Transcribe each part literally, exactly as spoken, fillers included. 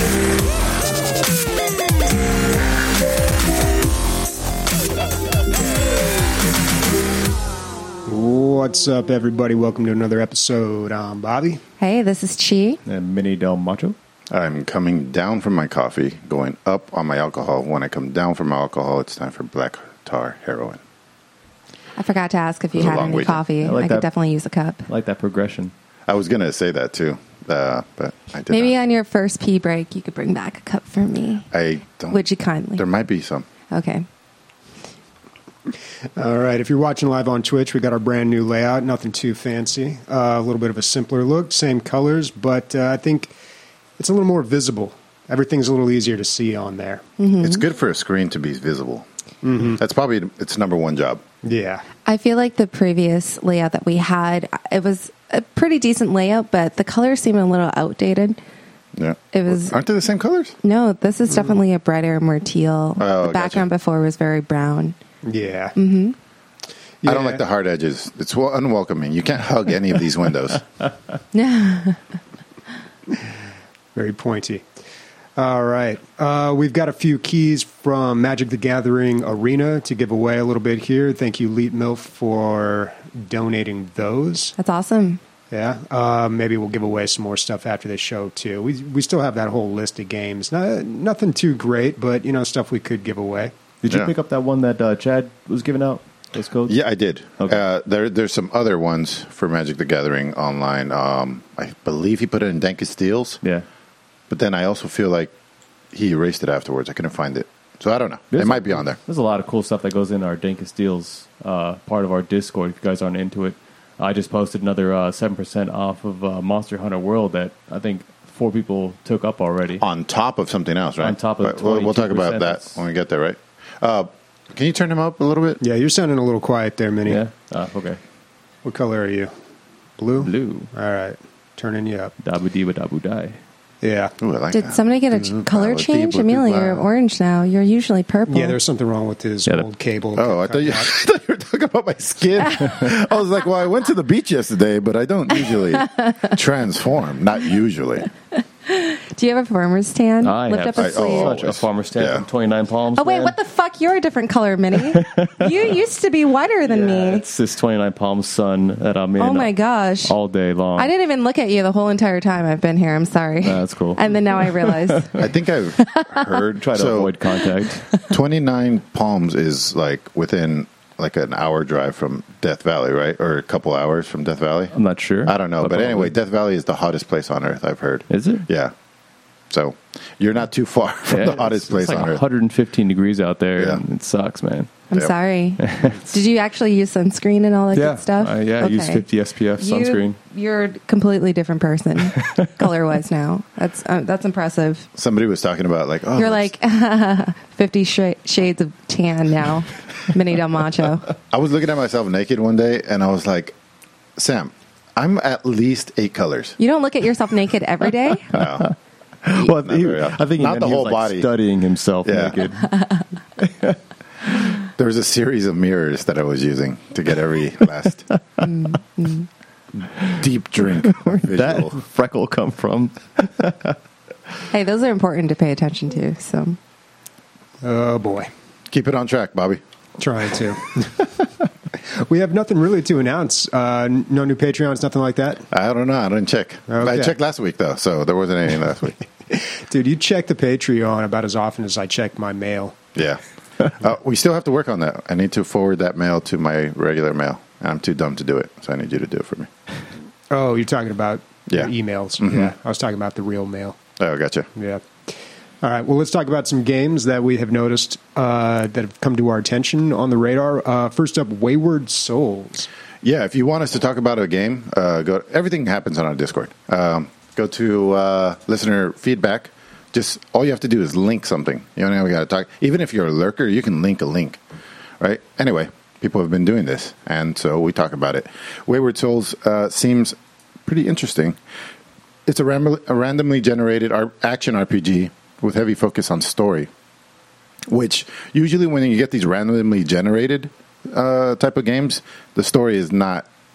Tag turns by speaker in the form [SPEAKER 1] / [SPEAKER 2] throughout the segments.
[SPEAKER 1] What's up, everybody? Welcome to another episode. I'm Bobby.
[SPEAKER 2] Hey, this is Chi.
[SPEAKER 3] And Mini Del Macho.
[SPEAKER 4] I'm coming down from my coffee, going up on my alcohol. When I come down from my alcohol, it's time for black tar heroin.
[SPEAKER 2] I forgot to ask if you had any
[SPEAKER 4] weekend.
[SPEAKER 2] coffee.
[SPEAKER 3] I
[SPEAKER 2] I,
[SPEAKER 3] like
[SPEAKER 2] could
[SPEAKER 3] that.
[SPEAKER 2] definitely use a cup.
[SPEAKER 3] I like that progression.
[SPEAKER 4] I was going to say that too, uh, but I did
[SPEAKER 2] Maybe
[SPEAKER 4] not.
[SPEAKER 2] on your first pee break, you could bring back a cup for me.
[SPEAKER 4] I don't.
[SPEAKER 2] Would you kindly?
[SPEAKER 4] There might be some.
[SPEAKER 2] Okay.
[SPEAKER 1] All right, if you're watching live on Twitch, we got our brand new layout. Nothing too fancy. Uh, a little bit of a simpler look, same colors, but uh, I think it's a little more visible. Everything's a little easier to see on there.
[SPEAKER 2] Mm-hmm.
[SPEAKER 4] It's good for a screen to be visible. Mm-hmm. That's probably its number one job.
[SPEAKER 1] Yeah.
[SPEAKER 2] I feel like the previous layout that we had, it was a pretty decent layout, but the colors seem a little outdated.
[SPEAKER 4] Yeah.
[SPEAKER 2] It was.
[SPEAKER 4] Aren't they the same colors?
[SPEAKER 2] No, this is definitely a brighter, more teal.
[SPEAKER 4] Oh,
[SPEAKER 2] the background
[SPEAKER 4] gotcha.
[SPEAKER 2] before was very brown.
[SPEAKER 1] Yeah.
[SPEAKER 2] Mm-hmm.
[SPEAKER 1] Yeah.
[SPEAKER 4] I don't like the hard edges. It's wel- unwelcoming. You can't hug any of these windows.
[SPEAKER 1] Very pointy. All right. Uh, we've got a few keys from Magic the Gathering Arena to give away a little bit here. Thank you, Leet Milf, for donating those.
[SPEAKER 2] That's awesome.
[SPEAKER 1] Yeah. Uh, maybe we'll give away some more stuff after the show, too. We we still have that whole list of games. No, nothing too great, but, you know, stuff we could give away.
[SPEAKER 3] Did you
[SPEAKER 4] Yeah.
[SPEAKER 3] pick up that one that uh, Chad was giving out? Those codes?
[SPEAKER 4] Yeah, I did.
[SPEAKER 3] Okay.
[SPEAKER 4] Uh, there, there's some other ones for Magic the Gathering online. Um, I believe he put it in Dankus Steels,
[SPEAKER 3] Yeah.
[SPEAKER 4] but then I also feel like he erased it afterwards. I couldn't find it. So I don't know.
[SPEAKER 3] There's
[SPEAKER 4] it might
[SPEAKER 3] a-
[SPEAKER 4] be on there.
[SPEAKER 3] There's a lot of cool stuff that goes in our Dankus Deals uh, part of our Discord if you guys aren't into it. I just posted another uh, seven percent off of uh, Monster Hunter World that I think four people took up already.
[SPEAKER 4] On top of something else, right?
[SPEAKER 3] On top of
[SPEAKER 4] But we'll, we'll talk about
[SPEAKER 3] twenty-two percent.
[SPEAKER 4] that when we get there, right? Uh, can you turn him up a little bit?
[SPEAKER 1] Yeah, you're sounding a little quiet there, Minnie.
[SPEAKER 3] Yeah? Uh, okay.
[SPEAKER 1] What color are you? Blue?
[SPEAKER 3] Blue.
[SPEAKER 1] All right. Turning you up.
[SPEAKER 3] Dabu diba dabu die.
[SPEAKER 1] Yeah.
[SPEAKER 4] Ooh, I like
[SPEAKER 2] Did
[SPEAKER 4] that.
[SPEAKER 2] somebody get a
[SPEAKER 4] Doo-doo,
[SPEAKER 2] color
[SPEAKER 4] blah,
[SPEAKER 2] change?
[SPEAKER 4] dee-blah,
[SPEAKER 2] Amelia,
[SPEAKER 4] doo-blah.
[SPEAKER 2] you're orange now. You're usually purple.
[SPEAKER 1] Yeah, there's something wrong with his
[SPEAKER 3] Yeah, the-
[SPEAKER 1] old cable.
[SPEAKER 4] Oh, I thought, you, I thought you were talking about my skin. I was like, well, I went to the beach yesterday, but I don't usually transform. Not usually.
[SPEAKER 2] Do you have a farmer's tan?
[SPEAKER 3] I
[SPEAKER 2] Lift
[SPEAKER 3] have
[SPEAKER 2] up a
[SPEAKER 4] I-
[SPEAKER 2] sleeve.
[SPEAKER 4] oh,
[SPEAKER 3] Such a farmer stand
[SPEAKER 4] Yeah.
[SPEAKER 3] from twenty-nine Palms.
[SPEAKER 2] Oh, wait,
[SPEAKER 3] man.
[SPEAKER 2] what the fuck? You're a different color, Minnie. You used to be whiter than
[SPEAKER 3] Yeah,
[SPEAKER 2] me.
[SPEAKER 3] it's this twenty-nine Palms sun that I'm in.
[SPEAKER 2] Oh, my gosh.
[SPEAKER 3] All day long.
[SPEAKER 2] I didn't even look at you the whole entire time I've been here. I'm sorry.
[SPEAKER 3] Uh, that's cool.
[SPEAKER 2] And then now I realize.
[SPEAKER 4] I think I've heard.
[SPEAKER 3] Try to
[SPEAKER 4] so
[SPEAKER 3] avoid contact.
[SPEAKER 4] twenty-nine Palms is like within like an hour drive from Death Valley, right? Or a couple hours from Death Valley.
[SPEAKER 3] I'm not sure.
[SPEAKER 4] I don't know. But
[SPEAKER 3] probably.
[SPEAKER 4] anyway, Death Valley is the hottest place on earth, I've heard.
[SPEAKER 3] Is it?
[SPEAKER 4] Yeah. So you're not too far from
[SPEAKER 3] Yeah,
[SPEAKER 4] the hottest
[SPEAKER 3] it's,
[SPEAKER 4] place
[SPEAKER 3] it's like
[SPEAKER 4] on earth.
[SPEAKER 3] one hundred fifteen degrees out there,
[SPEAKER 4] Yeah.
[SPEAKER 3] and it sucks, man.
[SPEAKER 2] I'm
[SPEAKER 4] Yep.
[SPEAKER 2] sorry. Did you actually use sunscreen and all that
[SPEAKER 3] yeah,
[SPEAKER 2] good stuff?
[SPEAKER 3] Uh, yeah, I use
[SPEAKER 2] Okay.
[SPEAKER 3] fifty S P F sunscreen.
[SPEAKER 2] You, you're a completely different person, color-wise now. That's uh, that's impressive.
[SPEAKER 4] Somebody was talking about like, oh,
[SPEAKER 2] You're
[SPEAKER 4] it's-
[SPEAKER 2] like fifty sh- shades of tan now, Minnie Del Macho.
[SPEAKER 4] I was looking at myself naked one day, and I was like, Sam, I'm at least eight colors.
[SPEAKER 2] You don't look at yourself naked every day?
[SPEAKER 4] No.
[SPEAKER 3] Well,
[SPEAKER 4] Not
[SPEAKER 3] he-
[SPEAKER 4] very often.
[SPEAKER 3] I think he
[SPEAKER 4] Not
[SPEAKER 3] meant
[SPEAKER 4] the
[SPEAKER 3] he was,
[SPEAKER 4] whole
[SPEAKER 3] like,
[SPEAKER 4] body.
[SPEAKER 3] studying himself
[SPEAKER 4] Yeah.
[SPEAKER 3] naked.
[SPEAKER 4] There was a series of mirrors that I was using to get every last deep drink
[SPEAKER 3] That
[SPEAKER 4] visual.
[SPEAKER 3] freckle come from?
[SPEAKER 2] Hey, those are important to pay attention to. So
[SPEAKER 1] Oh, boy.
[SPEAKER 4] Keep it on track, Bobby.
[SPEAKER 1] Trying to. We have nothing really to announce. Uh, no new Patreons, nothing like that.
[SPEAKER 4] I don't know. I didn't check.
[SPEAKER 1] Okay.
[SPEAKER 4] I checked last week, though, so there wasn't anything last week.
[SPEAKER 1] Dude, you check the Patreon about as often as I check my mail.
[SPEAKER 4] Yeah. Uh, we still have to work on that. I need to forward that mail to my regular mail. And I'm too dumb to do it, so I need you to do it for me.
[SPEAKER 1] Oh, you're talking about
[SPEAKER 4] Yeah.
[SPEAKER 1] the emails.
[SPEAKER 4] Mhm.
[SPEAKER 1] Yeah, I was talking about the real mail.
[SPEAKER 4] Oh, gotcha.
[SPEAKER 1] Yeah. All right. Well, let's talk about some games that we have noticed uh, that have come to our attention on the radar. Uh, first up, Wayward Souls.
[SPEAKER 4] Yeah, if you want us to talk about a game, uh, go. Everything happens on our Discord. Um, go to uh, listener feedback. Just all you have to do is link something. You know, we got to talk. Even if you're a lurker, you can link a link, right? Anyway, people have been doing this, and so we talk about it. Wayward Souls uh, seems pretty interesting. It's a, ram- a randomly generated ar- action R P G with heavy focus on story, which usually when you get these randomly generated uh, type of games, the story is not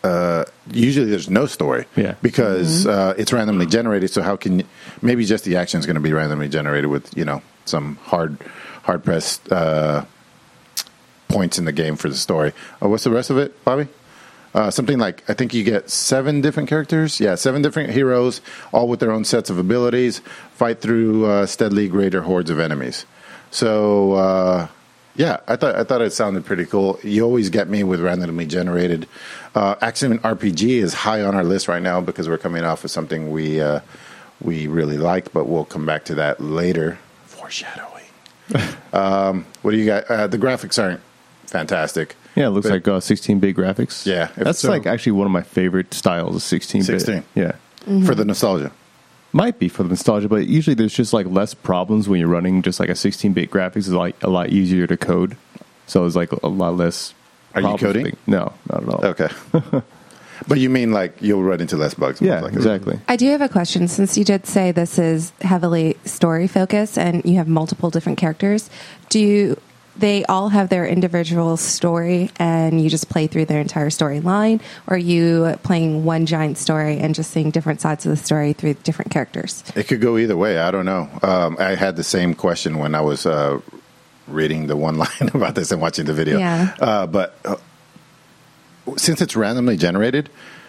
[SPEAKER 4] uh, usually there's no story.
[SPEAKER 3] Yeah.
[SPEAKER 4] Because uh, it's randomly generated. So how can you, maybe just the action is going to be randomly generated with, you know, some hard, hard pressed uh, points in the game for the story. Uh, what's the rest of it, Bobby? Uh, something like, I think you get seven different characters. Yeah, seven different heroes, all with their own sets of abilities, fight through uh, steadily greater hordes of enemies. So, uh, yeah, I thought I thought it sounded pretty cool. You always get me with randomly generated. Uh, Action R P G is high on our list right now because we're coming off of something we uh, we really liked, but we'll come back to that later. Foreshadowing. um, what do you got? Uh, the graphics aren't fantastic.
[SPEAKER 3] Yeah, it looks
[SPEAKER 4] But-
[SPEAKER 3] like uh, sixteen-bit graphics.
[SPEAKER 4] Yeah, if
[SPEAKER 3] that's
[SPEAKER 4] so-
[SPEAKER 3] like actually one of my favorite styles of sixteen-bit.
[SPEAKER 4] sixteen.
[SPEAKER 3] Yeah,
[SPEAKER 4] For the nostalgia.
[SPEAKER 3] might be for the nostalgia, but usually there's just like less problems when you're running just like a sixteen-bit graphics. Is like a lot easier to code, so it's like a lot less.
[SPEAKER 4] Are you
[SPEAKER 3] problems
[SPEAKER 4] coding?
[SPEAKER 3] with it. No, not at all.
[SPEAKER 4] Okay. But you mean like you'll run into less bugs?
[SPEAKER 3] Yeah,
[SPEAKER 4] like
[SPEAKER 3] exactly.
[SPEAKER 2] I do have a question. Since you did say this is heavily story focused and you have multiple different characters, do you, they all have their individual story and you just play through their entire storyline? Or are you playing one giant story and just seeing different sides of the story through different characters?
[SPEAKER 4] It could go either way. I don't know. Um, I had the same question when I was uh, reading the one line about this and watching the video.
[SPEAKER 2] Yeah.
[SPEAKER 4] Uh, but uh, since it's randomly generated,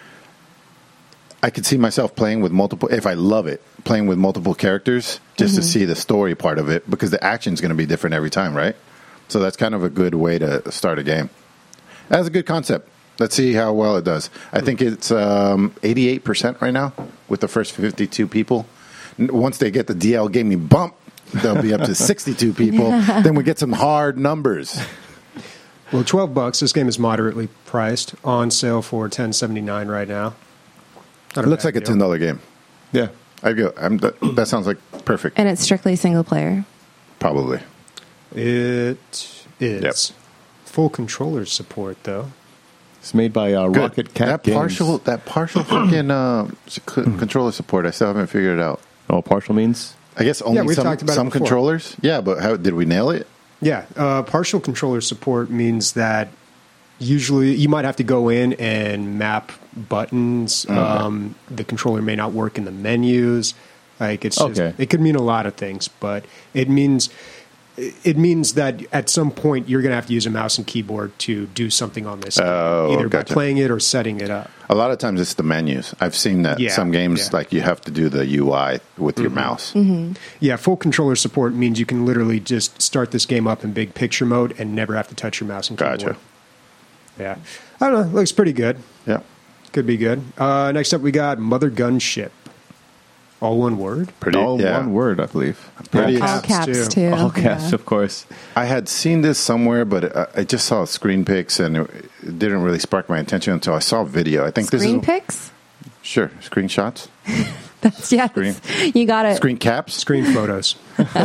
[SPEAKER 4] I could see myself playing with multiple, if I love it, playing with multiple characters just to see the story part of it, because the action's going to be different every time, right? So that's kind of a good way to start a game. That's a good concept. Let's see how well it does. I think it's um, eighty-eight percent right now with the first fifty-two people. N- Once they get the D L gaming bump, they'll be up to sixty-two people. Then we get some hard numbers.
[SPEAKER 1] Well, twelve bucks. This game is moderately priced, on sale for ten seventy nine right now. Not
[SPEAKER 4] It looks like a
[SPEAKER 1] bad
[SPEAKER 4] ten
[SPEAKER 1] deal.
[SPEAKER 4] dollar game.
[SPEAKER 3] Yeah,
[SPEAKER 4] I go. I'm, that, that sounds like perfect.
[SPEAKER 2] And it's strictly single player.
[SPEAKER 4] Probably.
[SPEAKER 1] It is
[SPEAKER 4] Yep.
[SPEAKER 1] full controller support though.
[SPEAKER 3] it's made by uh,
[SPEAKER 4] Good.
[SPEAKER 3] Rocket Cat
[SPEAKER 4] that
[SPEAKER 3] Games.
[SPEAKER 4] partial, that partial freaking uh, c- controller support. I still haven't figured it out.
[SPEAKER 3] Oh, partial means.
[SPEAKER 4] I guess only
[SPEAKER 1] we
[SPEAKER 4] some,
[SPEAKER 1] talked about it
[SPEAKER 4] some
[SPEAKER 1] before.
[SPEAKER 4] controllers. Yeah, but how did we nail it?
[SPEAKER 1] Yeah, uh, partial controller support means that usually you might have to go in and map buttons. Um, the controller may not work in the menus. Like it's just,
[SPEAKER 3] Okay.
[SPEAKER 1] it could mean a lot of things, but it means it means that at some point you're going to have to use a mouse and keyboard to do something on this, game,
[SPEAKER 4] Oh,
[SPEAKER 1] either
[SPEAKER 4] gotcha.
[SPEAKER 1] by playing it or setting it up.
[SPEAKER 4] A lot of times it's the menus. I've seen that
[SPEAKER 1] Yeah,
[SPEAKER 4] some games
[SPEAKER 1] yeah.
[SPEAKER 4] like you have to do the U I with your mouse.
[SPEAKER 1] Yeah, full controller support means you can literally just start this game up in big picture mode and never have to touch your mouse and keyboard.
[SPEAKER 4] Gotcha.
[SPEAKER 1] Yeah, I don't know. Looks pretty good.
[SPEAKER 4] Yeah.
[SPEAKER 1] Could be good. Uh, next up, we got Mother Gunship. All one word.
[SPEAKER 4] Pretty.
[SPEAKER 3] All
[SPEAKER 4] yeah.
[SPEAKER 3] one word, I believe.
[SPEAKER 4] Pretty-
[SPEAKER 2] All
[SPEAKER 1] caps,
[SPEAKER 2] caps,
[SPEAKER 1] too.
[SPEAKER 2] too.
[SPEAKER 3] All caps,
[SPEAKER 2] Yeah.
[SPEAKER 3] of course.
[SPEAKER 4] I had seen this somewhere, but I, I just saw screen pics and it, it didn't really spark my attention until I saw a video. I think
[SPEAKER 2] Screen
[SPEAKER 4] this is
[SPEAKER 2] pics?
[SPEAKER 4] sure screenshots,
[SPEAKER 2] That's, yes.
[SPEAKER 4] Screen.
[SPEAKER 2] You got it.
[SPEAKER 4] screen caps.
[SPEAKER 1] Screen photos.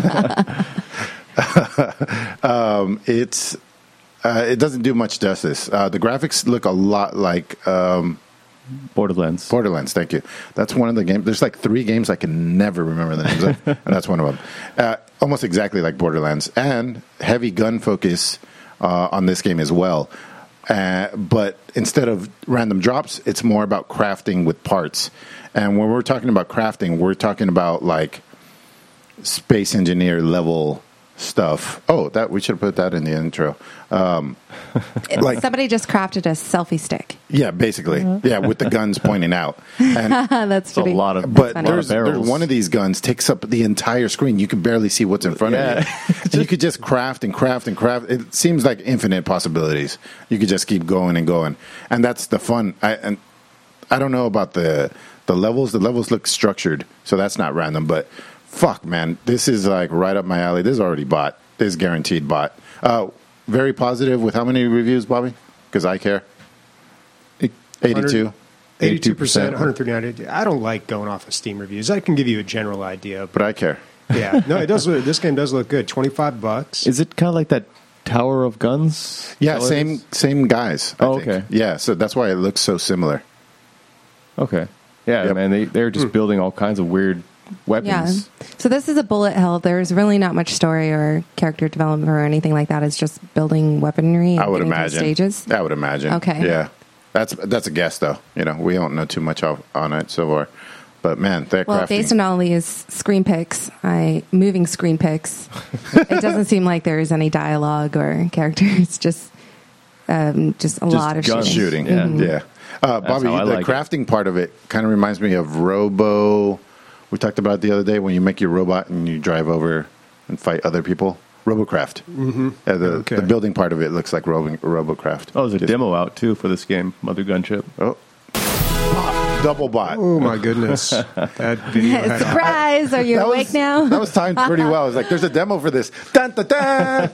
[SPEAKER 4] Um, it's uh, it doesn't do much justice. Uh, the graphics look a lot like um,
[SPEAKER 3] Borderlands.
[SPEAKER 4] Borderlands. Thank you. That's one of the games. There's like three games I can never remember the names of, and that's one of them. Uh, almost exactly like Borderlands, and heavy gun focus uh, on this game as well. Uh, but instead of random drops, it's more about crafting with parts. And when we're talking about crafting, we're talking about like space engineer level stuff. Oh, that we should have put that in the intro. Um, like
[SPEAKER 2] Somebody just crafted a selfie stick.
[SPEAKER 4] yeah, basically, yeah, with the guns pointing out. And
[SPEAKER 2] That's
[SPEAKER 3] It's a
[SPEAKER 2] pretty.
[SPEAKER 3] lot of,
[SPEAKER 4] but
[SPEAKER 2] funny.
[SPEAKER 4] there's, there's
[SPEAKER 3] barrels.
[SPEAKER 4] one of these guns takes up the entire screen. You can barely see what's in front
[SPEAKER 3] Yeah.
[SPEAKER 4] of you. And you could just craft and craft and craft. It seems like infinite possibilities. You could just keep going and going. And that's the fun. I, and I don't know about the the levels. The levels look structured, so that's not random. But fuck, man, this is like right up my alley. This is already bought. This is guaranteed bought. Uh, very positive with how many reviews, Bobby? Because I care. eighty-two.
[SPEAKER 1] eighty-two percent, one thirty-nine. I don't like going off of Steam reviews. I can give you a general idea. But
[SPEAKER 4] But I care.
[SPEAKER 1] yeah, no, it does. Look, this game does look good. twenty-five bucks.
[SPEAKER 3] Is it kind of like that Tower of Guns?
[SPEAKER 4] Yeah,
[SPEAKER 3] Is that what it
[SPEAKER 4] same
[SPEAKER 3] is?
[SPEAKER 4] same guys. I
[SPEAKER 3] Oh,
[SPEAKER 4] think.
[SPEAKER 3] okay.
[SPEAKER 4] Yeah, so that's why it looks so similar.
[SPEAKER 3] Okay. Yeah,
[SPEAKER 4] Yep.
[SPEAKER 3] man, they, they're just building all kinds of weird
[SPEAKER 2] Yeah.
[SPEAKER 3] weapons.
[SPEAKER 2] So this is a bullet hell. There's really not much story or character development or anything like that. It's just building weaponry and
[SPEAKER 4] I would
[SPEAKER 2] getting through
[SPEAKER 4] imagine.
[SPEAKER 2] stages.
[SPEAKER 4] I would imagine.
[SPEAKER 2] Okay.
[SPEAKER 4] Yeah. That's that's a guess, though. You know, we don't know too much of, on it so far. But man, that
[SPEAKER 2] Well,
[SPEAKER 4] crafting.
[SPEAKER 2] based on all these screen pics, I moving screen pics, it doesn't seem like there's any dialogue or characters. Just, um, just a
[SPEAKER 3] Just
[SPEAKER 2] lot of
[SPEAKER 3] guns.
[SPEAKER 2] shooting.
[SPEAKER 4] shooting.
[SPEAKER 3] Mm-hmm.
[SPEAKER 4] Yeah. Uh, Bobby,
[SPEAKER 3] how I
[SPEAKER 4] the
[SPEAKER 3] like it.
[SPEAKER 4] crafting part of it kind of reminds me of Robo. We talked about it the other day when you make your robot and you drive over and fight other people. Robocraft. Mm-hmm. Uh, the,
[SPEAKER 1] Okay.
[SPEAKER 4] the building part of it looks like Robo, Robocraft.
[SPEAKER 3] Oh, there's a
[SPEAKER 4] Just-
[SPEAKER 3] demo out too for this game, Mother Gunship.
[SPEAKER 4] Oh. Bot. Double bot.
[SPEAKER 1] Oh my goodness, that video had
[SPEAKER 2] Surprise! Are you
[SPEAKER 4] That
[SPEAKER 2] awake
[SPEAKER 4] was,
[SPEAKER 2] now?
[SPEAKER 4] that was timed pretty well. I was like, there's a demo for this. Dun, dun, dun.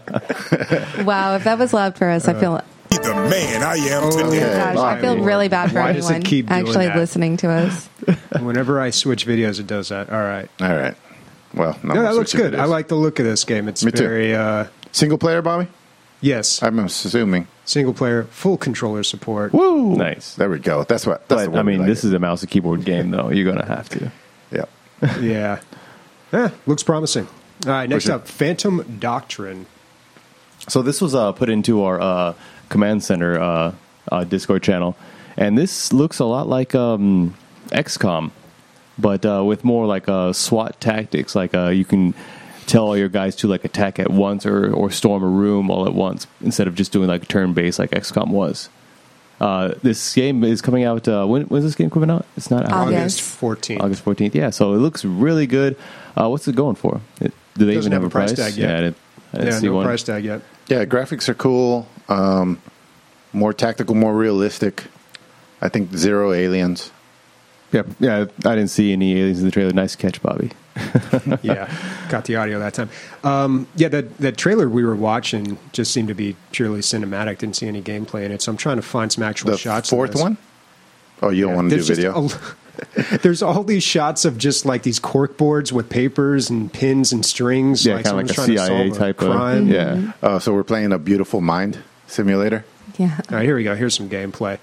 [SPEAKER 2] Wow, if that was loud for us, I feel.
[SPEAKER 5] The man I am today.
[SPEAKER 4] Okay.
[SPEAKER 2] Gosh, I feel really bad for
[SPEAKER 1] Why does it
[SPEAKER 2] anyone
[SPEAKER 1] keep doing
[SPEAKER 2] actually
[SPEAKER 1] that?
[SPEAKER 2] listening to us.
[SPEAKER 1] Whenever I switch videos, it does that. All right.
[SPEAKER 4] All right. Well, no,
[SPEAKER 1] No,
[SPEAKER 4] I'm
[SPEAKER 1] that looks
[SPEAKER 4] switching
[SPEAKER 1] good.
[SPEAKER 4] videos.
[SPEAKER 1] I like the look of this game. It's
[SPEAKER 4] Me too.
[SPEAKER 1] very, uh,
[SPEAKER 4] Single player, Bobby?
[SPEAKER 1] yes,
[SPEAKER 4] I'm assuming.
[SPEAKER 1] single player, full controller support.
[SPEAKER 4] Woo!
[SPEAKER 3] Nice.
[SPEAKER 4] There we go. That's what. That's the
[SPEAKER 3] But
[SPEAKER 4] one
[SPEAKER 3] I mean,
[SPEAKER 4] we like
[SPEAKER 3] this is a mouse and keyboard game, though. You're gonna have to.
[SPEAKER 4] Yeah.
[SPEAKER 1] Yeah. Eh, looks promising. All right, next
[SPEAKER 4] sure.
[SPEAKER 1] up, Phantom Doctrine.
[SPEAKER 3] So this was uh, put into our uh, command center uh, uh, Discord channel, and this looks a lot like um, X COM, but uh, with more like uh, SWAT tactics. Like uh, you can tell all your guys to like attack at once or, or storm a room all at once instead of just doing like turn based like X COM was. Uh, this game is coming out. Uh, when when's this game coming out? It's not out.
[SPEAKER 2] August.
[SPEAKER 1] August fourteenth.
[SPEAKER 3] August fourteenth. Yeah, so it looks really good. Uh, what's it going for? It, do they
[SPEAKER 1] Doesn't
[SPEAKER 3] even have,
[SPEAKER 1] have a price tag yet.
[SPEAKER 3] Yeah, I didn't, I didn't
[SPEAKER 1] Yeah,
[SPEAKER 3] see
[SPEAKER 1] no
[SPEAKER 3] one.
[SPEAKER 1] price tag yet.
[SPEAKER 4] Yeah, graphics are cool. Um, more tactical, more realistic. I think zero aliens.
[SPEAKER 3] Yeah, yeah. I didn't see any aliens in the trailer. Nice catch, Bobby.
[SPEAKER 1] Yeah, got the audio that time. Um, yeah, that that trailer we were watching just seemed to be purely cinematic. Didn't see any gameplay in it, so I'm trying to find some actual
[SPEAKER 4] The
[SPEAKER 1] shots. of
[SPEAKER 4] fourth
[SPEAKER 1] this.
[SPEAKER 4] one? Oh, you don't
[SPEAKER 1] Yeah,
[SPEAKER 4] want to do
[SPEAKER 1] there's just
[SPEAKER 4] video?
[SPEAKER 1] a- there's all these shots of just like these cork boards with papers and pins and strings.
[SPEAKER 3] Yeah,
[SPEAKER 1] like
[SPEAKER 3] kinda like
[SPEAKER 1] someone's
[SPEAKER 3] a
[SPEAKER 1] trying to
[SPEAKER 3] C I A
[SPEAKER 1] solve
[SPEAKER 3] type of-
[SPEAKER 1] crime.
[SPEAKER 3] yeah.
[SPEAKER 4] Oh, so we're playing a Beautiful Mind simulator?
[SPEAKER 2] Yeah.
[SPEAKER 1] All right, here we go. Here's some gameplay.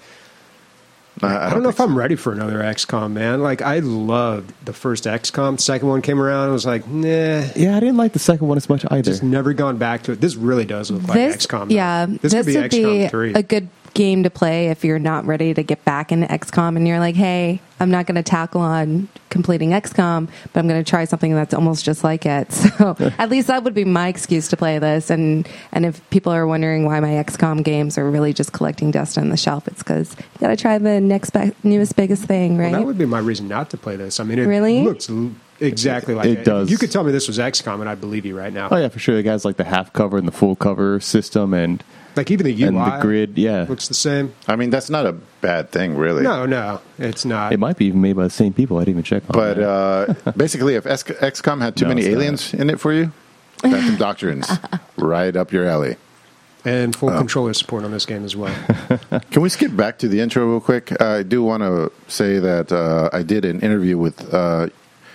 [SPEAKER 4] Uh,
[SPEAKER 1] I, don't know if
[SPEAKER 4] think
[SPEAKER 1] I'm ready for another X COM, man. Like, I loved the first X COM. The second one came around. I was like, nah.
[SPEAKER 3] Yeah, I didn't like the second one as much either.
[SPEAKER 1] Just never gone back to it. This really does look like
[SPEAKER 2] This,
[SPEAKER 1] X COM. though.
[SPEAKER 2] yeah,
[SPEAKER 1] This,
[SPEAKER 2] this,
[SPEAKER 1] could be
[SPEAKER 2] would
[SPEAKER 1] X COM
[SPEAKER 2] be
[SPEAKER 1] three.
[SPEAKER 2] a good game to play if you're not ready to get back into X COM and you're like, hey, I'm not going to tackle on completing X COM, but I'm going to try something that's almost just like it. So at least that would be my excuse to play this. And and if people are wondering why my X COM games are really just collecting dust on the shelf, it's because you got to try the next be- newest, biggest thing, right?
[SPEAKER 1] Well, that would be my reason not to play this. I mean, it
[SPEAKER 2] Really?
[SPEAKER 1] looks l- exactly like
[SPEAKER 3] It
[SPEAKER 1] it.
[SPEAKER 3] does.
[SPEAKER 1] You could tell me this was X COM, and I'd believe you right now.
[SPEAKER 3] Oh yeah, for sure. It has like the half cover and the full cover system, and
[SPEAKER 1] Like even the U I
[SPEAKER 3] and the grid. Yeah,
[SPEAKER 1] looks the same.
[SPEAKER 4] I mean, that's not a bad thing, really.
[SPEAKER 1] No, no, it's not.
[SPEAKER 3] it might be even made by the same people. I didn't even check on
[SPEAKER 4] But
[SPEAKER 3] that.
[SPEAKER 4] uh, basically, if X- XCOM had too
[SPEAKER 3] No,
[SPEAKER 4] many
[SPEAKER 3] it's not.
[SPEAKER 4] aliens in it for you, Phantom Doctrines, right up your alley.
[SPEAKER 1] And
[SPEAKER 3] Oh.
[SPEAKER 1] full controller support on this game as well.
[SPEAKER 4] Can we skip back to the intro real quick? Uh, I do want to say that uh, I did an interview with uh,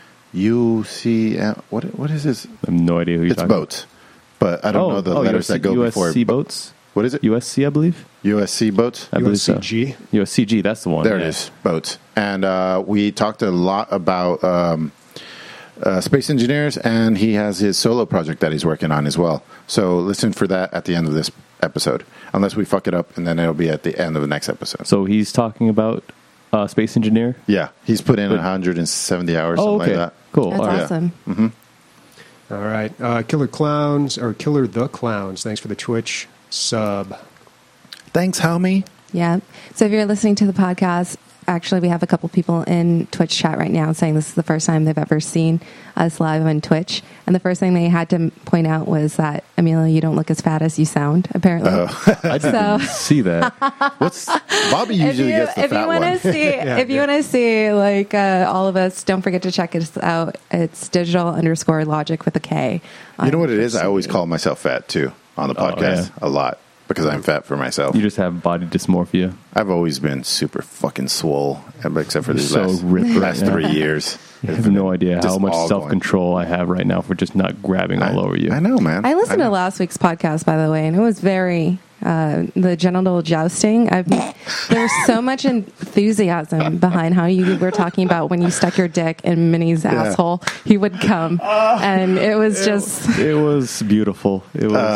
[SPEAKER 4] U C. What what is this?
[SPEAKER 3] I have no idea who you're
[SPEAKER 4] It's
[SPEAKER 3] talking
[SPEAKER 4] boats, but I don't
[SPEAKER 3] about.
[SPEAKER 4] know the
[SPEAKER 3] oh,
[SPEAKER 4] letters
[SPEAKER 3] U S C,
[SPEAKER 4] that go
[SPEAKER 3] U S C
[SPEAKER 4] before.
[SPEAKER 3] boats.
[SPEAKER 4] What is it?
[SPEAKER 3] U S C, I believe.
[SPEAKER 4] U S C boats.
[SPEAKER 3] I believe so.
[SPEAKER 1] U S C G?
[SPEAKER 3] U S C G. That's the one.
[SPEAKER 4] There it
[SPEAKER 3] yeah.
[SPEAKER 4] is, boats. And uh, we talked a lot about um, uh, space engineers, and he has his solo project that he's working on as well. So listen for that at the end of this episode, unless we fuck it up, and then it'll be at the end of the next episode.
[SPEAKER 3] So he's talking about uh, space engineer.
[SPEAKER 4] Yeah, he's put in
[SPEAKER 3] But-
[SPEAKER 4] one hundred seventy hours,
[SPEAKER 3] Oh,
[SPEAKER 4] something
[SPEAKER 3] okay,
[SPEAKER 4] like that.
[SPEAKER 3] cool.
[SPEAKER 2] That's
[SPEAKER 3] All right.
[SPEAKER 2] awesome.
[SPEAKER 1] All right. Uh, Killer Clowns, or Killer the Clowns, thanks for the Twitch sub.
[SPEAKER 4] Thanks, homie.
[SPEAKER 2] Yeah. So if you're listening to the podcast, actually, we have a couple people in Twitch chat right now saying this is the first time they've ever seen us live on Twitch. And the first thing they had to point out was that, Amelia, you don't look as fat as you sound, apparently.
[SPEAKER 3] I didn't
[SPEAKER 2] So-
[SPEAKER 3] see that.
[SPEAKER 4] What's Bobby
[SPEAKER 2] if
[SPEAKER 4] usually
[SPEAKER 2] you,
[SPEAKER 4] gets the
[SPEAKER 2] if you
[SPEAKER 4] fat
[SPEAKER 2] want
[SPEAKER 4] one.
[SPEAKER 2] to see, if you
[SPEAKER 1] yeah.
[SPEAKER 2] want to see, like uh, all of us, don't forget to check us out. It's digital underscore logic with a K.
[SPEAKER 4] You know
[SPEAKER 2] on
[SPEAKER 4] what it is?
[SPEAKER 2] Twitch
[SPEAKER 4] I always
[SPEAKER 2] T V.
[SPEAKER 4] call myself fat too on the
[SPEAKER 3] Oh,
[SPEAKER 4] podcast
[SPEAKER 3] yeah.
[SPEAKER 4] a lot because I'm fat for myself.
[SPEAKER 3] You just have body dysmorphia.
[SPEAKER 4] I've always been super fucking swole, except for these
[SPEAKER 3] So
[SPEAKER 4] last,
[SPEAKER 3] ripped right
[SPEAKER 4] last
[SPEAKER 3] now.
[SPEAKER 4] three years.
[SPEAKER 3] I have no idea
[SPEAKER 4] Just
[SPEAKER 3] how much
[SPEAKER 4] all
[SPEAKER 3] self control I have right now for just not grabbing
[SPEAKER 4] going.
[SPEAKER 3] all over you.
[SPEAKER 4] I know, man.
[SPEAKER 2] I listened
[SPEAKER 4] know.
[SPEAKER 2] to last week's podcast, by the way, and it was very uh, the genital jousting. I've, there was so much enthusiasm behind how you were talking about when you stuck your dick in Minnie's asshole, he would come, and it was just
[SPEAKER 3] It was beautiful. It was.
[SPEAKER 4] Uh,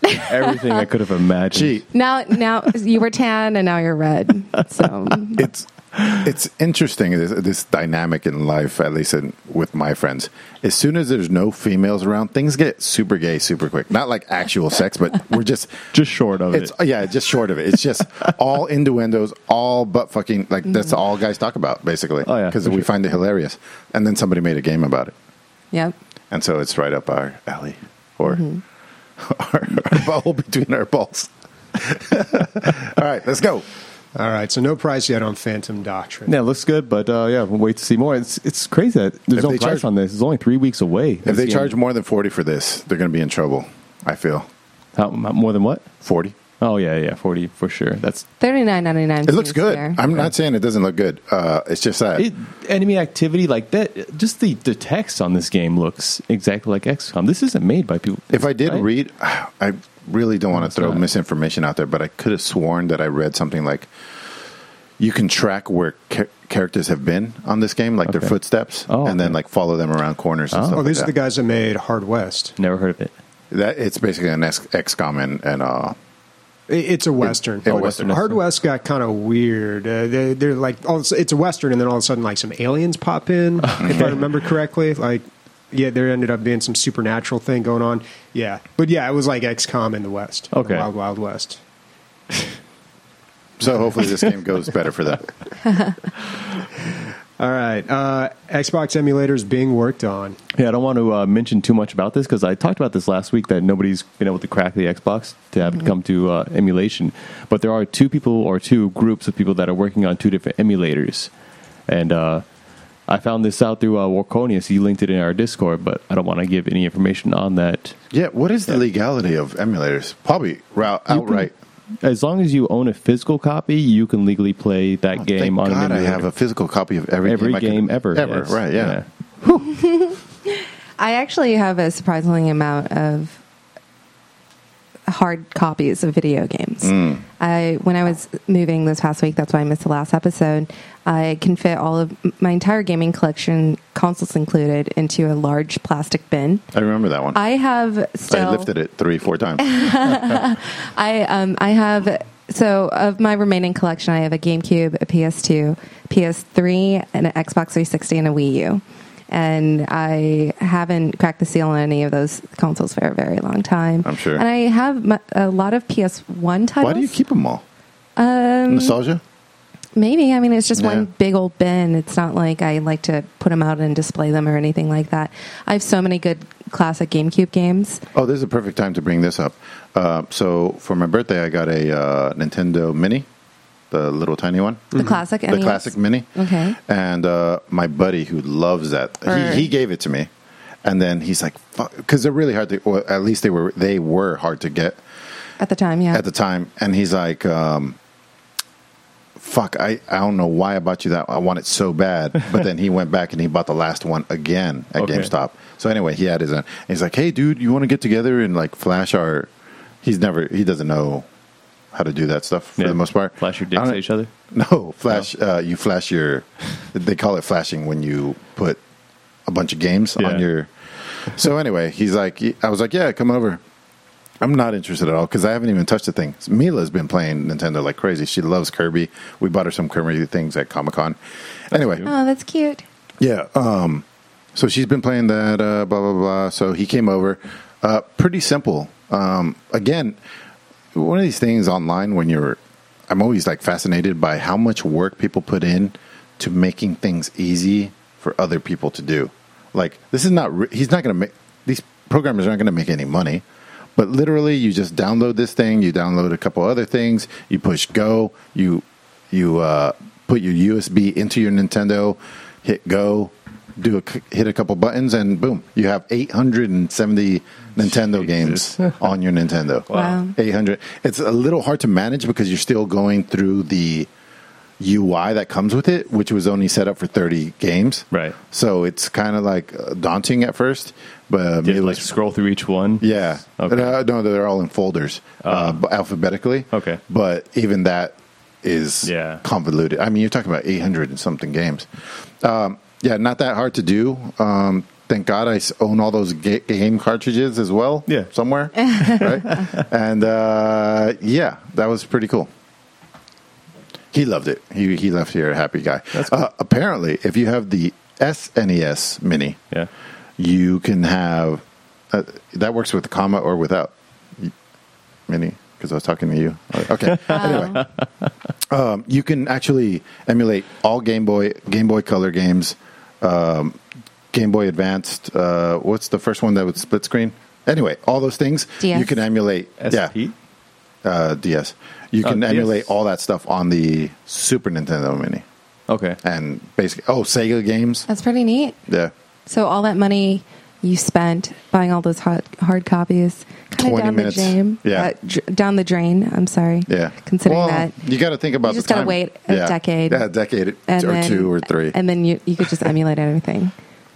[SPEAKER 3] Everything I could have imagined.
[SPEAKER 4] Gee,
[SPEAKER 2] Now, now you were tan and now you're red. So
[SPEAKER 4] it's it's interesting this, this dynamic in life, at least in, with my friends. As soon as there's no females around, things get super gay super quick. Not like actual sex, but we're just
[SPEAKER 3] Just short of
[SPEAKER 4] it's
[SPEAKER 3] it.
[SPEAKER 4] yeah, just short of it. It's just all innuendos, all butt fucking. Like that's all guys talk about basically.
[SPEAKER 3] Oh, yeah,
[SPEAKER 4] because
[SPEAKER 3] for
[SPEAKER 4] we
[SPEAKER 3] sure.
[SPEAKER 4] find it hilarious. And then somebody made a game about it,
[SPEAKER 2] yep.
[SPEAKER 4] and so it's right up our alley, or our, our ball between our balls. All right, let's go.
[SPEAKER 1] All right, so no price yet on Phantom Doctrine.
[SPEAKER 3] Yeah, it looks good, but uh, yeah, we'll wait to see more. It's it's crazy that there's
[SPEAKER 4] If
[SPEAKER 3] no
[SPEAKER 4] they
[SPEAKER 3] price
[SPEAKER 4] charge-
[SPEAKER 3] on this. It's only three weeks away.
[SPEAKER 4] If they charge more than forty for this, they're going to be in trouble. I feel
[SPEAKER 3] How, more than what?
[SPEAKER 4] forty.
[SPEAKER 3] Oh yeah, yeah, forty for sure. That's
[SPEAKER 2] Thirty nine ninety nine.
[SPEAKER 4] It looks good. I'm not saying it doesn't look good. Uh, it's just that
[SPEAKER 3] it, enemy activity like that. Just the, the text on this game looks exactly like X COM. This isn't made by people.
[SPEAKER 4] if I did
[SPEAKER 3] right?
[SPEAKER 4] read, I really don't want to
[SPEAKER 3] it's
[SPEAKER 4] throw
[SPEAKER 3] not.
[SPEAKER 4] misinformation out there, but I could have sworn that I read something like you can track where ca- characters have been on this game, like their
[SPEAKER 3] Okay.
[SPEAKER 4] footsteps,
[SPEAKER 3] Oh,
[SPEAKER 4] and then
[SPEAKER 3] okay.
[SPEAKER 4] like follow them around corners and
[SPEAKER 3] Oh.
[SPEAKER 4] stuff
[SPEAKER 1] Oh,
[SPEAKER 4] like
[SPEAKER 1] these
[SPEAKER 4] that.
[SPEAKER 1] are the guys that made Hard West.
[SPEAKER 3] Never heard of it.
[SPEAKER 4] That it's basically an X- XCOM and, and uh,
[SPEAKER 1] It- It's a Western.
[SPEAKER 4] a Western.
[SPEAKER 1] Hard West got kind of weird. Uh, they, they're like, all, it's a Western, and then all of a sudden, like some aliens pop in, if I remember correctly. Like, yeah, there ended up being some supernatural thing going on. Yeah, but yeah, it was like X COM in the West,
[SPEAKER 3] Okay.
[SPEAKER 1] the Wild Wild West.
[SPEAKER 4] so hopefully this game goes better for that.
[SPEAKER 1] All right, uh, Xbox emulators being worked on.
[SPEAKER 3] Yeah, I don't want to uh, mention too much about this because I talked about this last week that nobody's been able to crack the Xbox to have it come to uh, emulation. But there are two people or two groups of people that are working on two different emulators. And uh, I found this out through uh, Warconius. He linked it in our Discord, but I don't want to give any information on that.
[SPEAKER 4] Yeah, what is the legality of emulators? Probably route outright.
[SPEAKER 3] As long as you own a physical copy, you can legally play that
[SPEAKER 4] Oh,
[SPEAKER 3] game
[SPEAKER 4] thank
[SPEAKER 3] on
[SPEAKER 4] God
[SPEAKER 3] an
[SPEAKER 4] I
[SPEAKER 3] emulator.
[SPEAKER 4] have a physical copy of every,
[SPEAKER 3] Every
[SPEAKER 4] game, I could-
[SPEAKER 3] game ever.
[SPEAKER 4] Ever,
[SPEAKER 3] yes.
[SPEAKER 4] right? Yeah.
[SPEAKER 2] I actually have a surprising amount of hard copies of video games.
[SPEAKER 4] Mm.
[SPEAKER 2] I when I was moving this past week, that's why I missed the last episode. I can fit all of my entire gaming collection, consoles included, into a large plastic bin.
[SPEAKER 4] I remember that one.
[SPEAKER 2] I have still
[SPEAKER 4] I lifted it three, four times.
[SPEAKER 2] I um I have so of my remaining collection, I have a GameCube, a P S two, P S three, and an Xbox three sixty, and a Wii U. And I haven't cracked the seal on any of those consoles for a very long time.
[SPEAKER 4] I'm sure.
[SPEAKER 2] And I have m- a lot of P S one titles.
[SPEAKER 4] Why do you keep them all?
[SPEAKER 2] Um,
[SPEAKER 4] Nostalgia?
[SPEAKER 2] Maybe. I mean, it's just
[SPEAKER 4] Yeah.
[SPEAKER 2] one big old bin. It's not like I like to put them out and display them or anything like that. I have so many good classic GameCube games.
[SPEAKER 4] Oh, this is a perfect time to bring this up. Uh, so for my birthday, I got a uh, Nintendo Mini, the little tiny one.
[SPEAKER 2] The classic
[SPEAKER 4] The
[SPEAKER 2] N E S.
[SPEAKER 4] classic Mini.
[SPEAKER 2] Okay.
[SPEAKER 4] And uh, my buddy who loves that,
[SPEAKER 2] Or-
[SPEAKER 4] he, he gave it to me. And then he's like, because they're really hard to, or at least they were, they were hard to get
[SPEAKER 2] At the time, yeah.
[SPEAKER 4] at the time. And he's like, um, fuck, I, I don't know why I bought you that. I want it so bad. But then he went back and he bought the last one again at
[SPEAKER 3] Okay.
[SPEAKER 4] GameStop. So anyway, he had his own. He's like, hey, dude, you want to get together and like flash our, he's never, he doesn't know how to do that stuff for
[SPEAKER 3] Yeah.
[SPEAKER 4] the most part.
[SPEAKER 3] Flash your
[SPEAKER 4] I
[SPEAKER 3] dicks
[SPEAKER 4] don't-
[SPEAKER 3] at each other?
[SPEAKER 4] No, flash, uh, you flash your, they call it flashing when you put a bunch of games
[SPEAKER 3] Yeah.
[SPEAKER 4] on your, so anyway, he's like, I was like, yeah, come over. I'm not interested at all because I haven't even touched the thing. Mila's been playing Nintendo like crazy. She loves Kirby. We bought her some Kirby things at Comic Con. Anyway,
[SPEAKER 3] cute.
[SPEAKER 2] Oh, that's cute.
[SPEAKER 4] yeah. Um, so she's been playing that. Uh, blah blah blah. So he came over. Uh, pretty simple. Um, again, one of these things online when you're, I'm always like fascinated by how much work people put in to making things easy for other people to do. Like this is not. Re- he's not going to make these programmers aren't going to make any money. But literally, you just download this thing. You download a couple other things. You push go. You you uh, put your U S B into your Nintendo. Hit go. Do a, hit a couple buttons, and boom, you have eight hundred seventy Nintendo
[SPEAKER 3] Jesus.
[SPEAKER 4] games on your Nintendo.
[SPEAKER 2] Wow.
[SPEAKER 4] eight hundred. It's a little hard to manage because you're still going through the U I that comes with it, which was only set up for thirty games.
[SPEAKER 3] Right.
[SPEAKER 4] So it's kind of like uh, daunting at first, but um,
[SPEAKER 3] Did
[SPEAKER 4] it
[SPEAKER 3] you like
[SPEAKER 4] was
[SPEAKER 3] scroll through each one?
[SPEAKER 4] yeah.
[SPEAKER 3] Okay.
[SPEAKER 4] Uh, no, they're all in folders, uh, b- alphabetically.
[SPEAKER 3] Okay.
[SPEAKER 4] But even that is
[SPEAKER 3] Yeah.
[SPEAKER 4] convoluted. I mean, you're talking about eight hundred and something games. Um, yeah, not that hard to do. Um, thank God I s- own all those ga- game cartridges as well.
[SPEAKER 3] Yeah.
[SPEAKER 4] somewhere, right? And uh, yeah, that was pretty cool. He loved it. He he left here a happy guy.
[SPEAKER 3] That's cool.
[SPEAKER 4] Uh, apparently, if you have the S N E S Mini,
[SPEAKER 3] Yeah.
[SPEAKER 4] you can have uh, that works with comma or without Mini. Because I was talking to you. Okay. Anyway, um, you can actually emulate all Game Boy, Game Boy Color games, um, Game Boy Advanced. Uh, what's the first one that would split screen? Anyway, all those things
[SPEAKER 2] D S.
[SPEAKER 4] you can emulate.
[SPEAKER 3] S P?
[SPEAKER 4] Yeah, uh, D S. You can
[SPEAKER 3] Oh, D S.
[SPEAKER 4] emulate all that stuff on the Super Nintendo Mini,
[SPEAKER 3] Okay.
[SPEAKER 4] and basically, oh, Sega games.
[SPEAKER 2] That's pretty neat.
[SPEAKER 4] Yeah,
[SPEAKER 2] So all that money you spent buying all those hard, hard copies, kind of
[SPEAKER 4] twenty
[SPEAKER 2] down
[SPEAKER 4] minutes.
[SPEAKER 2] the drain.
[SPEAKER 4] Yeah.
[SPEAKER 2] uh, dr- down the drain. I'm sorry.
[SPEAKER 4] yeah.
[SPEAKER 2] Considering
[SPEAKER 4] well,
[SPEAKER 2] that,
[SPEAKER 4] you got to think about
[SPEAKER 2] you just
[SPEAKER 4] the
[SPEAKER 2] gotta
[SPEAKER 4] time.
[SPEAKER 2] wait a
[SPEAKER 4] Yeah.
[SPEAKER 2] decade.
[SPEAKER 4] Yeah, a decade
[SPEAKER 2] and
[SPEAKER 4] or
[SPEAKER 2] then,
[SPEAKER 4] two or three.
[SPEAKER 2] and then you you could just emulate everything.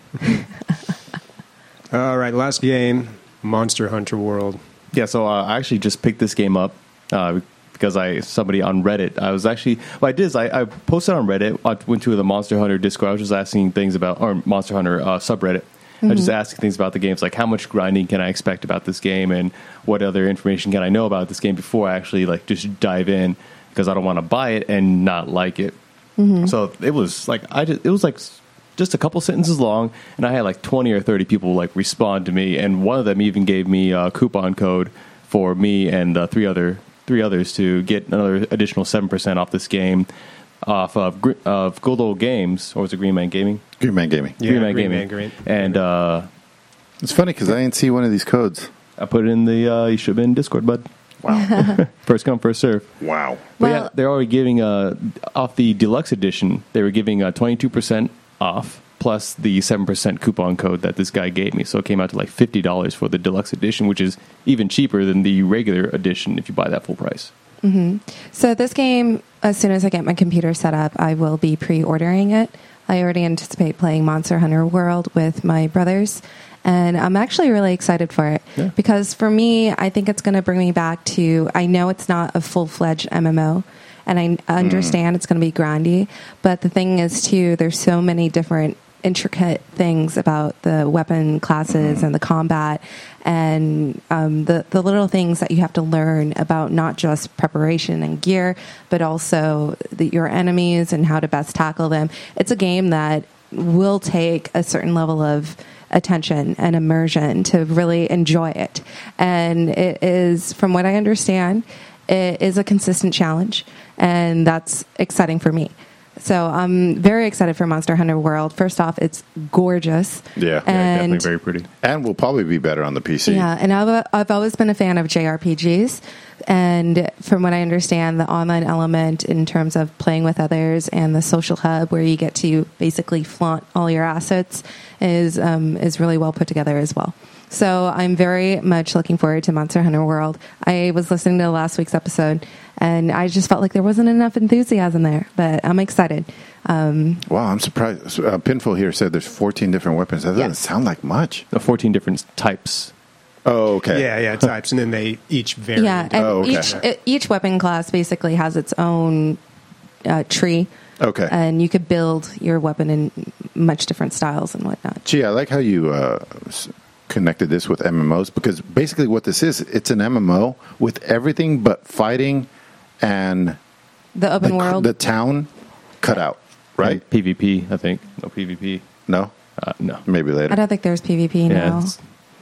[SPEAKER 1] All right, last game, Monster Hunter World.
[SPEAKER 3] Yeah, so uh, I actually just picked this game up uh, because I somebody on Reddit. I was actually what I did is I, I posted on Reddit. I went to the Monster Hunter Discord. I was just asking things about or Monster Hunter uh, subreddit. I was just asking things about the games, like how much grinding can I expect about this game, and what other information can I know about this game before I actually like just dive in, because I don't want to buy it and not like it. So it was like I just, it was like just a couple sentences long, and I had like twenty or thirty people like respond to me, and one of them even gave me a coupon code for me and uh, three other three others to get another additional seven percent off this game off of Gr- of Good Old Games, or was it Green Man Gaming?
[SPEAKER 4] Green Man Gaming.
[SPEAKER 1] Yeah,
[SPEAKER 3] Green Man
[SPEAKER 1] Green
[SPEAKER 3] Gaming.
[SPEAKER 1] Man, Green-
[SPEAKER 3] and uh,
[SPEAKER 4] It's funny because I didn't see one of these codes.
[SPEAKER 3] I put it in the uh, you should have been in Discord, bud.
[SPEAKER 4] Wow.
[SPEAKER 3] First come, first serve.
[SPEAKER 4] Wow.
[SPEAKER 3] But
[SPEAKER 2] Well-
[SPEAKER 3] yeah, they're already giving uh, off the deluxe edition. They were giving uh, twenty-two percent off plus the seven percent coupon code that this guy gave me. So it came out to like fifty dollars for the deluxe edition, which is even cheaper than the regular edition if you buy that full price.
[SPEAKER 2] So this game, as soon as I get my computer set up, I will be pre-ordering it. I already anticipate playing Monster Hunter World with my brothers, and I'm actually really excited for it.
[SPEAKER 3] Yeah.
[SPEAKER 2] Because for me, I think it's going to bring me back to, I know it's not a full-fledged M M O, and I understand it's going to be grindy, but the thing is, too, there's so many different intricate things about the weapon classes and the combat and um, the, the little things that you have to learn about not just preparation and gear, but also the, your enemies and how to best tackle them. It's a game that will take a certain level of attention and immersion to really enjoy it. And it is, from what I understand, it is a consistent challenge, and that's exciting for me. So I'm very excited for Monster Hunter World. First off, it's gorgeous.
[SPEAKER 4] Yeah. Yeah,
[SPEAKER 3] Yeah,
[SPEAKER 2] and
[SPEAKER 3] definitely very pretty.
[SPEAKER 4] And will probably be better on the P C.
[SPEAKER 2] yeah, and I've I've always been a fan of J R P Gs, and from what I understand, the online element in terms of playing with others and the social hub where you get to basically flaunt all your assets is um, is really well put together as well. So I'm very much looking forward to Monster Hunter World. I was listening to last week's episode, and I just felt like there wasn't enough enthusiasm there, but I'm excited. Um,
[SPEAKER 4] Wow, I'm surprised. Uh, Pinful here said there's fourteen different weapons. That doesn't
[SPEAKER 2] Yeah.
[SPEAKER 4] sound like much.
[SPEAKER 3] Uh, fourteen different types.
[SPEAKER 4] Oh, okay.
[SPEAKER 1] Yeah, yeah, types, and then they each vary.
[SPEAKER 2] yeah, and
[SPEAKER 4] Oh, okay.
[SPEAKER 2] each e- each weapon class basically has its own uh, tree.
[SPEAKER 4] Okay.
[SPEAKER 2] And you could build your weapon in much different styles and whatnot.
[SPEAKER 4] Gee, I like how you uh, s- connected this with M M Os, because basically what this is, it's an M M O with everything but fighting and
[SPEAKER 2] The open
[SPEAKER 4] the,
[SPEAKER 2] world.
[SPEAKER 4] the town cut out, right?
[SPEAKER 3] And PvP, I think. No PvP.
[SPEAKER 4] No?
[SPEAKER 3] Uh, no.
[SPEAKER 4] Maybe
[SPEAKER 2] I
[SPEAKER 4] later.
[SPEAKER 2] don't think there's PvP
[SPEAKER 3] Yeah,
[SPEAKER 2] now.
[SPEAKER 3] it's-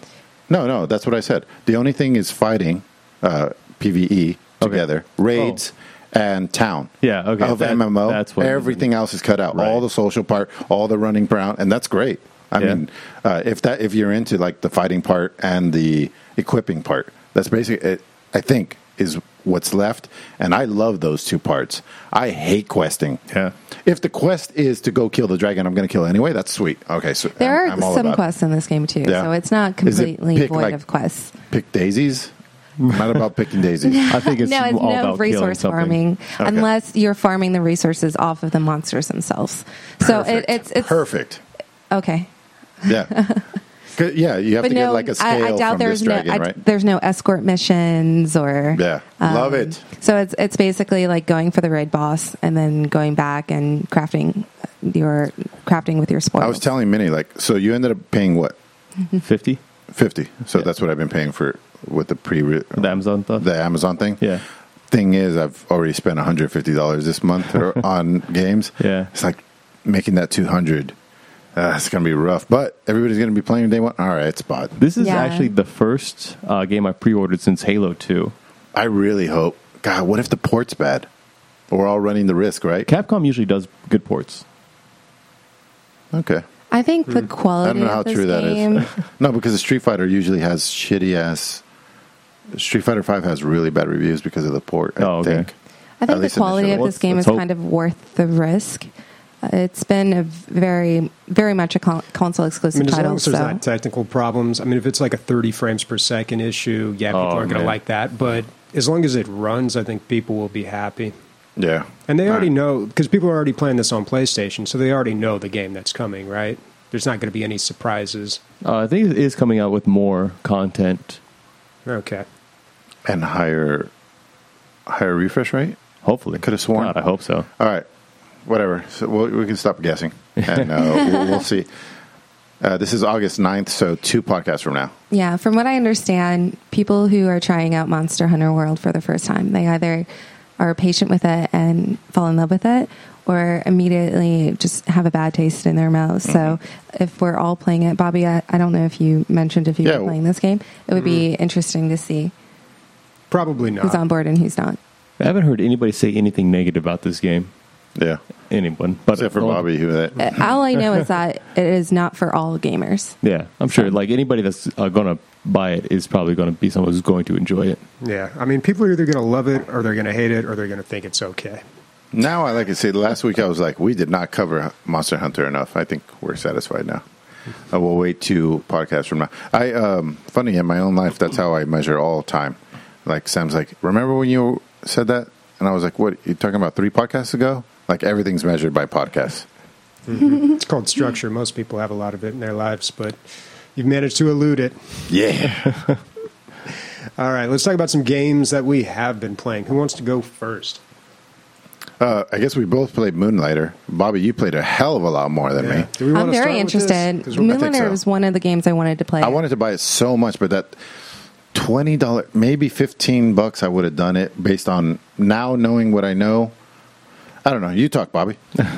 [SPEAKER 4] No, no, that's what I said. The only thing is fighting, uh, PvE together, raids, and town.
[SPEAKER 3] Yeah, okay,
[SPEAKER 4] Of
[SPEAKER 3] that-
[SPEAKER 4] M M O.
[SPEAKER 3] that's what it
[SPEAKER 4] Everything else is cut out.
[SPEAKER 3] Right.
[SPEAKER 4] All the social part, all the running around, and that's great. I
[SPEAKER 3] Yeah.
[SPEAKER 4] mean, uh, if that if you're into like the fighting part and the equipping part, that's basically it. I think is what's left, and I love those two parts. I hate questing.
[SPEAKER 3] Yeah.
[SPEAKER 4] If the quest is to go kill the dragon, I'm going to kill anyway. That's sweet. Okay, so
[SPEAKER 2] There
[SPEAKER 4] I'm,
[SPEAKER 2] are
[SPEAKER 4] I'm all
[SPEAKER 2] some
[SPEAKER 4] about it.
[SPEAKER 2] quests in this game too,
[SPEAKER 4] Yeah.
[SPEAKER 2] so it's not
[SPEAKER 4] Is it
[SPEAKER 2] completely
[SPEAKER 4] pick,
[SPEAKER 2] void
[SPEAKER 4] like-
[SPEAKER 2] of quests.
[SPEAKER 4] Pick daisies. Not about picking daisies.
[SPEAKER 3] I think it's
[SPEAKER 2] no, it's
[SPEAKER 3] all
[SPEAKER 2] no
[SPEAKER 3] about
[SPEAKER 2] resource
[SPEAKER 3] killing something.
[SPEAKER 2] farming
[SPEAKER 4] Okay.
[SPEAKER 2] unless you're farming the resources off of the monsters themselves. So it,
[SPEAKER 4] Perfect.
[SPEAKER 2] it's it's
[SPEAKER 4] perfect.
[SPEAKER 2] okay.
[SPEAKER 4] Yeah. 'Cause, yeah, you have
[SPEAKER 2] But
[SPEAKER 4] to
[SPEAKER 2] no,
[SPEAKER 4] get like a scale
[SPEAKER 2] I, I doubt
[SPEAKER 4] from
[SPEAKER 2] there's
[SPEAKER 4] this
[SPEAKER 2] no
[SPEAKER 4] dragon,
[SPEAKER 2] I,
[SPEAKER 4] right?
[SPEAKER 2] there's no escort missions or
[SPEAKER 4] Yeah. Love
[SPEAKER 2] um,
[SPEAKER 4] it.
[SPEAKER 2] So it's it's basically like going for the raid boss and then going back and crafting you're crafting with your spoils.
[SPEAKER 4] I was telling Minnie, like, so you ended up paying what?
[SPEAKER 3] fifty?
[SPEAKER 4] fifty. So
[SPEAKER 3] Yeah.
[SPEAKER 4] that's what I've been paying for with the pre
[SPEAKER 3] The Amazon stuff?
[SPEAKER 4] the Amazon thing.
[SPEAKER 3] Yeah.
[SPEAKER 4] Thing is, I've already spent one hundred fifty dollars this month on games.
[SPEAKER 3] Yeah.
[SPEAKER 4] It's like making that two hundred. Uh, it's going to be rough, but everybody's going to be playing day one. All right, spot.
[SPEAKER 3] This is
[SPEAKER 2] Yeah.
[SPEAKER 3] actually the first uh, game I pre-ordered since Halo two.
[SPEAKER 4] I really hope. God, what if the port's bad? We're all running the risk, right?
[SPEAKER 3] Capcom usually does good ports.
[SPEAKER 4] Okay.
[SPEAKER 2] I think the
[SPEAKER 4] I
[SPEAKER 2] quality
[SPEAKER 4] don't know how
[SPEAKER 2] of this
[SPEAKER 4] true that
[SPEAKER 2] game.
[SPEAKER 4] is. No, because the Street Fighter usually has shitty ass. Street Fighter Five has really bad reviews because of the port. I
[SPEAKER 3] Oh, okay.
[SPEAKER 4] think.
[SPEAKER 2] I
[SPEAKER 4] At
[SPEAKER 2] think the
[SPEAKER 4] least
[SPEAKER 2] quality
[SPEAKER 4] initially.
[SPEAKER 2] of this
[SPEAKER 3] Let's-
[SPEAKER 2] game
[SPEAKER 3] let's
[SPEAKER 2] is
[SPEAKER 3] hope.
[SPEAKER 2] kind of worth the risk. Uh, It's been a very, very much a con- console
[SPEAKER 1] I
[SPEAKER 2] exclusive
[SPEAKER 1] mean, as long
[SPEAKER 2] title.
[SPEAKER 1] as there's
[SPEAKER 2] So
[SPEAKER 1] not technical problems. I mean, if it's like a thirty frames per second issue, yeah, people
[SPEAKER 3] Oh,
[SPEAKER 1] aren't going to
[SPEAKER 3] man.
[SPEAKER 1] like that. But as long as it runs, I think people will be happy.
[SPEAKER 4] Yeah.
[SPEAKER 1] And they already
[SPEAKER 4] All right.
[SPEAKER 1] know, because people are already playing this on PlayStation, so they already know the game that's coming, right? There's not going to be any surprises.
[SPEAKER 3] Uh, I think it is coming out with more content,
[SPEAKER 1] Okay.
[SPEAKER 4] And higher, higher refresh rate.
[SPEAKER 3] hopefully.
[SPEAKER 4] Could have sworn.
[SPEAKER 3] God, I hope so.
[SPEAKER 4] All right, whatever. So we'll, we can stop guessing, and uh, we'll, we'll see. Uh, this is August ninth, so two podcasts from now.
[SPEAKER 2] yeah, from what I understand, people who are trying out Monster Hunter World for the first time, they either are patient with it and fall in love with it, or immediately just have a bad taste in their mouth.
[SPEAKER 4] Mm-hmm.
[SPEAKER 2] So if we're all playing it, Bobby, I, I don't know if you mentioned if you
[SPEAKER 4] Yeah.
[SPEAKER 2] were playing this game. It would be
[SPEAKER 4] Mm-hmm.
[SPEAKER 2] interesting to see
[SPEAKER 1] Probably not.
[SPEAKER 2] who's on board and who's not.
[SPEAKER 3] I haven't heard anybody say anything negative about this game.
[SPEAKER 4] Yeah,
[SPEAKER 3] Anyone. But
[SPEAKER 4] except for Bobby, who that.
[SPEAKER 2] Uh, All I know is that it is not for all gamers.
[SPEAKER 3] Yeah, I'm sure like anybody that's uh, going to buy it is probably going to be someone who's going to enjoy it.
[SPEAKER 1] Yeah. I mean, people are either going to love it, or they're going to hate it, or they're going to think it's okay.
[SPEAKER 4] Now I like to say, last week I was like, we did not cover Monster Hunter enough. I think we're satisfied now. Uh, we'll wait two podcasts from now. I um, funny in my own life, that's how I measure all time. Like Sam's like, remember when you said that? And I was like, what? You talking about three podcasts ago? Like everything's measured by podcasts.
[SPEAKER 1] It's called structure. Most people have a lot of it in their lives, but you've managed to elude it.
[SPEAKER 4] Yeah.
[SPEAKER 1] All right, let's talk about some games that we have been playing. Who wants to go first?
[SPEAKER 4] Uh, I guess we both played Moonlighter. Bobby, you played a hell of a lot more than me.
[SPEAKER 1] Do we want
[SPEAKER 2] I'm
[SPEAKER 1] to
[SPEAKER 2] very
[SPEAKER 1] start with this?
[SPEAKER 2] interested.
[SPEAKER 1] 'Cause we're-
[SPEAKER 4] I think
[SPEAKER 2] Moonlighter
[SPEAKER 4] so.
[SPEAKER 2] was one of the games I wanted to play.
[SPEAKER 4] I wanted to buy it so much, but that twenty dollars, maybe fifteen bucks, I would have done it based on now knowing what I know. I don't know. You talk, Bobby.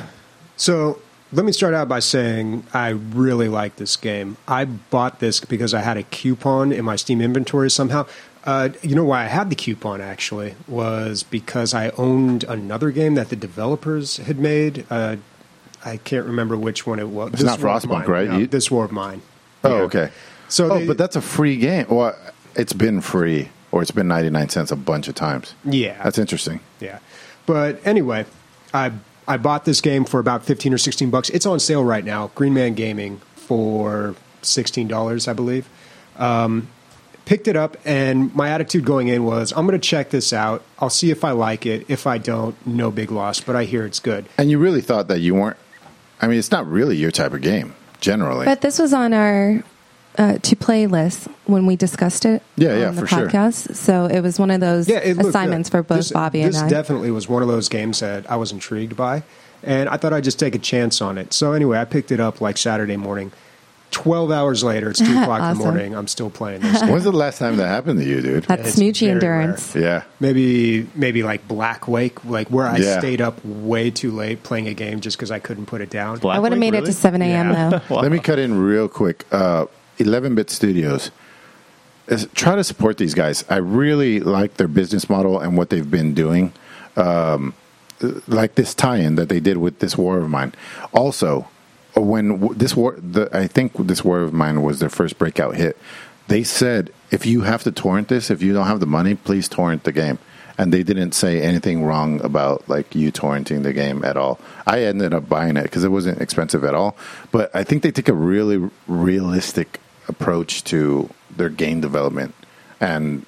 [SPEAKER 1] So let me start out by saying I really like this game. I bought this because I had a coupon in my Steam inventory somehow. Uh, you know why I had the coupon, actually, was because I owned another game that the developers had made. Uh, I can't remember which one it was.
[SPEAKER 4] It's not
[SPEAKER 1] War of
[SPEAKER 4] Frostpunk,
[SPEAKER 1] Mine.
[SPEAKER 4] right?
[SPEAKER 1] No,
[SPEAKER 4] You-
[SPEAKER 1] This War of Mine.
[SPEAKER 4] Oh,
[SPEAKER 1] Yeah.
[SPEAKER 4] okay.
[SPEAKER 1] So
[SPEAKER 4] oh,
[SPEAKER 1] they-
[SPEAKER 4] but that's a free game. Well, it's been free, or it's been ninety-nine cents a bunch of times.
[SPEAKER 1] Yeah.
[SPEAKER 4] That's interesting.
[SPEAKER 1] Yeah. But anyway, I I bought this game for about fifteen or sixteen bucks. It's on sale right now. Green Man Gaming for sixteen dollars, I believe. Um, picked it up, and my attitude going in was, I'm going to check this out. I'll see if I like it. If I don't, no big loss, but I hear it's good.
[SPEAKER 4] And you really thought that you weren't. I mean, it's not really your type of game, generally.
[SPEAKER 2] But this was on our uh, to play list when we discussed it
[SPEAKER 4] Yeah, yeah,
[SPEAKER 2] on the
[SPEAKER 4] for sure.
[SPEAKER 2] podcast. So it was one of those
[SPEAKER 1] Yeah, it looked
[SPEAKER 2] assignments
[SPEAKER 1] good.
[SPEAKER 2] for both
[SPEAKER 1] This-
[SPEAKER 2] Bobby
[SPEAKER 1] this
[SPEAKER 2] and I.
[SPEAKER 1] definitely was one of those games that I was intrigued by, and I thought I'd just take a chance on it. So anyway, I picked it up like Saturday morning. Twelve hours later, it's two o'clock in
[SPEAKER 2] Awesome.
[SPEAKER 1] the morning. I'm still playing this.
[SPEAKER 4] When's the last time that happened to you, dude?
[SPEAKER 2] That's
[SPEAKER 1] It's
[SPEAKER 2] smoochy
[SPEAKER 1] very
[SPEAKER 2] endurance.
[SPEAKER 4] Yeah.
[SPEAKER 1] Maybe maybe like Black Wake, like where I
[SPEAKER 4] Yeah.
[SPEAKER 1] stayed up way too late playing a game just because I couldn't put it down.
[SPEAKER 3] Black
[SPEAKER 2] I would have
[SPEAKER 3] Lake,
[SPEAKER 2] made it
[SPEAKER 3] really?
[SPEAKER 2] to seven a.m.
[SPEAKER 1] Yeah.
[SPEAKER 2] though.
[SPEAKER 4] Let me cut in real quick. Uh, eleven-bit Studios. Is- Try to support these guys. I really like their business model and what they've been doing. Um, like this tie-in that they did with this War of Mine. Also, when w- this war, the, I think this War of Mine was their first breakout hit. They said, if you have to torrent this, if you don't have the money, please torrent the game. And they didn't say anything wrong about like you torrenting the game at all. I ended up buying it because it wasn't expensive at all. But I think they take a really realistic approach to their game development and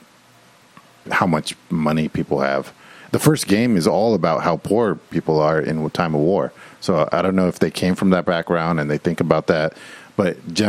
[SPEAKER 4] how much money people have. The first game is all about how poor people are in time of war. So I don't know if they came from that background and they think about that. But gener-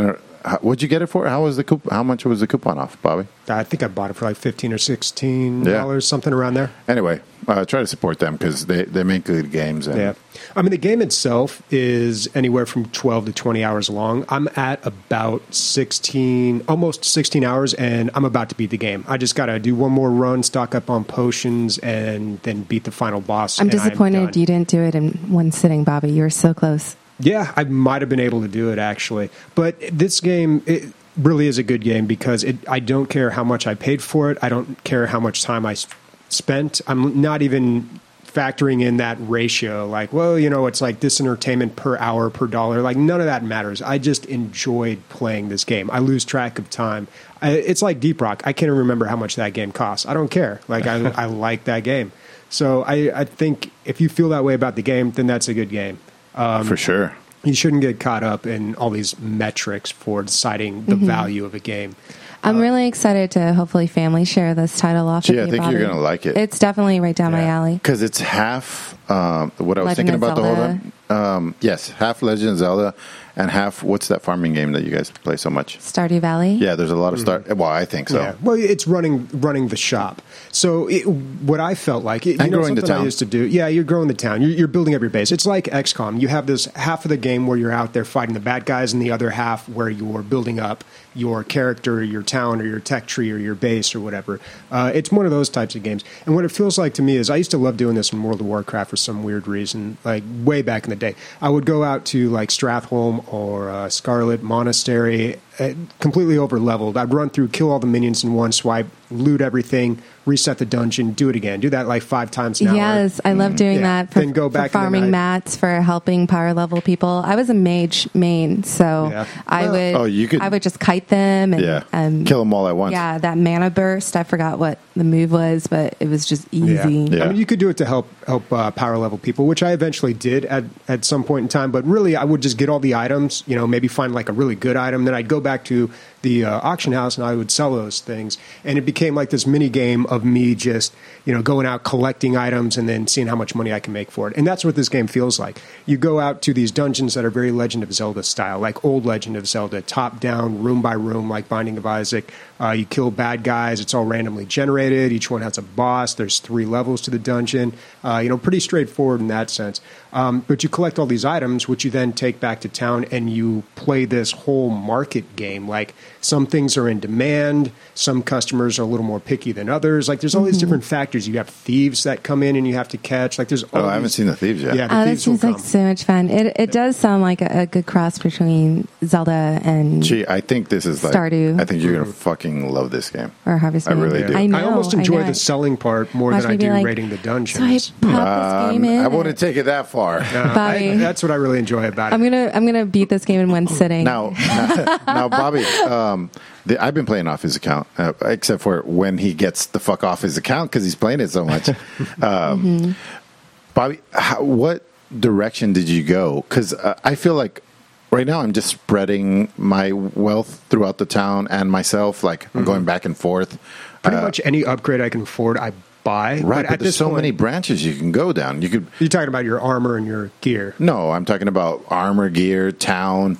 [SPEAKER 4] how, what'd you get it for? How was the coup- How much was the coupon off, Bobby?
[SPEAKER 1] I think I bought it for like fifteen or sixteen dollars,
[SPEAKER 4] Yeah.
[SPEAKER 1] something around there.
[SPEAKER 4] Anyway, uh, try to support them because they, they make good games. And
[SPEAKER 1] Yeah. I mean, the game itself is anywhere from twelve to twenty hours long. I'm at about sixteen, almost sixteen hours, and I'm about to beat the game. I just got to do one more run, stock up on potions, and then beat the final boss.
[SPEAKER 2] I'm
[SPEAKER 1] and
[SPEAKER 2] disappointed
[SPEAKER 1] done.
[SPEAKER 2] you didn't do it in one sitting, Bobby. You were so close.
[SPEAKER 1] Yeah, I might have been able to do it, actually. But this game... It, really is a good game because it, I don't care how much I paid for it. I don't care how much time I s- spent. I'm not even factoring in that ratio. Like, well, you know, it's like this entertainment per hour, per dollar. Like, none of that matters. I just enjoyed playing this game. I lose track of time. I, it's like Deep Rock. I can't even remember how much that game costs. I don't care. Like, I, I like that game. So I, I think if you feel that way about the game, then that's a good game. Um,
[SPEAKER 4] for sure.
[SPEAKER 1] You shouldn't get caught up in all these metrics for deciding the
[SPEAKER 2] Mm-hmm.
[SPEAKER 1] value of a game.
[SPEAKER 2] I'm really excited to hopefully family share this title off.
[SPEAKER 4] Gee,
[SPEAKER 2] with
[SPEAKER 4] I
[SPEAKER 2] you,
[SPEAKER 4] think you're
[SPEAKER 2] Bobby.
[SPEAKER 4] gonna like it.
[SPEAKER 2] It's definitely right down my
[SPEAKER 1] Yeah.
[SPEAKER 2] alley.
[SPEAKER 4] Because it's half um, what I was
[SPEAKER 2] Legend
[SPEAKER 4] thinking
[SPEAKER 2] of
[SPEAKER 4] about the whole
[SPEAKER 2] Zelda.
[SPEAKER 4] time. Um, yes, half Legend of Zelda and half, what's that farming game that you guys play so much?
[SPEAKER 2] Stardew Valley.
[SPEAKER 4] Yeah, there's a lot of start. Well, I think so.
[SPEAKER 1] Yeah. Well, it's running running the shop. So it, what I felt like, you
[SPEAKER 4] And
[SPEAKER 1] know,
[SPEAKER 4] growing the
[SPEAKER 1] something I
[SPEAKER 4] town.
[SPEAKER 1] used to do. Yeah, you're growing the town. You're, you're building up your base. It's like X COM. You have this half of the game where you're out there fighting the bad guys, and the other half where you're building up your character, your town, or your tech tree, or your base, or whatever. Uh, it's one of those types of games. And what it feels like to me is I used to love doing this in World of Warcraft for some weird reason, like way back in the day. I would go out to like Stratholme or uh, Scarlet Monastery, uh, completely over leveled. I'd run through, kill all the minions in one swipe, loot everything, reset the dungeon, do it again. Do that like five times an hour.
[SPEAKER 2] Yes, I love doing
[SPEAKER 1] Yeah.
[SPEAKER 2] that for,
[SPEAKER 1] Then go back
[SPEAKER 2] for
[SPEAKER 1] in the
[SPEAKER 2] farming
[SPEAKER 1] night.
[SPEAKER 2] mats, for helping power level people. I was a mage main, so
[SPEAKER 1] Yeah.
[SPEAKER 2] I
[SPEAKER 1] Well-
[SPEAKER 2] would
[SPEAKER 4] Oh, you could-
[SPEAKER 2] I would just kite them and
[SPEAKER 4] Yeah.
[SPEAKER 2] um,
[SPEAKER 4] Kill them all at once.
[SPEAKER 2] yeah, that mana burst. I forgot what the move was, but it was just easy.
[SPEAKER 4] Yeah.
[SPEAKER 1] I mean, you could do it to help help uh, power level people, which I eventually did at, at some point in time. But really, I would just get all the items, you know, maybe find like a really good item. Then I'd go back to the uh, auction house and I would sell those things. And it became like this mini game of me just, you know, going out collecting items and then seeing how much money I can make for it. And that's what this game feels like. You go out to these dungeons that are very Legend of Zelda style, like old Legend of Zelda, top down, room by room, like Binding of Isaac. Uh, you kill bad guys. It's all randomly generated. Each one has a boss. There's three levels to the dungeon. Uh, you know, pretty straightforward in that sense. Um, but you collect all these items, which you then take back to town and you play this whole market game. Like some things are in demand. Some customers are a little more picky than others. Like there's all these different factors. You have thieves that come in and you have to catch. Like there's all
[SPEAKER 4] Oh, I haven't
[SPEAKER 1] these-
[SPEAKER 4] seen the thieves yet.
[SPEAKER 1] Yeah, the
[SPEAKER 2] Oh, that
[SPEAKER 1] thieves will
[SPEAKER 2] seems like
[SPEAKER 1] come.
[SPEAKER 2] so much fun. It it does sound like a, a good cross between Zelda and
[SPEAKER 4] Gee, I think this is like.
[SPEAKER 2] Stardew.
[SPEAKER 4] I think you're gonna fucking love this game.
[SPEAKER 2] or Harvest
[SPEAKER 4] I
[SPEAKER 2] Moon.
[SPEAKER 4] really do.
[SPEAKER 2] I know.
[SPEAKER 1] I almost enjoy
[SPEAKER 2] know
[SPEAKER 1] the
[SPEAKER 2] it.
[SPEAKER 1] selling part more
[SPEAKER 2] Watch
[SPEAKER 1] than I
[SPEAKER 2] me be
[SPEAKER 1] do
[SPEAKER 2] like,
[SPEAKER 1] rating the
[SPEAKER 2] So I
[SPEAKER 1] dungeons.
[SPEAKER 2] pop this game in.
[SPEAKER 4] Um, I wouldn't take it that far.
[SPEAKER 1] Uh,
[SPEAKER 2] Bobby.
[SPEAKER 1] I- that's what I really enjoy about it.
[SPEAKER 2] I'm gonna I'm gonna beat this game in one sitting.
[SPEAKER 4] Now, now, now, Bobby, um, the, I've been playing off his account, uh, except for when he gets the fuck off his account because he's playing it so much. Um,
[SPEAKER 2] Mm-hmm.
[SPEAKER 4] Bobby, how, what direction did you go? Because uh, I feel like right now I'm just spreading my wealth throughout the town and myself. Like
[SPEAKER 1] Mm-hmm.
[SPEAKER 4] I'm going back and forth.
[SPEAKER 1] Pretty
[SPEAKER 4] Uh,
[SPEAKER 1] much any upgrade I can afford, I buy.
[SPEAKER 4] Right, but,
[SPEAKER 1] at
[SPEAKER 4] there's
[SPEAKER 1] this
[SPEAKER 4] so
[SPEAKER 1] point,
[SPEAKER 4] many branches you can go down. You could
[SPEAKER 1] You're talking about your armor and your gear.
[SPEAKER 4] no, I'm talking about armor, gear, town,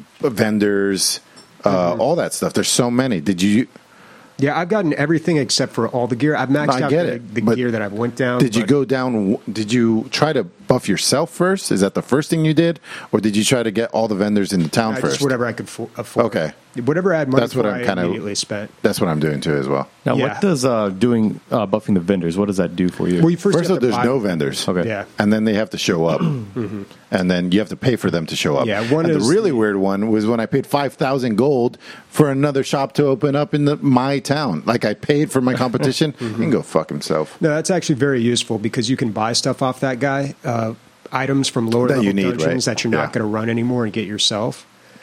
[SPEAKER 4] vendors, uh,
[SPEAKER 1] Mm-hmm.
[SPEAKER 4] all that stuff. There's so many. Did you?
[SPEAKER 1] Yeah, I've gotten everything except for all the gear. I've maxed
[SPEAKER 4] I
[SPEAKER 1] out
[SPEAKER 4] get
[SPEAKER 1] the,
[SPEAKER 4] it,
[SPEAKER 1] the
[SPEAKER 4] but
[SPEAKER 1] gear that I've went down.
[SPEAKER 4] Did you
[SPEAKER 1] but-
[SPEAKER 4] go down? Did you try to buff yourself first? Is that the first thing you did, or did you try to get all the vendors in the town
[SPEAKER 1] I
[SPEAKER 4] first?
[SPEAKER 1] just whatever I could fo- afford.
[SPEAKER 4] Okay.
[SPEAKER 1] Whatever I had money
[SPEAKER 4] That's what
[SPEAKER 1] for,
[SPEAKER 4] I'm
[SPEAKER 1] I
[SPEAKER 4] kinda-
[SPEAKER 1] immediately spent.
[SPEAKER 4] That's what I'm doing too, as well.
[SPEAKER 3] Now,
[SPEAKER 1] Yeah.
[SPEAKER 3] what does uh, doing uh, buffing the vendors? What does that do for you?
[SPEAKER 1] Well, you first,
[SPEAKER 4] First
[SPEAKER 1] you
[SPEAKER 4] of
[SPEAKER 1] have
[SPEAKER 4] all,
[SPEAKER 1] to
[SPEAKER 4] there's
[SPEAKER 1] buy-
[SPEAKER 4] no vendors.
[SPEAKER 3] Okay.
[SPEAKER 1] Yeah.
[SPEAKER 4] And then they have to show up, and then you have to pay for them to show up.
[SPEAKER 1] Yeah, one
[SPEAKER 4] and
[SPEAKER 1] is
[SPEAKER 4] the really
[SPEAKER 1] the-
[SPEAKER 4] weird one was when I paid five thousand gold for another shop to open up in the my town. Like I paid for my competition. He can go fuck himself.
[SPEAKER 1] No, that's actually very useful because you can buy stuff off that guy, uh, items from lower
[SPEAKER 4] That
[SPEAKER 1] level
[SPEAKER 4] you need,
[SPEAKER 1] dungeons
[SPEAKER 4] right?
[SPEAKER 1] that you're not
[SPEAKER 4] Yeah.
[SPEAKER 1] going to run anymore and get yourself.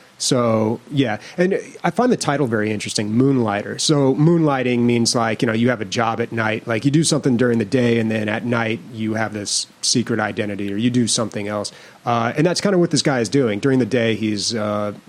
[SPEAKER 1] So yeah, and I find the title very interesting, Moonlighter. So moonlighting means like, you know, you have a job at night, like you do something during the day and then at night you have this secret identity or you do something else. Uh, and that's kind of what this guy is doing. During the day, he's, uh, you know,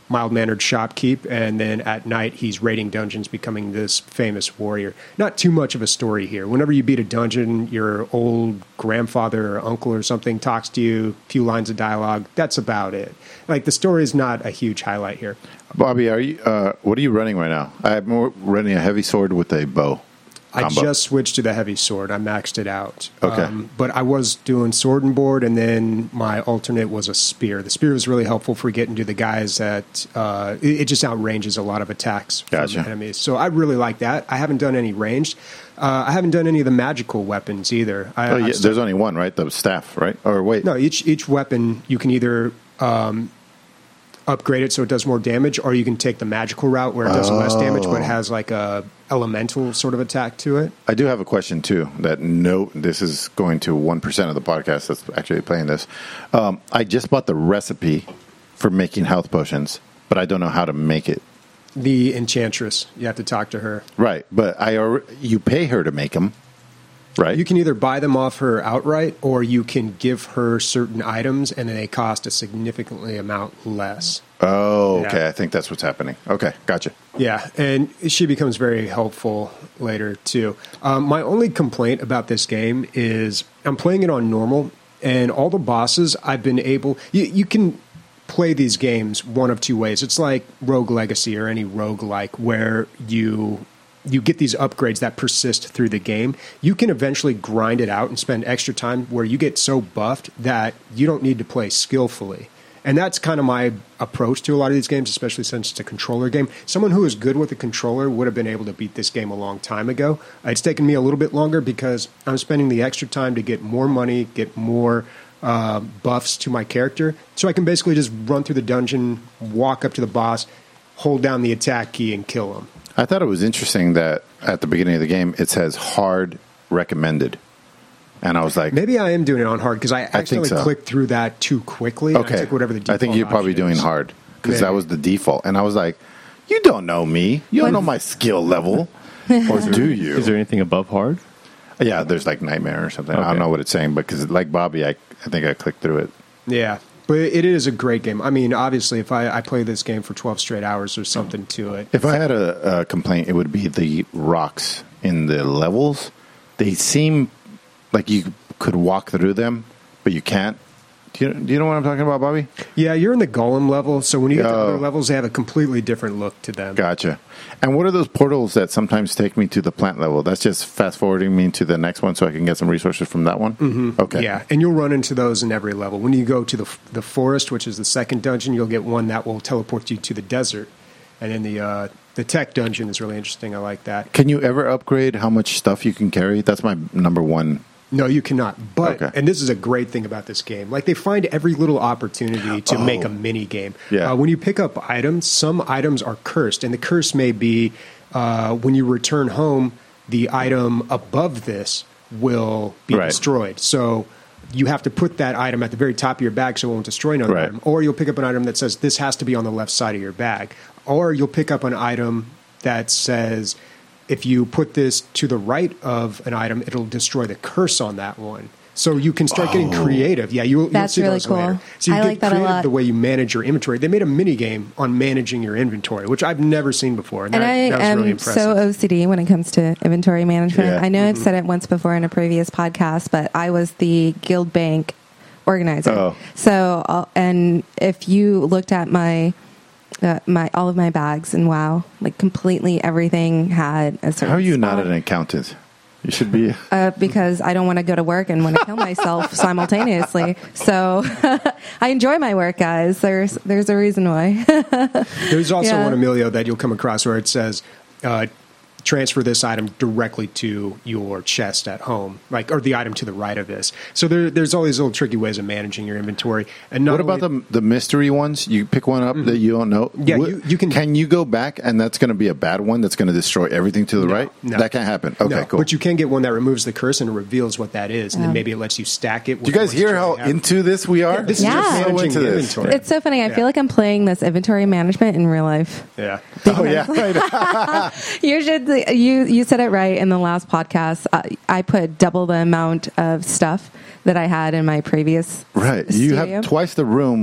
[SPEAKER 1] mild-mannered shopkeep, and then at night he's raiding dungeons, becoming this famous warrior. Not too much of a story here. Whenever you beat a dungeon, your old grandfather or uncle or something talks to you, a few lines of dialogue. That's about it. Like, the story is not a huge highlight here.
[SPEAKER 4] Bobby, are you? Uh, what are you running right now? I'm running a heavy sword with a bow. Combo.
[SPEAKER 1] I just switched to the heavy sword. I maxed it out.
[SPEAKER 4] Okay.
[SPEAKER 1] Um, but I was doing sword and board, and then my alternate was a spear. The spear was really helpful for getting to the guys that uh, it, it just outranges a lot of attacks
[SPEAKER 4] Gotcha.
[SPEAKER 1] from enemies. So I really like that. I haven't done any ranged. Uh, I haven't done any of the magical weapons either. I,
[SPEAKER 4] Oh, yeah,
[SPEAKER 1] I've
[SPEAKER 4] there's only one, right? The staff, right? Or wait,
[SPEAKER 1] No, each each weapon you can either um, upgrade it so it does more damage, or you can take the magical route where it does less damage but has like a elemental sort of attack to it.
[SPEAKER 4] I do have a question too. That no, this is going to one percent of the podcast that's actually playing this. Um, I just bought the recipe for making health potions, but I don't know how to make it.
[SPEAKER 1] The enchantress, you have to talk to her.
[SPEAKER 4] Right, but I alre- you pay her to make them, right?
[SPEAKER 1] You can either buy them off her outright, or you can give her certain items, and then they cost a significantly amount less.
[SPEAKER 4] Oh, okay.
[SPEAKER 1] Yeah.
[SPEAKER 4] I think that's what's happening. Okay, gotcha.
[SPEAKER 1] Yeah, and she becomes very helpful later, too. Um, my only complaint about this game is I'm playing it on normal, and all the bosses I've been able... You, you can play these games one of two ways. It's like Rogue Legacy or any roguelike, where you... you get these upgrades that persist through the game. You can eventually grind it out and spend extra time where you get so buffed that you don't need to play skillfully. And that's kind of my approach to a lot of these games, especially since it's a controller game. Someone who is good with a controller would have been able to beat this game a long time ago. It's taken me a little bit longer because I'm spending the extra time to get more money, get more uh, buffs to my character. So I can basically just run through the dungeon, walk up to the boss, hold down the attack key, and kill him.
[SPEAKER 4] I thought it was interesting that at the beginning of the game it says hard recommended, and I was like,
[SPEAKER 1] Maybe I am doing it on hard because I
[SPEAKER 4] think
[SPEAKER 1] accidentally
[SPEAKER 4] so.
[SPEAKER 1] clicked through that too quickly. And
[SPEAKER 4] okay,
[SPEAKER 1] I took whatever the default
[SPEAKER 4] I think you're probably
[SPEAKER 1] option
[SPEAKER 4] doing
[SPEAKER 1] is.
[SPEAKER 4] hard because
[SPEAKER 1] Maybe.
[SPEAKER 4] that was the default, and I was like, you don't know me, you don't know my skill level, or do you?
[SPEAKER 3] Is there anything above hard?
[SPEAKER 4] Yeah, there's like nightmare or something. I
[SPEAKER 3] Okay.
[SPEAKER 4] don't know what it's saying, but because like Bobby, I I think I clicked through it.
[SPEAKER 1] Yeah, but it is a great game. I mean, obviously, if I, I play this game for twelve straight hours, there's something to it.
[SPEAKER 4] If I had a, a complaint, it would be the rocks in the levels. They seem like you could walk through them, but you can't. Do you, do you know what I'm talking about, Bobby?
[SPEAKER 1] Yeah, you're in the golem level, so when you get to
[SPEAKER 4] Oh.
[SPEAKER 1] other levels, they have a completely different look to them.
[SPEAKER 4] Gotcha. And what are those portals that sometimes take me to the plant level? That's just fast forwarding me to the next one so I can get some resources from that one? Mm-hmm. Okay.
[SPEAKER 1] Yeah, and you'll run into those in every level. When you go to the the forest, which is the second dungeon, you'll get one that will teleport you to the desert. And then the uh, the tech dungeon is really interesting. I like that.
[SPEAKER 4] Can you ever upgrade how much stuff you can carry? That's my number one.
[SPEAKER 1] No, you cannot. But,
[SPEAKER 4] Okay.
[SPEAKER 1] and this is a great thing about this game, like they find every little opportunity to
[SPEAKER 4] Oh.
[SPEAKER 1] make a mini game.
[SPEAKER 4] Yeah.
[SPEAKER 1] Uh, when you pick up items, some items are cursed, and the curse may be uh, when you return home, the item above this will be
[SPEAKER 4] Right.
[SPEAKER 1] destroyed. So you have to put that item at the very top of your bag so it won't destroy another
[SPEAKER 4] Right.
[SPEAKER 1] item. Or you'll pick up an item that says this has to be on the left side of your bag. Or you'll pick up an item that says if you put this to the right of an item, it'll destroy the curse on that one. So you can start getting creative. Yeah, you'll,
[SPEAKER 2] That's
[SPEAKER 1] you'll see
[SPEAKER 2] really
[SPEAKER 1] those
[SPEAKER 2] cool.
[SPEAKER 1] later. So you
[SPEAKER 2] I
[SPEAKER 1] get
[SPEAKER 2] like that a
[SPEAKER 1] creative
[SPEAKER 2] lot.
[SPEAKER 1] the way you manage your inventory. They made a mini game on managing your inventory, which I've never seen before, and,
[SPEAKER 2] And
[SPEAKER 1] that,
[SPEAKER 2] I
[SPEAKER 1] that was
[SPEAKER 2] am
[SPEAKER 1] really impressive.
[SPEAKER 2] so O C D when it comes to inventory management.
[SPEAKER 4] Yeah.
[SPEAKER 2] I know
[SPEAKER 1] Mm-hmm.
[SPEAKER 2] I've said it once before in a previous podcast, but I was the guild bank organizer.
[SPEAKER 4] Oh.
[SPEAKER 2] So, uh, and if you looked at my uh, my all of my bags in WoW, like completely everything had a certain.
[SPEAKER 4] How are you not
[SPEAKER 2] spot.
[SPEAKER 4] an accountant? You should be.
[SPEAKER 2] Uh, because I don't want to go to work and want to kill myself simultaneously. So I enjoy my work, guys. There's there's a reason why.
[SPEAKER 1] There's also
[SPEAKER 2] Yeah.
[SPEAKER 1] one, Emilio, that you'll come across where it says uh, transfer this item directly to your chest at home, like or the item to the right of this. So there, there's all these little tricky ways of managing your inventory. And not
[SPEAKER 4] What about
[SPEAKER 1] only-
[SPEAKER 4] the the mystery ones? You pick one up that you don't know.
[SPEAKER 1] Yeah,
[SPEAKER 4] What-
[SPEAKER 1] you- you can-
[SPEAKER 4] Can you go back and that's going to be a bad one that's going to destroy everything to the
[SPEAKER 1] No,
[SPEAKER 4] right?
[SPEAKER 1] no.
[SPEAKER 4] That can't happen. Okay,
[SPEAKER 1] No,
[SPEAKER 4] cool.
[SPEAKER 1] But you can get one that removes the curse and it reveals what that is, and then maybe it lets you stack it.
[SPEAKER 4] Do you guys hear how into this we are?
[SPEAKER 1] Yeah, this is
[SPEAKER 2] Yeah.
[SPEAKER 1] just
[SPEAKER 2] So
[SPEAKER 1] managing
[SPEAKER 4] into
[SPEAKER 1] the
[SPEAKER 4] this.
[SPEAKER 1] inventory.
[SPEAKER 2] It's so funny. I
[SPEAKER 1] Yeah.
[SPEAKER 2] feel like I'm playing this inventory management in real life.
[SPEAKER 1] Yeah.
[SPEAKER 4] Oh yeah, right.
[SPEAKER 2] You should. You you said it right in the last podcast. I, I put double the amount of stuff that I had in my previous
[SPEAKER 4] right.
[SPEAKER 2] s-
[SPEAKER 4] You
[SPEAKER 2] studio.
[SPEAKER 4] have twice the room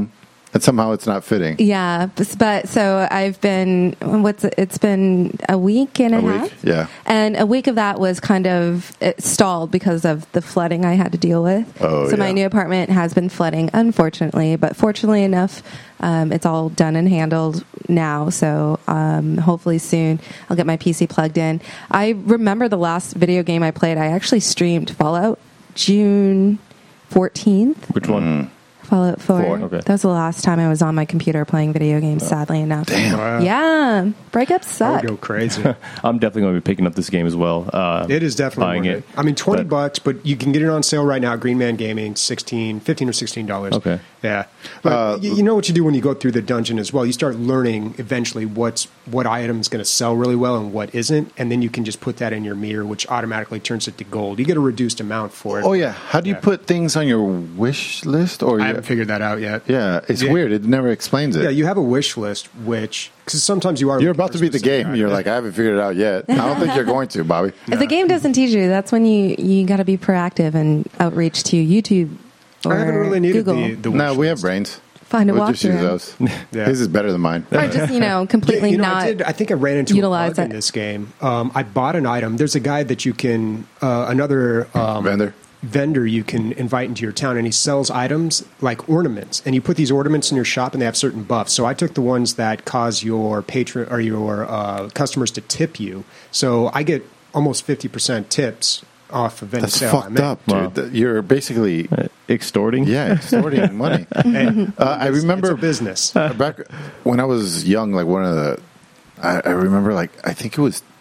[SPEAKER 4] and somehow it's not fitting.
[SPEAKER 2] Yeah, but, but so I've been what's it, it's been a week and a,
[SPEAKER 4] A
[SPEAKER 2] half.
[SPEAKER 4] week, yeah.
[SPEAKER 2] And a week of that was kind of it stalled because of the flooding I had to deal with.
[SPEAKER 4] Oh,
[SPEAKER 2] so my
[SPEAKER 4] yeah.
[SPEAKER 2] new apartment has been flooding, unfortunately, but fortunately enough, um, it's all done and handled now. So um, hopefully soon I'll get my P C plugged in. I remember the last video game I played. I actually streamed Fallout June fourteenth.
[SPEAKER 3] Which one?
[SPEAKER 4] Mm.
[SPEAKER 2] Fallout four.
[SPEAKER 3] Four, okay.
[SPEAKER 2] That was the last time I was on my computer playing video games, sadly enough.
[SPEAKER 4] Damn.
[SPEAKER 1] Wow.
[SPEAKER 2] Yeah. Breakups
[SPEAKER 1] I
[SPEAKER 2] suck.
[SPEAKER 1] would go crazy.
[SPEAKER 3] I'm definitely going to be picking up this game as well. Uh,
[SPEAKER 1] It is definitely
[SPEAKER 3] buying
[SPEAKER 1] worth
[SPEAKER 3] it.
[SPEAKER 1] it. I mean, twenty
[SPEAKER 3] But-
[SPEAKER 1] bucks, but you can get it on sale right now. Green Man Gaming, sixteen, fifteen or sixteen dollars.
[SPEAKER 3] Okay.
[SPEAKER 1] Yeah, but
[SPEAKER 4] Uh,
[SPEAKER 1] you, you know what you do when you go through the dungeon as well. You start learning eventually what's what item's going to sell really well and what isn't, and then you can just put that in your mirror, which automatically turns it to gold. You get a reduced amount for it.
[SPEAKER 4] Oh yeah, how do you
[SPEAKER 1] Yeah.
[SPEAKER 4] put things on your wish list? Or
[SPEAKER 1] I
[SPEAKER 4] your-
[SPEAKER 1] haven't figured that out yet.
[SPEAKER 4] yeah, it's
[SPEAKER 1] Yeah.
[SPEAKER 4] weird. It never explains it.
[SPEAKER 1] Yeah, you have a wish list, which because sometimes you are.
[SPEAKER 4] You're
[SPEAKER 1] looking
[SPEAKER 4] about
[SPEAKER 1] for
[SPEAKER 4] to beat the
[SPEAKER 1] specific
[SPEAKER 4] game. You're
[SPEAKER 1] items.
[SPEAKER 4] like, I haven't figured it out yet. I don't think you're going to, Bobby.
[SPEAKER 2] If the game doesn't teach you, that's when you, you got to be proactive and outreach to YouTube or
[SPEAKER 1] I haven't really needed
[SPEAKER 2] Google.
[SPEAKER 1] the, the
[SPEAKER 4] No,
[SPEAKER 1] wish
[SPEAKER 4] we have
[SPEAKER 1] list.
[SPEAKER 4] brains.
[SPEAKER 2] Find a
[SPEAKER 4] We'll just use
[SPEAKER 2] walkthrough.
[SPEAKER 4] those.
[SPEAKER 1] Yeah.
[SPEAKER 4] His is better than mine.
[SPEAKER 2] Or just, you know,
[SPEAKER 1] Yeah,
[SPEAKER 2] completely
[SPEAKER 1] you know,
[SPEAKER 2] not.
[SPEAKER 1] I, did, I think I ran into
[SPEAKER 2] utilize
[SPEAKER 1] a bug in
[SPEAKER 2] it.
[SPEAKER 1] this game. Um, I bought an item. There's a guy that you can uh, another um,
[SPEAKER 4] Vendor.
[SPEAKER 1] vendor you can invite into your town, and he sells items like ornaments. And you put these ornaments in your shop, and they have certain buffs. So I took the ones that cause your patron or your uh, customers to tip you. So I get almost fifty percent tips off of any
[SPEAKER 4] That's
[SPEAKER 1] sale I
[SPEAKER 4] fucked
[SPEAKER 1] make.
[SPEAKER 4] up, dude.
[SPEAKER 3] Wow.
[SPEAKER 4] That- You're basically,
[SPEAKER 3] Uh, extorting?
[SPEAKER 4] yeah, extorting money.
[SPEAKER 1] Hey,
[SPEAKER 4] Uh, I
[SPEAKER 1] it's-
[SPEAKER 4] remember
[SPEAKER 1] it's a business.
[SPEAKER 4] uh, back when I was young, like one of the, I, I remember like, I think it was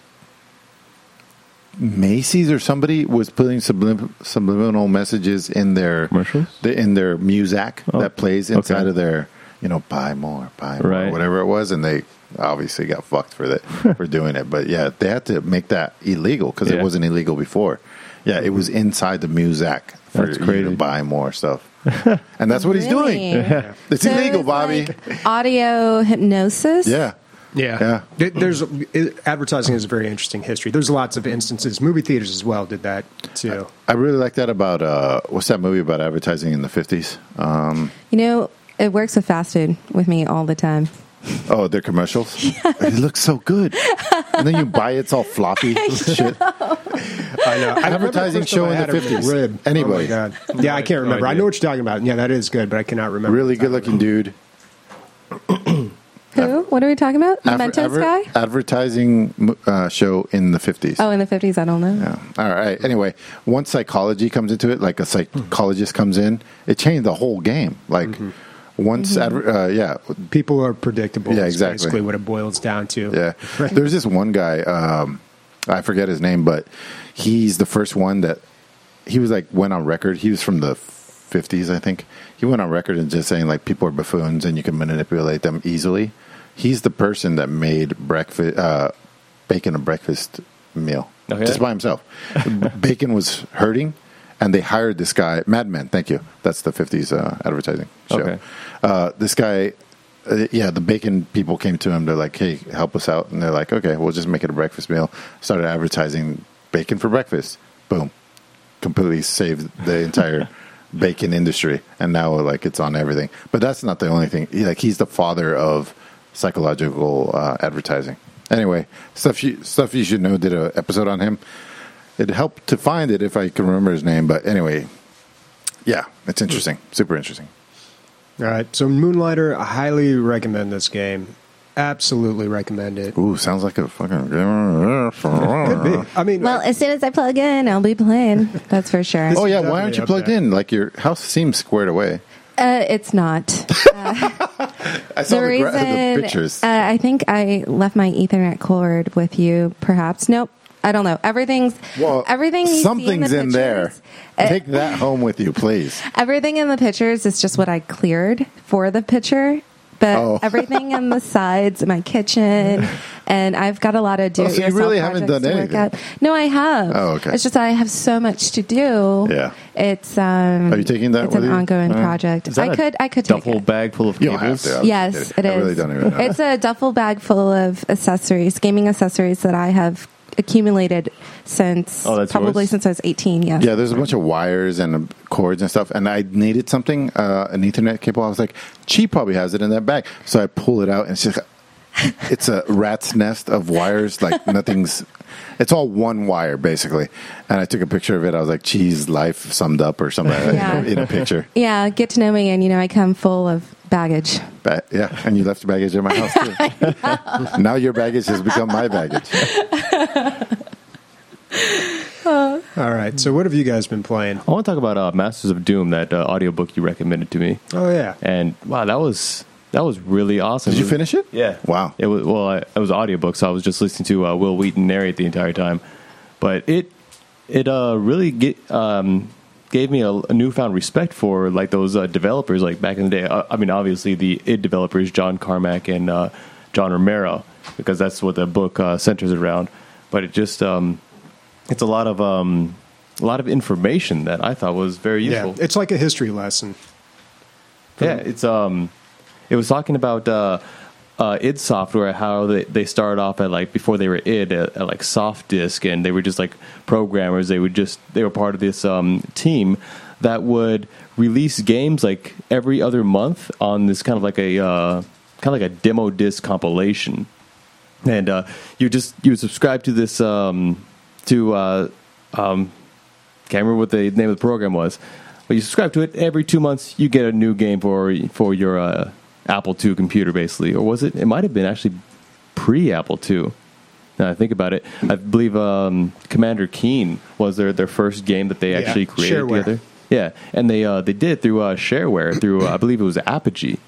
[SPEAKER 4] Macy's or somebody was putting sublim- subliminal messages in their
[SPEAKER 3] Commercials?
[SPEAKER 4] the, in their music
[SPEAKER 3] Oh,
[SPEAKER 4] that plays inside
[SPEAKER 3] okay.
[SPEAKER 4] of their, you know, buy more, buy more,
[SPEAKER 3] Right.
[SPEAKER 4] whatever it was, and they obviously got fucked for that for doing it. But yeah, they had to make that illegal because
[SPEAKER 3] Yeah.
[SPEAKER 4] it wasn't illegal before. Yeah, it was inside the music for
[SPEAKER 3] That's
[SPEAKER 4] you
[SPEAKER 3] crazy.
[SPEAKER 4] to buy more stuff, and that's what he's
[SPEAKER 2] Really?
[SPEAKER 4] doing. It's
[SPEAKER 2] So
[SPEAKER 4] illegal,
[SPEAKER 2] it's
[SPEAKER 4] Bobby.
[SPEAKER 2] like audio hypnosis.
[SPEAKER 4] Yeah.
[SPEAKER 1] Yeah.
[SPEAKER 4] Yeah.
[SPEAKER 1] There- There's it, advertising is a very interesting history. There's lots of instances. Movie theaters as well did that too.
[SPEAKER 4] I really like that about uh, what's that movie about advertising in the fifties? Um,
[SPEAKER 2] You know, it works with fast food with me all the time.
[SPEAKER 4] oh, their commercials. It looks so good, and then you buy it, it's all floppy shit.
[SPEAKER 1] I know. I remember
[SPEAKER 4] Advertising
[SPEAKER 1] the first
[SPEAKER 4] show
[SPEAKER 1] time I
[SPEAKER 4] in
[SPEAKER 1] had
[SPEAKER 4] the
[SPEAKER 1] a
[SPEAKER 4] fifties.
[SPEAKER 1] Rib.
[SPEAKER 4] Anyway.
[SPEAKER 1] Oh my God. Yeah, I can't remember. I know what you're talking about. Yeah, that is good, but I cannot remember.
[SPEAKER 4] Really
[SPEAKER 1] the title.
[SPEAKER 4] good looking dude.
[SPEAKER 2] Who? What are we talking about?
[SPEAKER 4] Adver-
[SPEAKER 2] Mentos
[SPEAKER 4] adver-
[SPEAKER 2] guy?
[SPEAKER 4] Advertising uh, show in the fifties.
[SPEAKER 2] Oh, in the fifties, I don't know.
[SPEAKER 4] Yeah. All right. Anyway, once psychology comes into it, like a psychologist comes in, it changed the whole game. Like once, adver- uh, yeah,
[SPEAKER 1] People are predictable.
[SPEAKER 4] Yeah,
[SPEAKER 1] is
[SPEAKER 4] exactly.
[SPEAKER 1] Basically, what it boils down to.
[SPEAKER 4] yeah. There's this one guy, um, I forget his name, but he's the first one that he was like went on record. He was from the fifties, I think. He went on record and just saying like people are buffoons and you can manipulate them easily. He's the person that made breakfast, uh, bacon a breakfast meal
[SPEAKER 3] Oh, yeah?
[SPEAKER 4] just by himself. Bacon was hurting, and they hired this guy, Mad Men. Thank you. That's the fifties uh, advertising show.
[SPEAKER 3] Okay.
[SPEAKER 4] Uh, this guy, uh, yeah, the bacon people came to him. They're like, "Hey, help us out," and they're like, "Okay, we'll just make it a breakfast meal." Started advertising bacon for breakfast. Boom, completely saved the entire bacon industry, and now like it's on everything. But that's not the only thing. He, like he's the father of psychological uh, advertising. Anyway, stuff you stuff you should know. Did an episode on him. It helped to find it if I can remember his name. But anyway, yeah, it's interesting. Super interesting.
[SPEAKER 1] All right. So Moonlighter, I highly recommend this game. Absolutely recommend it.
[SPEAKER 4] Ooh, sounds like a fucking.
[SPEAKER 1] Could be. I mean,
[SPEAKER 2] Well, as soon as I plug in, I'll be playing. That's for sure.
[SPEAKER 4] Oh yeah,
[SPEAKER 1] Definitely
[SPEAKER 4] why aren't you
[SPEAKER 1] up
[SPEAKER 4] plugged
[SPEAKER 1] there.
[SPEAKER 4] in? Like your house seems squared away.
[SPEAKER 2] Uh, it's not.
[SPEAKER 4] I saw
[SPEAKER 2] the
[SPEAKER 4] the, gra-
[SPEAKER 2] reason,
[SPEAKER 4] the pictures.
[SPEAKER 2] Uh, I think I left my Ethernet cord with you, perhaps. Nope. I don't know. Everything's
[SPEAKER 4] well,
[SPEAKER 2] everything. You
[SPEAKER 4] something's
[SPEAKER 2] see in,
[SPEAKER 4] in
[SPEAKER 2] the
[SPEAKER 4] there.
[SPEAKER 2] pictures, uh,
[SPEAKER 4] Take that home with you, please.
[SPEAKER 2] Everything in the pictures is just what I cleared for the picture. But
[SPEAKER 4] Oh.
[SPEAKER 2] everything in the sides, my kitchen, and I've got a lot of do
[SPEAKER 4] Oh,
[SPEAKER 2] it
[SPEAKER 4] so you
[SPEAKER 2] yourself
[SPEAKER 4] really haven't done anything?
[SPEAKER 2] Out. No, I have.
[SPEAKER 4] Oh, okay.
[SPEAKER 2] It's just I have so much to do.
[SPEAKER 4] Yeah.
[SPEAKER 2] It's um.
[SPEAKER 4] Are you taking that
[SPEAKER 2] It's
[SPEAKER 4] with
[SPEAKER 2] an
[SPEAKER 4] you?
[SPEAKER 2] ongoing
[SPEAKER 4] All right.
[SPEAKER 2] project.
[SPEAKER 3] Is that
[SPEAKER 2] I
[SPEAKER 3] a
[SPEAKER 2] could. I could take
[SPEAKER 3] duffel
[SPEAKER 2] it.
[SPEAKER 3] bag full of
[SPEAKER 4] You don't have
[SPEAKER 3] cables?
[SPEAKER 4] to. I was
[SPEAKER 2] Yes,
[SPEAKER 4] kidding.
[SPEAKER 2] it is.
[SPEAKER 4] I really don't even know.
[SPEAKER 2] It's a duffel bag full of accessories, gaming accessories that I have accumulated since
[SPEAKER 3] Oh, that's
[SPEAKER 2] probably
[SPEAKER 3] yours?
[SPEAKER 2] since I was eighteen. Yes.
[SPEAKER 4] Yeah, there's a bunch of wires and uh, cords and stuff, and I needed something, uh, an Ethernet cable. I was like, she probably has it in that bag. So I pull it out, and it's just, it's a rat's nest of wires. Like nothing's, it's all one wire basically. And I took a picture of it. I was like, geez, life summed up or something like
[SPEAKER 2] Yeah.
[SPEAKER 4] that, in a picture.
[SPEAKER 2] Yeah, get to know me, and you know I come full of baggage.
[SPEAKER 4] Ba- yeah, and you left your baggage in my house too. Now your baggage has become my baggage.
[SPEAKER 1] All right. So what have you guys been playing?
[SPEAKER 3] I want to talk about uh, Masters of Doom, that uh, audiobook you recommended to me.
[SPEAKER 1] Oh yeah.
[SPEAKER 3] And wow, that was that was really awesome.
[SPEAKER 4] Did you finish it?
[SPEAKER 3] Yeah.
[SPEAKER 4] Wow.
[SPEAKER 3] It was well, I, it was an audiobook, so I was just listening to uh, Will Wheaton narrate the entire time. But it it uh, really get, um, gave me a, a newfound respect for like those uh, developers like back in the day. Uh, I mean, obviously the id developers, John Carmack and uh, John Romero, because that's what the book uh, centers around. But it just um, it's a lot of um, a lot of information that I thought was very useful.
[SPEAKER 1] Yeah. It's like a history lesson.
[SPEAKER 3] Yeah, it's um, it was talking about uh, uh, id Software, how they, they started off at like before they were id at, at like SoftDisk, and they were just like programmers. They would just they were part of this um, team that would release games like every other month on this kind of like a uh, kind of like a demo disc compilation, and uh, you just you would subscribe to this um, to uh, um, can't remember what the name of the program was. But you subscribe to it every two months. You get a new game for for your uh, Apple two computer, basically, or was it? It might have been actually pre-Apple two. Now I think about it, I believe um, Commander Keen was their, their first game that they
[SPEAKER 1] Yeah,
[SPEAKER 3] actually created
[SPEAKER 1] shareware.
[SPEAKER 3] together. Yeah, and they uh, they did it through uh, shareware through uh, I believe it was Apogee.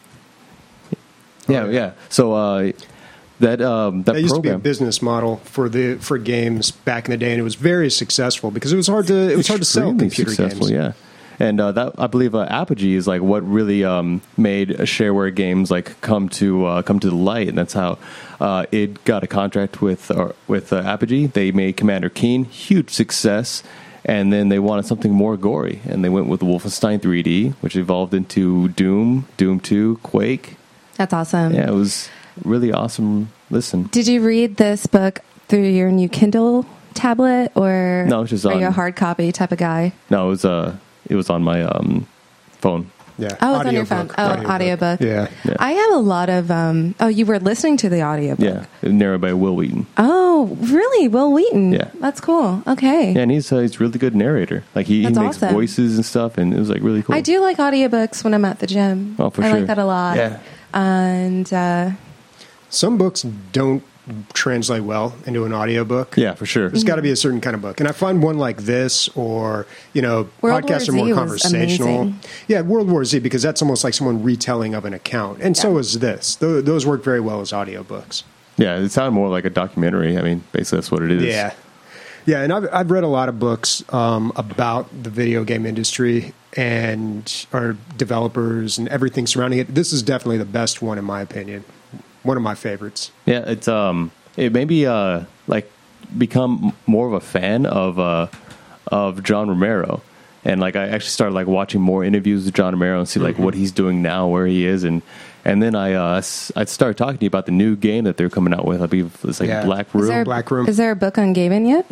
[SPEAKER 3] Yeah,
[SPEAKER 1] Oh, yeah.
[SPEAKER 3] yeah. So uh, that um, that,
[SPEAKER 1] That used to be a
[SPEAKER 3] program.
[SPEAKER 1] business model for the for games back in the day, and it was very successful because it was hard to it was hard to sell
[SPEAKER 3] Extremely
[SPEAKER 1] computer
[SPEAKER 3] successful,
[SPEAKER 1] games.
[SPEAKER 3] yeah. And uh, that I believe uh, Apogee is like what really um, made uh, shareware games like come to uh, come to the light, and that's how uh, it got a contract with uh, with uh, Apogee. They made Commander Keen, huge success, and then they wanted something more gory, and they went with Wolfenstein three D, which evolved into Doom, Doom two, Quake.
[SPEAKER 2] That's awesome.
[SPEAKER 3] Yeah, it was really awesome. Listen,
[SPEAKER 2] Did you read this book through your new Kindle tablet, or
[SPEAKER 3] No, it's just
[SPEAKER 2] are
[SPEAKER 3] on-
[SPEAKER 2] you a hard copy type of guy?
[SPEAKER 3] no, it was uh, it was on my um, phone.
[SPEAKER 1] Yeah.
[SPEAKER 2] Oh, it's on your phone.
[SPEAKER 1] Audiobook.
[SPEAKER 2] Oh, audiobook.
[SPEAKER 1] Yeah.
[SPEAKER 3] Yeah.
[SPEAKER 2] I have a lot of. Um, oh, you were listening to the audiobook.
[SPEAKER 3] Yeah, narrated by Will Wheaton.
[SPEAKER 2] Oh, really? Will Wheaton.
[SPEAKER 3] Yeah.
[SPEAKER 2] That's cool. Okay.
[SPEAKER 3] Yeah, and he's uh, he's a really good narrator. Like he, he
[SPEAKER 2] That's
[SPEAKER 3] makes
[SPEAKER 2] awesome.
[SPEAKER 3] voices and stuff, and it was like really cool.
[SPEAKER 2] I do like audiobooks when I'm at the gym.
[SPEAKER 3] Oh, for
[SPEAKER 2] I
[SPEAKER 3] sure.
[SPEAKER 2] like that a lot.
[SPEAKER 3] Yeah.
[SPEAKER 2] And uh,
[SPEAKER 1] Some books don't translate well into an audiobook.
[SPEAKER 3] Yeah, for sure.
[SPEAKER 1] There's got to be a certain kind of book. And I find one like this, or, you know,
[SPEAKER 2] World
[SPEAKER 1] podcasts
[SPEAKER 2] War
[SPEAKER 1] are more
[SPEAKER 2] Z was
[SPEAKER 1] conversational.
[SPEAKER 2] amazing.
[SPEAKER 1] Yeah, World War Z, because that's almost like someone retelling of an account. And so
[SPEAKER 2] Yeah.
[SPEAKER 1] is this. Th- those work very well as audiobooks.
[SPEAKER 3] Yeah, it sounded more like a documentary. I mean, basically that's what it is.
[SPEAKER 1] Yeah. Yeah, and I've, I've read a lot of books um, about the video game industry and our developers and everything surrounding it. This is definitely the best one, in my opinion. One of my favorites.
[SPEAKER 3] Yeah, it's um, it made me uh like become more of a fan of uh of John Romero, and like I actually started like watching more interviews with John Romero and see like what he's doing now, where he is, and and then I uh s- I started talking to you about the new game that they're coming out with. I believe it's like
[SPEAKER 1] Yeah.
[SPEAKER 3] Black
[SPEAKER 2] is
[SPEAKER 3] Room.
[SPEAKER 2] there,
[SPEAKER 1] Black Room.
[SPEAKER 2] is there a book on Gaben yet?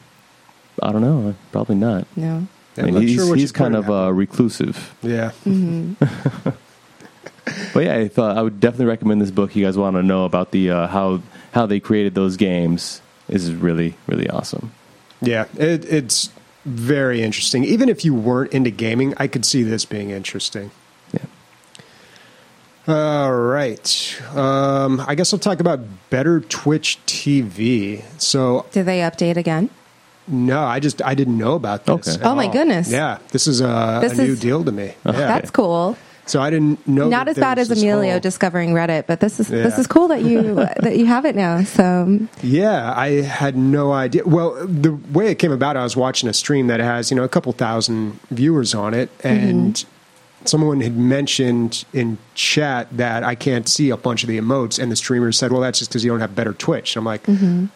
[SPEAKER 3] I don't know, probably not.
[SPEAKER 2] No.
[SPEAKER 3] I
[SPEAKER 1] I'm
[SPEAKER 3] mean,
[SPEAKER 1] not
[SPEAKER 3] he's
[SPEAKER 1] sure what
[SPEAKER 3] he's
[SPEAKER 1] you put
[SPEAKER 3] kind
[SPEAKER 1] in
[SPEAKER 3] of
[SPEAKER 1] that
[SPEAKER 3] uh,
[SPEAKER 1] book.
[SPEAKER 3] reclusive.
[SPEAKER 1] Yeah.
[SPEAKER 3] But yeah, I thought I would definitely recommend this book. You guys want to know about the uh, how how they created those games. This is really really awesome.
[SPEAKER 1] Yeah, it, it's very interesting. Even if you weren't into gaming, I could see this being interesting.
[SPEAKER 3] Yeah.
[SPEAKER 1] All right. Um, I guess I'll talk about Better Twitch T V. So,
[SPEAKER 2] Did they update again?
[SPEAKER 1] no, I just I didn't know about this.
[SPEAKER 3] Okay.
[SPEAKER 1] at
[SPEAKER 2] Oh, my
[SPEAKER 1] all.
[SPEAKER 2] goodness.
[SPEAKER 1] Yeah, this is a,
[SPEAKER 2] This
[SPEAKER 1] a new
[SPEAKER 2] is-
[SPEAKER 1] deal to me. Yeah.
[SPEAKER 2] That's cool.
[SPEAKER 1] So I didn't know.
[SPEAKER 2] Not
[SPEAKER 1] that
[SPEAKER 2] as bad
[SPEAKER 1] there
[SPEAKER 2] as
[SPEAKER 1] was this
[SPEAKER 2] Emilio
[SPEAKER 1] whole-
[SPEAKER 2] discovering Reddit, but this is this
[SPEAKER 1] Yeah.
[SPEAKER 2] is cool that you that you have it now. So
[SPEAKER 1] Yeah, I had no idea. Well, the way it came about, I was watching a stream that has, you know, a couple thousand viewers on it, and someone had mentioned in chat that I can't see a bunch of the emotes, and the streamer said, well, that's just because you don't have Better Twitch. I'm like,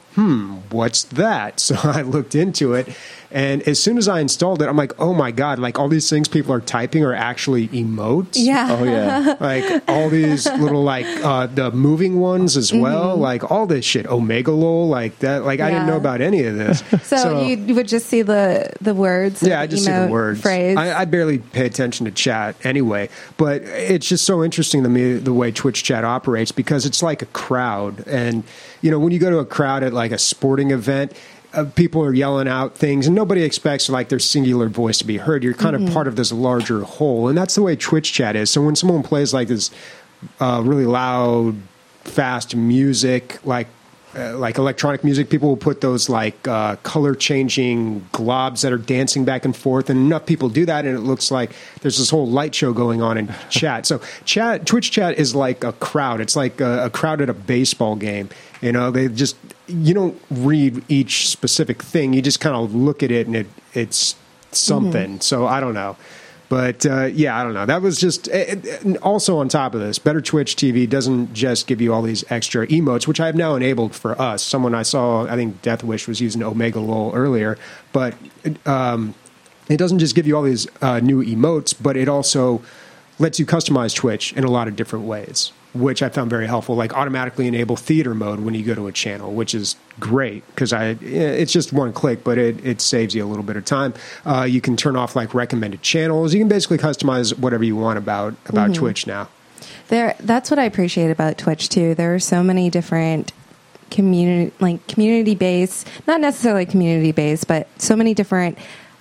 [SPEAKER 1] hmm, what's that? So I looked into it, and as soon as I installed it, I'm like, oh my God, like all these things people are typing are actually emotes.
[SPEAKER 2] Yeah.
[SPEAKER 3] Oh yeah.
[SPEAKER 1] Like all these little like uh, the moving ones as well,
[SPEAKER 2] Mm-hmm.
[SPEAKER 1] like all this shit, Omega lol, like that. Like I didn't
[SPEAKER 2] Yeah.
[SPEAKER 1] know about any of this.
[SPEAKER 2] So, you, you would just see the the words.
[SPEAKER 1] Yeah,
[SPEAKER 2] of
[SPEAKER 1] I just see the
[SPEAKER 2] emote
[SPEAKER 1] words.
[SPEAKER 2] Phrase.
[SPEAKER 1] I, I barely pay attention to chat anyway, but it's just so interesting to me the way Twitch chat operates because it's like a crowd, and you know when you go to a crowd at like a sporting event. Uh, people are yelling out things, and nobody expects like their singular voice to be heard. You're kind of part of this larger whole, and that's the way Twitch chat is. So when someone plays like this uh, really loud, fast music, like uh, like electronic music, people will put those like uh, color changing globs that are dancing back and forth, and enough people do that, and it looks like there's this whole light show going on in chat. So chat, Twitch chat is like a crowd. It's like a, a crowd at a baseball game. You know, they just you don't read each specific thing. You just kind of look at it, and it it's something.
[SPEAKER 2] Mm-hmm.
[SPEAKER 1] So I don't know. But uh, yeah, I don't know. That was just it, it, also on top of this. Better Twitch T V doesn't just give you all these extra emotes, which I have now enabled for us. Someone I saw, I think Death Wish was using Omega Lol earlier, but um, it doesn't just give you all these uh, new emotes, but it also lets you customize Twitch in a lot of different ways, which I found very helpful. Like automatically enable theater mode when you go to a channel, which is great because I it's just one click, but it, it saves you a little bit of time. Uh, you can turn off like recommended channels. You can basically customize whatever you want about about
[SPEAKER 2] Mm-hmm.
[SPEAKER 1] Twitch now.
[SPEAKER 2] There, that's what I appreciate about Twitch too. There are so many different community, like community based, not necessarily community based, but so many different.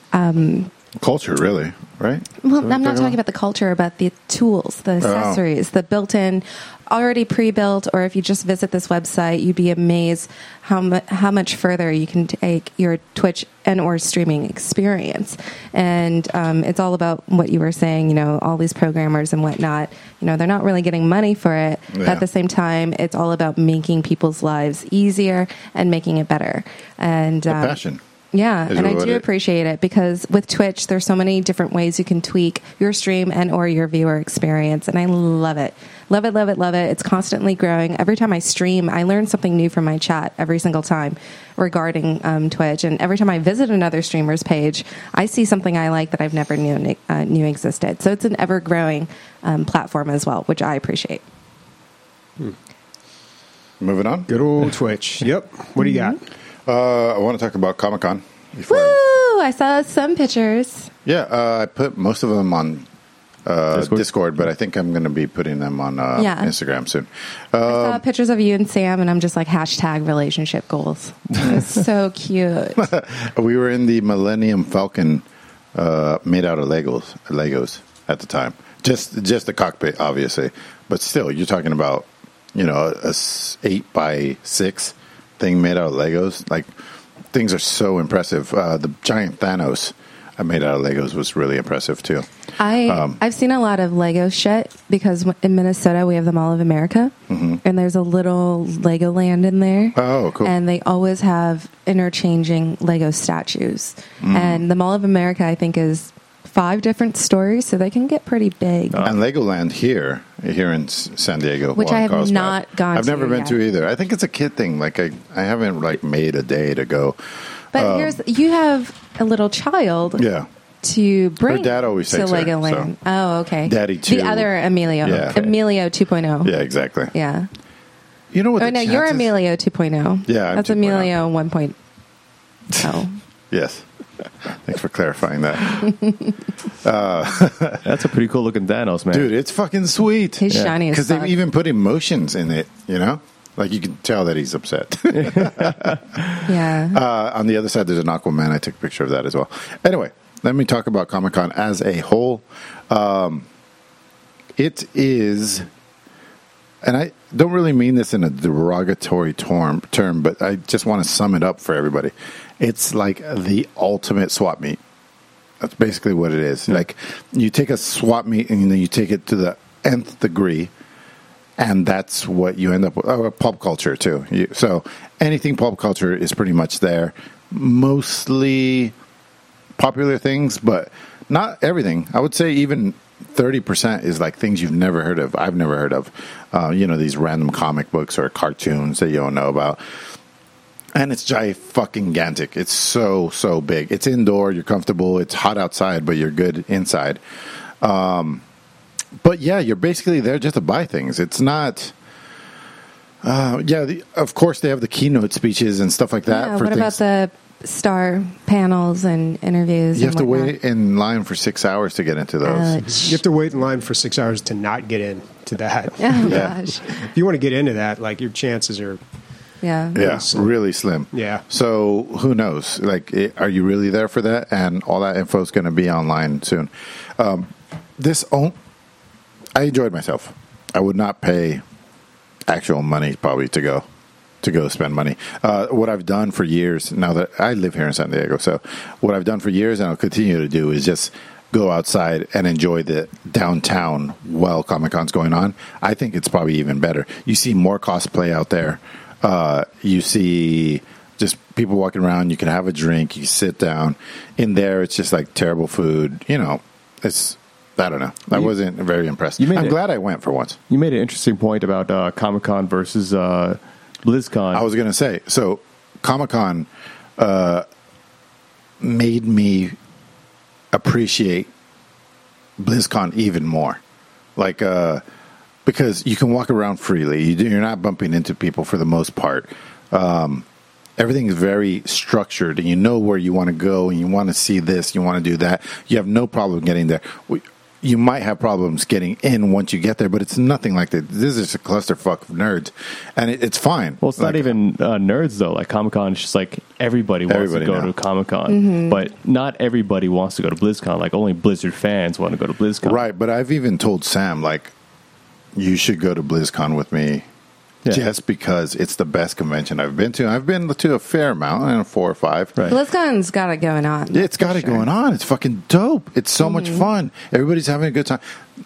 [SPEAKER 2] Um,
[SPEAKER 4] Culture, really, right?
[SPEAKER 2] well, I'm not talking about the culture, about the tools, the accessories, the built-in, already pre-built. Or if you just visit this website, you'd be amazed how mu- how much further you can take your Twitch and or streaming experience. And um, it's all about what you were saying. You know, all these programmers and whatnot. You know, they're not really getting money for it. But
[SPEAKER 4] Yeah.
[SPEAKER 2] at the same time, it's all about making people's lives easier and making it better. And
[SPEAKER 4] The
[SPEAKER 2] um,
[SPEAKER 4] passion.
[SPEAKER 2] yeah,
[SPEAKER 4] is
[SPEAKER 2] and I
[SPEAKER 4] what
[SPEAKER 2] do
[SPEAKER 4] it-
[SPEAKER 2] appreciate it because with Twitch, there's so many different ways you can tweak your stream and or your viewer experience, and I love it. Love it, love it, love it. It's constantly growing. Every time I stream, I learn something new from my chat every single time regarding um, Twitch, and every time I visit another streamer's page, I see something I like that I've never knew, uh, knew existed. So it's an ever-growing um, platform as well, which I appreciate.
[SPEAKER 4] Moving on.
[SPEAKER 1] Good old Twitch. Yep. What do you got?
[SPEAKER 4] Uh, I want to talk about Comic Con. before I-
[SPEAKER 2] Woo! I saw some pictures.
[SPEAKER 4] Yeah, uh, I put most of them on uh,
[SPEAKER 3] Discord?
[SPEAKER 4] Discord? but I think I'm going to be putting them on uh,
[SPEAKER 2] Yeah.
[SPEAKER 4] Instagram soon.
[SPEAKER 2] I
[SPEAKER 4] Um,
[SPEAKER 2] saw pictures of you and Sam, and I'm just like, hashtag relationship goals. It's so cute.
[SPEAKER 4] We were in the Millennium Falcon, uh, made out of Legos. Legos at the time, just just the cockpit, obviously, but still, you're talking about you know a, a s- eight by six thing made out of Legos. Like things are so impressive. Uh, the giant Thanos I made out of Legos was really impressive too.
[SPEAKER 2] I
[SPEAKER 4] Um,
[SPEAKER 2] I've seen a lot of Lego shit because w- in Minnesota we have the Mall of America, and there's a little Legoland in there.
[SPEAKER 4] Mm-hmm. Oh, cool.
[SPEAKER 2] And they always have interchanging Lego statues.
[SPEAKER 4] Mm.
[SPEAKER 2] And the Mall of America, I think, is five different stories, so they can get pretty big.
[SPEAKER 4] And Legoland here, here in S- San Diego,
[SPEAKER 2] Which
[SPEAKER 4] on
[SPEAKER 2] I have
[SPEAKER 4] Carlsbad.
[SPEAKER 2] not gone
[SPEAKER 4] I've never
[SPEAKER 2] to
[SPEAKER 4] been
[SPEAKER 2] yet.
[SPEAKER 4] to either. I think it's a kid thing. Like I, I haven't like made a day to go.
[SPEAKER 2] But
[SPEAKER 4] um,
[SPEAKER 2] here's you have a little child.
[SPEAKER 4] Yeah,
[SPEAKER 2] To bring
[SPEAKER 4] dad always
[SPEAKER 2] to
[SPEAKER 4] takes her,
[SPEAKER 2] Legoland. Oh, okay.
[SPEAKER 4] Daddy too.
[SPEAKER 2] The other Emilio.
[SPEAKER 4] Yeah.
[SPEAKER 2] Emilio two point oh.
[SPEAKER 4] yeah, exactly.
[SPEAKER 2] Yeah.
[SPEAKER 4] You know what?
[SPEAKER 2] Oh,
[SPEAKER 4] the
[SPEAKER 2] no, you're
[SPEAKER 4] chances-
[SPEAKER 2] Emilio two point oh.
[SPEAKER 4] Yeah, I'm
[SPEAKER 2] That's
[SPEAKER 4] two point oh.
[SPEAKER 2] Emilio one point oh.
[SPEAKER 4] Yes. Thanks for clarifying that,
[SPEAKER 3] That's a pretty cool looking Thanos, man.
[SPEAKER 4] dude. It's fucking sweet.
[SPEAKER 2] He's shiny as
[SPEAKER 4] Because
[SPEAKER 2] fuck.
[SPEAKER 4] they've even put emotions in it. You know, like you can tell that he's upset.
[SPEAKER 2] Yeah.
[SPEAKER 4] Uh, on the other side, there's an Aquaman. I took a picture of that as well. Anyway, let me talk about Comic Con as a whole. Um, it is, and I don't really mean this in a derogatory term, term, but I just want to sum it up for everybody. It's like the ultimate swap meet. That's basically what it is. Like you take a swap meet and then you take it to the nth degree. And that's what you end up with. Oh, pop culture, too. You, so anything pop culture is pretty much there. Mostly popular things, but not everything. I would say even thirty percent is like things you've never heard of. I've never heard of. Uh, you know, these random comic books or cartoons that you don't know about. And it's giant fucking gigantic. It's so, so big. It's indoor. You're comfortable. It's hot outside, but you're good inside. Um, but yeah, you're basically there just to buy things. It's not... Uh, yeah, the, of course they have the keynote speeches and stuff like that.
[SPEAKER 2] Yeah,
[SPEAKER 4] for
[SPEAKER 2] what
[SPEAKER 4] things.
[SPEAKER 2] about the star panels and interviews?
[SPEAKER 4] You
[SPEAKER 2] and
[SPEAKER 4] have to
[SPEAKER 2] whatnot?
[SPEAKER 4] wait in line for six hours to get into those.
[SPEAKER 2] Ouch.
[SPEAKER 1] You have to wait in line for six hours to not get into that.
[SPEAKER 2] Oh,
[SPEAKER 4] Yeah.
[SPEAKER 2] gosh.
[SPEAKER 1] If you want to get into that, like your chances are,
[SPEAKER 2] Yeah.
[SPEAKER 4] Yeah,
[SPEAKER 1] slim.
[SPEAKER 4] really slim.
[SPEAKER 1] Yeah.
[SPEAKER 4] So who knows? Like, it, are you really there for that? And all that info is going to be online soon. Um, this, own, I enjoyed myself. I would not pay actual money probably to go to go spend money. Uh, what I've done for years now that I live here in San Diego, so what I've done for years and I'll continue to do is just go outside and enjoy the downtown while Comic-Con's going on. I think it's probably even better. You see more cosplay out there. Uh, you see just people walking around. You can have a drink. You sit down. In there, it's just like terrible food. You know, it's, I don't know. I
[SPEAKER 3] You-
[SPEAKER 4] wasn't very impressed.
[SPEAKER 3] you made
[SPEAKER 4] I'm
[SPEAKER 3] it-
[SPEAKER 4] glad I went for once.
[SPEAKER 3] You made an interesting point about uh, Comic Con versus uh, BlizzCon.
[SPEAKER 4] I was going to say, so Comic-Con uh, made me appreciate BlizzCon even more. Like, uh, because you can walk around freely. You do, you're not bumping into people for the most part. Um, everything is very structured, and you know where you want to go, and you want to see this, you want to do that. You have no problem getting there. We, you might have problems getting in once you get there, but it's nothing like that. This is a clusterfuck of nerds, and it, it's fine.
[SPEAKER 3] Well, it's
[SPEAKER 4] Like,
[SPEAKER 3] not even uh, nerds though. Like Comic Con is just like everybody wants
[SPEAKER 4] Everybody
[SPEAKER 3] to go
[SPEAKER 4] now.
[SPEAKER 3] to Comic Con,
[SPEAKER 2] Mm-hmm.
[SPEAKER 3] but not everybody wants to go to BlizzCon. Like only Blizzard fans want to go to BlizzCon.
[SPEAKER 4] Right, but I've even told Sam, like, you should go to BlizzCon with me
[SPEAKER 3] Yeah.
[SPEAKER 4] just because it's the best convention I've been to. I've been to a fair amount, and four or five.
[SPEAKER 3] Right.
[SPEAKER 2] BlizzCon's got it going on.
[SPEAKER 4] It's got
[SPEAKER 2] for
[SPEAKER 4] it
[SPEAKER 2] sure.
[SPEAKER 4] going on. It's fucking dope. It's so much fun. Everybody's having a good time.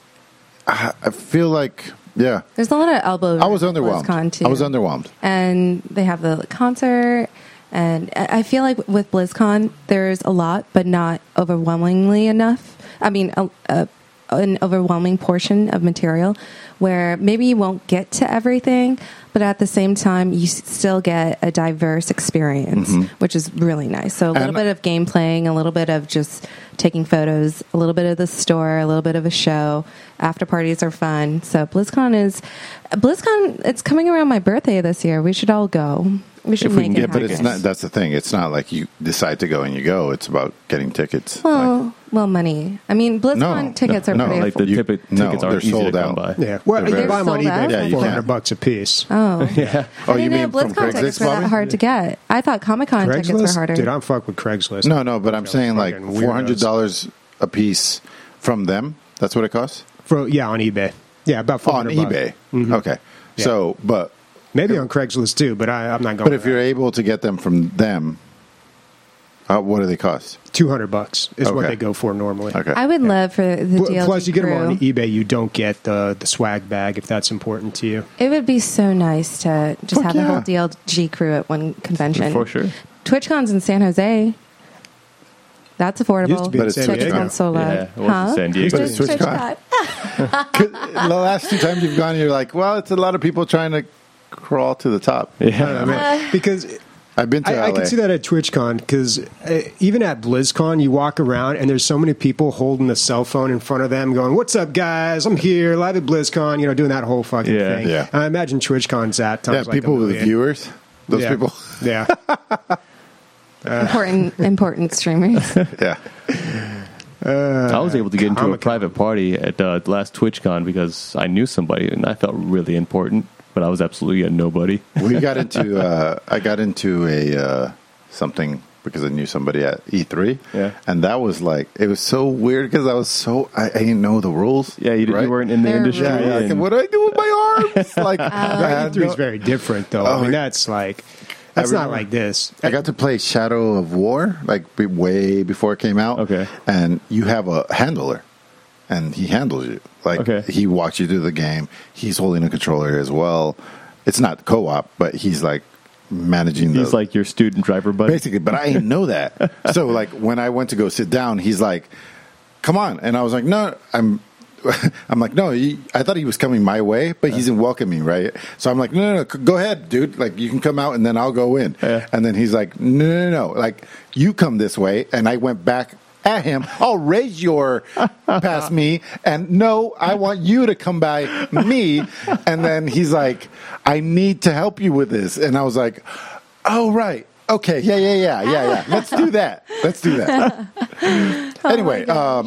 [SPEAKER 4] I, I feel like, yeah.
[SPEAKER 2] There's a lot of elbow.
[SPEAKER 4] I was
[SPEAKER 2] at
[SPEAKER 4] underwhelmed.
[SPEAKER 2] BlizzCon too.
[SPEAKER 4] I was underwhelmed.
[SPEAKER 2] And they have the concert. And I I feel like with BlizzCon, there's a lot, but not overwhelmingly enough. I mean, a, a, an overwhelming portion of material where maybe you won't get to everything, but at the same time, you s- still get a diverse experience, which is really nice. So a little
[SPEAKER 4] And-
[SPEAKER 2] bit of game playing, a little bit of just taking photos, a little bit of the store, a little bit of a show. After parties are fun. So BlizzCon is BlizzCon. It's coming around my birthday this year. We should all go. We should
[SPEAKER 4] If we
[SPEAKER 2] make
[SPEAKER 4] can
[SPEAKER 2] it
[SPEAKER 4] get, but
[SPEAKER 2] happen.
[SPEAKER 4] it's not. That's the thing. It's not like you decide to go and you go. It's about getting tickets.
[SPEAKER 2] Well,
[SPEAKER 4] Like,
[SPEAKER 2] well, money. I mean, BlizzCon
[SPEAKER 4] No,
[SPEAKER 2] tickets
[SPEAKER 4] no,
[SPEAKER 2] are
[SPEAKER 4] no,
[SPEAKER 2] pretty.
[SPEAKER 3] Like the
[SPEAKER 4] You-
[SPEAKER 3] ticket,
[SPEAKER 4] no,
[SPEAKER 3] tickets
[SPEAKER 4] they're
[SPEAKER 3] aren't easy to
[SPEAKER 4] sold
[SPEAKER 3] come
[SPEAKER 4] out.
[SPEAKER 3] by.
[SPEAKER 1] Yeah, well,
[SPEAKER 4] They're
[SPEAKER 1] you
[SPEAKER 4] very-
[SPEAKER 1] can buy them on
[SPEAKER 2] sold out?
[SPEAKER 1] eBay
[SPEAKER 4] Yeah,
[SPEAKER 1] for
[SPEAKER 4] you
[SPEAKER 1] four
[SPEAKER 4] can.
[SPEAKER 1] hundred bucks a piece.
[SPEAKER 2] oh,
[SPEAKER 1] Yeah,
[SPEAKER 4] Oh,
[SPEAKER 2] I
[SPEAKER 4] you
[SPEAKER 2] didn't know
[SPEAKER 4] mean from
[SPEAKER 2] BlizzCon tickets
[SPEAKER 4] Craigslist?
[SPEAKER 2] were that
[SPEAKER 4] Probably?
[SPEAKER 2] hard to get. I thought Comic Con tickets were
[SPEAKER 1] Craigslist,
[SPEAKER 2] harder.
[SPEAKER 1] dude. I'm fuck with Craigslist.
[SPEAKER 4] No, no, but I'm
[SPEAKER 1] Yeah,
[SPEAKER 4] saying like
[SPEAKER 1] fucking
[SPEAKER 4] four hundred dollars a piece from them. That's what it costs.
[SPEAKER 1] For, yeah, on eBay. Yeah, about four
[SPEAKER 4] On
[SPEAKER 1] hundred bucks.
[SPEAKER 4] eBay.
[SPEAKER 1] Mhm.
[SPEAKER 4] Okay.
[SPEAKER 1] Yeah.
[SPEAKER 4] So, but
[SPEAKER 1] Maybe on Craigslist too, but I, I'm not going.
[SPEAKER 4] but if you're able to get them from them, uh, what do they cost?
[SPEAKER 1] two hundred bucks is what
[SPEAKER 4] Okay.
[SPEAKER 1] they go for normally.
[SPEAKER 4] Okay.
[SPEAKER 2] I would love for the
[SPEAKER 1] Pl-
[SPEAKER 2] D L G
[SPEAKER 1] Plus, you get
[SPEAKER 2] crew.
[SPEAKER 1] them on eBay. You don't get the the swag bag if that's important to you.
[SPEAKER 2] It would be so nice to just
[SPEAKER 4] Fuck
[SPEAKER 2] have the
[SPEAKER 4] yeah.
[SPEAKER 2] whole D L G crew at one convention.
[SPEAKER 3] For sure.
[SPEAKER 2] TwitchCon's in San Jose. That's affordable.
[SPEAKER 1] Used to be
[SPEAKER 4] But
[SPEAKER 1] in
[SPEAKER 4] it's
[SPEAKER 1] San Diego.
[SPEAKER 2] TwitchCon sold out.
[SPEAKER 3] Yeah, it was in
[SPEAKER 2] huh?
[SPEAKER 3] San Diego.
[SPEAKER 4] But it's TwitchCon. 'Cause the last two times you've gone, you're like, well, it's a lot of people trying to crawl to the top.
[SPEAKER 3] Yeah.
[SPEAKER 1] I mean, because
[SPEAKER 4] I've been to
[SPEAKER 1] I,
[SPEAKER 4] L A.
[SPEAKER 1] I can see that at TwitchCon because uh, even at BlizzCon, you walk around and there's so many people holding a cell phone in front of them, going, "What's up, guys? I'm here live at BlizzCon." You know, doing that whole fucking
[SPEAKER 3] Yeah.
[SPEAKER 1] thing.
[SPEAKER 4] Yeah.
[SPEAKER 1] And I imagine TwitchCon's at times
[SPEAKER 4] Yeah,
[SPEAKER 1] like
[SPEAKER 4] people
[SPEAKER 1] a
[SPEAKER 4] with
[SPEAKER 1] million.
[SPEAKER 4] viewers. Those
[SPEAKER 1] Yeah.
[SPEAKER 4] people.
[SPEAKER 1] Yeah.
[SPEAKER 2] important, important streamers.
[SPEAKER 4] Yeah.
[SPEAKER 3] I was able to get into a
[SPEAKER 1] Comic-Con.
[SPEAKER 3] private party at uh, the last TwitchCon because I knew somebody and I felt really important, but I was absolutely a nobody.
[SPEAKER 4] We got into. Uh, I got into a uh, something because I knew somebody at E three.
[SPEAKER 3] Yeah.
[SPEAKER 4] And that was like it was so weird because I was so I, I didn't know the rules.
[SPEAKER 3] Yeah, you,
[SPEAKER 4] right?
[SPEAKER 3] you weren't in the
[SPEAKER 2] They're
[SPEAKER 3] industry.
[SPEAKER 4] Yeah, yeah, like,
[SPEAKER 3] and-
[SPEAKER 4] what do I do with my arms? Like, I had
[SPEAKER 1] E three is
[SPEAKER 4] no-
[SPEAKER 1] very different, though.
[SPEAKER 4] Oh,
[SPEAKER 1] I mean,
[SPEAKER 4] yeah.
[SPEAKER 1] that's like that's
[SPEAKER 4] I
[SPEAKER 1] not
[SPEAKER 4] remember-
[SPEAKER 1] like this.
[SPEAKER 4] I got to play Shadow of War like be- way before it came out.
[SPEAKER 3] Okay.
[SPEAKER 4] And you have a handler, and he handles you. Like
[SPEAKER 3] Okay.
[SPEAKER 4] he walks you through the game. He's holding a controller as well. It's not co-op, but he's like managing.
[SPEAKER 3] He's
[SPEAKER 4] the,
[SPEAKER 3] like your student driver buddy.
[SPEAKER 4] basically. But I didn't know that. So like when I went to go sit down, he's like, "Come on," and I was like, "No, I'm." I'm like, no, he, I thought he was coming my way, but he's in welcoming, right? So I'm like, no, no, no, go ahead, dude. Like, you can come out and then I'll go in.
[SPEAKER 3] Yeah.
[SPEAKER 4] And then he's like, no, no, no, like, you come this way. And I went back at him. I'll raise your past me. And no, I want you to come by me. And then he's like, I need to help you with this. And I was like, oh, right. Okay. Yeah, yeah, yeah, yeah, yeah. Let's do that. Let's do that. Anyway, um,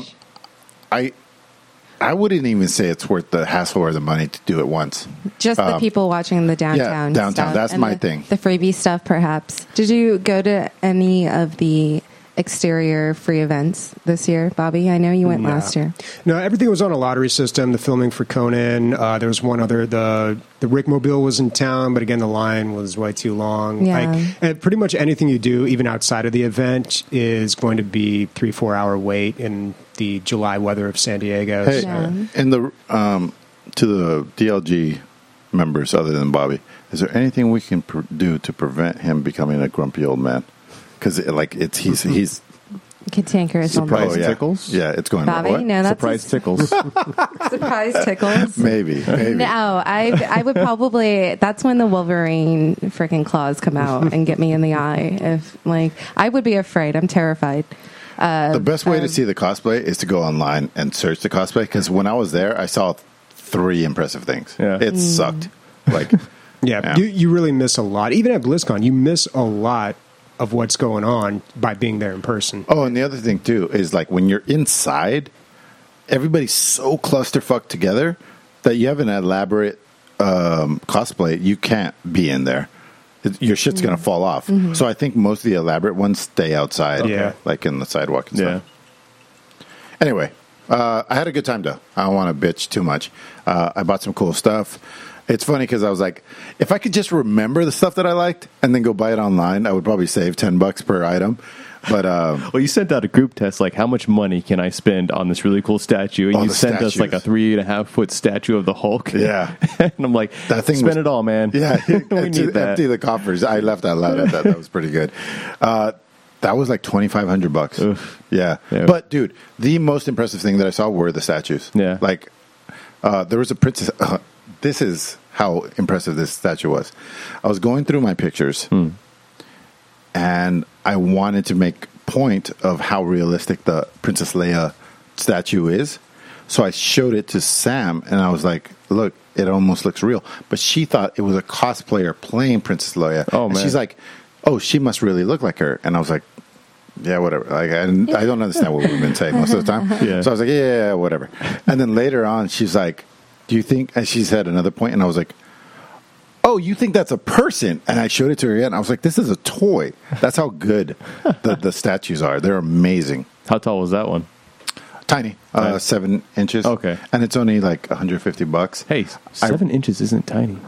[SPEAKER 4] I I wouldn't even say it's worth the hassle or the money to do it once.
[SPEAKER 2] Just the
[SPEAKER 4] Um,
[SPEAKER 2] people watching the downtown.
[SPEAKER 4] downtown,
[SPEAKER 2] stuff
[SPEAKER 4] that's
[SPEAKER 2] and
[SPEAKER 4] my
[SPEAKER 2] the,
[SPEAKER 4] thing.
[SPEAKER 2] The freebie stuff, perhaps. Did you go to any of the exterior free events this year, Bobby? I know you went
[SPEAKER 1] No.
[SPEAKER 2] last year.
[SPEAKER 1] No, everything was on a lottery system. The filming for Conan. Uh, there was one other. The the Rickmobile was in town, but again, the line was way too long.
[SPEAKER 2] Yeah.
[SPEAKER 1] Like, and pretty much anything you do, even outside of the event, is going to be three four hour wait in the July weather of San Diego.
[SPEAKER 4] Hey,
[SPEAKER 1] So-
[SPEAKER 2] Yeah.
[SPEAKER 4] in the um, to the D L G members other than Bobby, is there anything we can pr- do to prevent him becoming a grumpy old man? Because it, like it's he's he's
[SPEAKER 2] Cantankerous.
[SPEAKER 3] Surprise
[SPEAKER 2] almost.
[SPEAKER 4] yeah.
[SPEAKER 3] tickles?
[SPEAKER 4] Yeah, it's going.
[SPEAKER 2] Bobby,
[SPEAKER 4] What?
[SPEAKER 2] no, that's
[SPEAKER 3] Surprise tickles.
[SPEAKER 2] a surprise tickles.
[SPEAKER 4] Maybe, maybe.
[SPEAKER 2] No, I I would probably. That's when the Wolverine freaking claws come out and get me in the eye. If like, I would be afraid. I'm terrified. Uh,
[SPEAKER 4] The best way
[SPEAKER 2] um,
[SPEAKER 4] to see the cosplay is to go online and search the cosplay. Because when I was there, I saw three impressive things.
[SPEAKER 3] Yeah.
[SPEAKER 4] It
[SPEAKER 2] Mm.
[SPEAKER 4] sucked. Like,
[SPEAKER 1] Yeah,
[SPEAKER 4] Yeah.
[SPEAKER 1] You, you really miss a lot. Even at BlizzCon, you miss a lot of what's going on by being there in person.
[SPEAKER 4] oh, and the other thing too is like when you're inside, everybody's so clusterfucked together that you have an elaborate um, cosplay. You can't be in there. It, your shit's gonna fall off. So I think most of the elaborate ones stay outside,
[SPEAKER 1] Yeah.
[SPEAKER 4] like in the sidewalk and
[SPEAKER 3] Yeah.
[SPEAKER 4] stuff. Anyway, uh, I had a good time though. I don't want to bitch too much. Uh, I bought some cool stuff. It's funny because I was like, if I could just remember the stuff that I liked and then go buy it online, I would probably save ten bucks per item. But um,
[SPEAKER 3] Well, you sent out a group test, like, how much money can I spend on this really cool statue? And
[SPEAKER 4] Oh,
[SPEAKER 3] you
[SPEAKER 4] the
[SPEAKER 3] sent us, like, a
[SPEAKER 4] statues.
[SPEAKER 3] three and a half foot statue of the Hulk.
[SPEAKER 4] Yeah.
[SPEAKER 3] and I'm like,
[SPEAKER 4] That thing
[SPEAKER 3] spend
[SPEAKER 4] was-
[SPEAKER 3] it all, man.
[SPEAKER 4] yeah,
[SPEAKER 3] we
[SPEAKER 4] to
[SPEAKER 3] need that.
[SPEAKER 4] empty the coffers. I laughed out loud at that. That was pretty good. Uh, that was like twenty five hundred bucks.
[SPEAKER 3] Oof.
[SPEAKER 4] Yeah.
[SPEAKER 3] Yeah.
[SPEAKER 4] But dude, the most impressive thing that I saw were the statues.
[SPEAKER 3] Yeah.
[SPEAKER 4] Like, uh, there was a princess. Uh, this is how impressive this statue was. I was going through my pictures,
[SPEAKER 3] Hmm.
[SPEAKER 4] and I wanted to make point of how realistic the Princess Leia statue is. So I showed it to Sam, and I was like, "Look, it almost looks real." But she thought it was a cosplayer playing Princess Leia.
[SPEAKER 3] Oh,
[SPEAKER 4] and
[SPEAKER 3] man.
[SPEAKER 4] she's like, "Oh, she must really look like her." And I was like, "Yeah, whatever." Like, I, I don't understand what we've been saying most of the time.
[SPEAKER 3] Yeah.
[SPEAKER 4] So I was like, "Yeah, yeah, yeah, whatever." And then later on, she's like, "Do you think?" And she said another point, and I was like, "Oh, you think that's a person?" And I showed it to her again. I was like, "This is a toy." That's how good the, the statues are. They're amazing.
[SPEAKER 3] How tall was that one?
[SPEAKER 4] Tiny, uh,
[SPEAKER 3] Tiny.
[SPEAKER 4] seven inches.
[SPEAKER 3] Okay.
[SPEAKER 4] And it's only like one hundred fifty bucks.
[SPEAKER 3] Hey, seven inches isn't tiny.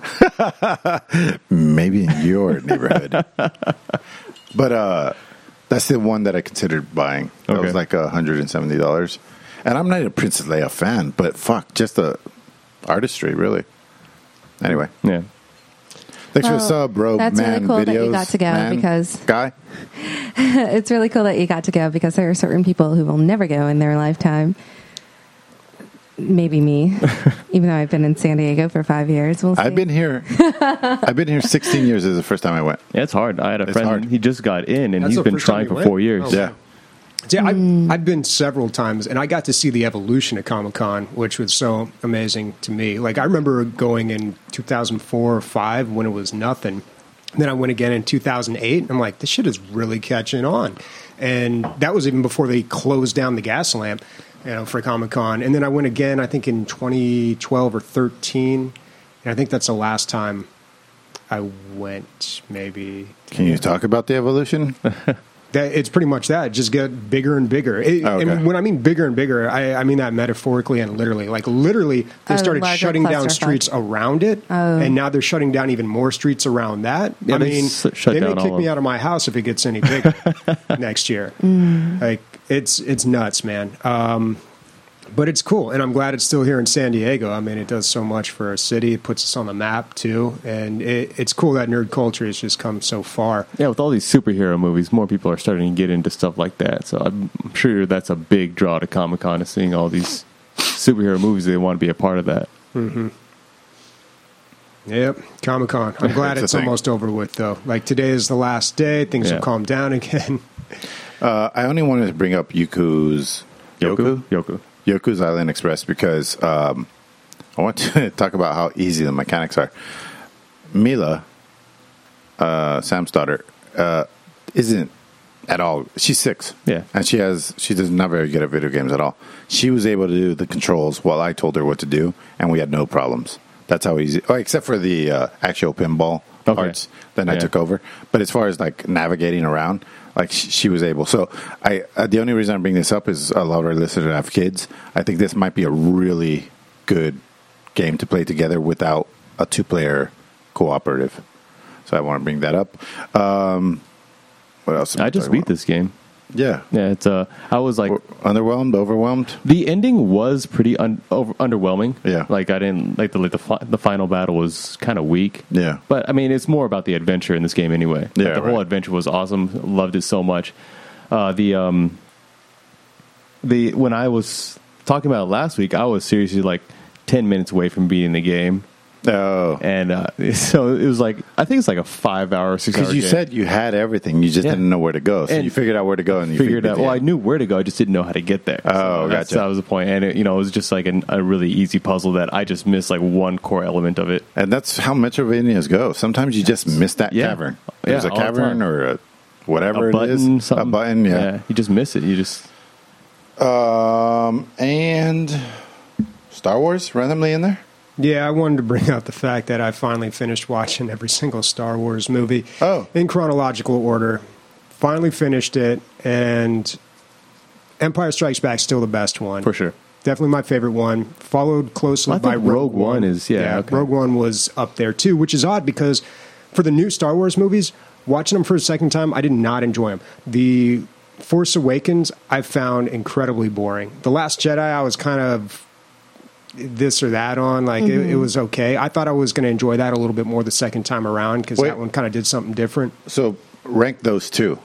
[SPEAKER 4] Maybe in your neighborhood. But uh, that's the one that I considered buying. That
[SPEAKER 3] Okay.
[SPEAKER 4] was like one hundred seventy dollars. And I'm not a Princess Leia fan, but fuck, just the artistry, really. Anyway,
[SPEAKER 3] Yeah.
[SPEAKER 4] thanks for the
[SPEAKER 2] Well,
[SPEAKER 4] sub, bro.
[SPEAKER 2] that's
[SPEAKER 4] man,
[SPEAKER 2] really cool
[SPEAKER 4] videos,
[SPEAKER 2] that you got to go
[SPEAKER 4] man,
[SPEAKER 2] because-
[SPEAKER 4] guy.
[SPEAKER 2] It's really cool that you got to go because there are certain people who will never go in their lifetime. Maybe me, even though I've been in San Diego for five years. We'll see.
[SPEAKER 4] I've been here. I've been here sixteen years. This is the first time I went.
[SPEAKER 3] Yeah, it's hard. I had a
[SPEAKER 4] It's
[SPEAKER 3] friend,
[SPEAKER 4] hard.
[SPEAKER 3] he just got in, and
[SPEAKER 1] That's
[SPEAKER 3] he's
[SPEAKER 1] the
[SPEAKER 3] been
[SPEAKER 1] first time
[SPEAKER 3] trying
[SPEAKER 1] you
[SPEAKER 3] for
[SPEAKER 1] went?
[SPEAKER 3] four years.
[SPEAKER 1] Oh,
[SPEAKER 4] Yeah.
[SPEAKER 1] Yeah, I've, I've been several times, and I got to see the evolution of Comic Con, which was so amazing to me. Like, I remember going in two thousand four or five when it was nothing. Then I went again in two thousand eight, and I'm like, this shit is really catching on. And that was even before they closed down the gas lamp, you know, for Comic Con. And then I went again, I think in twenty twelve or thirteen, and I think that's the last time I went, maybe.
[SPEAKER 4] Can you talk about the evolution?
[SPEAKER 1] That it's pretty much that. Just get bigger and bigger. It,
[SPEAKER 4] Oh, okay.
[SPEAKER 1] And when I mean bigger and bigger, I, I mean that metaphorically and literally. Like literally, they
[SPEAKER 2] A
[SPEAKER 1] started
[SPEAKER 2] larger
[SPEAKER 1] shutting down
[SPEAKER 2] clusterfuck.
[SPEAKER 1] streets around it,
[SPEAKER 2] Oh.
[SPEAKER 1] and now they're shutting down even more streets around that.
[SPEAKER 3] Yeah,
[SPEAKER 1] I
[SPEAKER 3] they
[SPEAKER 1] mean,
[SPEAKER 3] s- shut
[SPEAKER 1] they may
[SPEAKER 3] down
[SPEAKER 1] kick
[SPEAKER 3] all
[SPEAKER 1] me
[SPEAKER 3] of-
[SPEAKER 1] out of my house if it gets any bigger next year.
[SPEAKER 2] Mm.
[SPEAKER 1] Like it's it's nuts, man. Um, but it's cool, and I'm glad it's still here in San Diego. I mean, it does so much for our city. It puts us on the map too, and it, it's cool that nerd culture has just come so far.
[SPEAKER 3] Yeah, with all these superhero movies, more people are starting to get into stuff like that. So I'm sure that's a big draw to Comic Con, is seeing all these superhero movies, they want to be a part of that.
[SPEAKER 1] Yep, Comic Con. I'm glad
[SPEAKER 4] It's a
[SPEAKER 1] it's
[SPEAKER 4] thing.
[SPEAKER 1] almost over with, though. Like today is the last day. Things
[SPEAKER 3] Yeah.
[SPEAKER 1] will calm down again.
[SPEAKER 4] Uh, I only wanted to bring up Yoku's Yoku
[SPEAKER 3] Yoku.
[SPEAKER 4] Yoku's Island Express because um, I want to talk about how easy the mechanics are. Mila, uh, Sam's daughter, uh, isn't at all. She's six,
[SPEAKER 3] Yeah.
[SPEAKER 4] and she has she does not very good at video games at all. She was able to do the controls while I told her what to do, and we had no problems. That's how easy. Oh, except for the uh, actual pinball
[SPEAKER 3] Okay.
[SPEAKER 4] parts, then I
[SPEAKER 3] Yeah.
[SPEAKER 4] took over. But as far as like navigating around, like sh- she was able. So I uh, the only reason I bring this up is a lot of our listeners have kids. I think this might be a really good game to play together without a two player cooperative. So I want to bring that up. Um, what else? am
[SPEAKER 3] I just
[SPEAKER 4] talking
[SPEAKER 3] beat this game.
[SPEAKER 4] about? Yeah.
[SPEAKER 3] Yeah, it's uh, I was like,
[SPEAKER 4] Underwhelmed, overwhelmed.
[SPEAKER 3] the ending was pretty un- over- underwhelming.
[SPEAKER 4] Yeah.
[SPEAKER 3] like I didn't like the like the, fi- the final battle was kind of weak.
[SPEAKER 4] Yeah.
[SPEAKER 3] but I mean, it's more about the adventure in this game anyway. Like,
[SPEAKER 4] Yeah,
[SPEAKER 3] the whole
[SPEAKER 4] right.
[SPEAKER 3] adventure was awesome. Loved it so much. Uh, the um, the when I was talking about it last week, I was seriously like ten minutes away from beating the game.
[SPEAKER 4] Oh.
[SPEAKER 3] And uh, so it was like, I think it's like a five hour, six hour
[SPEAKER 4] Because you
[SPEAKER 3] game.
[SPEAKER 4] said you had everything, you just
[SPEAKER 3] Yeah.
[SPEAKER 4] didn't know where to go. So
[SPEAKER 3] And
[SPEAKER 4] you figured out where to go, and you
[SPEAKER 3] figured out.
[SPEAKER 4] beat
[SPEAKER 3] Well,
[SPEAKER 4] the
[SPEAKER 3] I knew where to go. I just didn't know how to get there.
[SPEAKER 4] Oh,
[SPEAKER 3] so that's,
[SPEAKER 4] gotcha.
[SPEAKER 3] that was the point. And it, you know, it was just like an, a really easy puzzle that I just missed like one core element of it.
[SPEAKER 4] And that's how Metroidvanias go. Sometimes you just miss that
[SPEAKER 3] Yeah.
[SPEAKER 4] cavern.
[SPEAKER 3] Yeah,
[SPEAKER 4] There's a
[SPEAKER 3] all the
[SPEAKER 4] cavern
[SPEAKER 3] time.
[SPEAKER 4] or a whatever
[SPEAKER 3] a button,
[SPEAKER 4] it is.
[SPEAKER 3] something.
[SPEAKER 4] A button, yeah.
[SPEAKER 3] You just miss it. You just
[SPEAKER 4] Um, and Star Wars randomly in there.
[SPEAKER 1] Yeah, I wanted to bring out the fact that I finally finished watching every single Star Wars movie
[SPEAKER 4] Oh.
[SPEAKER 1] in chronological order. Finally finished it, and Empire Strikes Back still the best one.
[SPEAKER 3] for sure.
[SPEAKER 1] Definitely my favorite one. Followed closely
[SPEAKER 3] I
[SPEAKER 1] by
[SPEAKER 3] think
[SPEAKER 1] Rogue,
[SPEAKER 3] Rogue One is- yeah, okay.
[SPEAKER 1] Rogue One was up there too, which is odd because for the new Star Wars movies, watching them for a second time, I did not enjoy them. The Force Awakens I found incredibly boring. The Last Jedi I was kind of this or that on, like it, it was okay. I thought I was going to enjoy that a little bit more the second time around because
[SPEAKER 4] Wait.
[SPEAKER 1] that one kind of did something different.
[SPEAKER 4] So rank those two: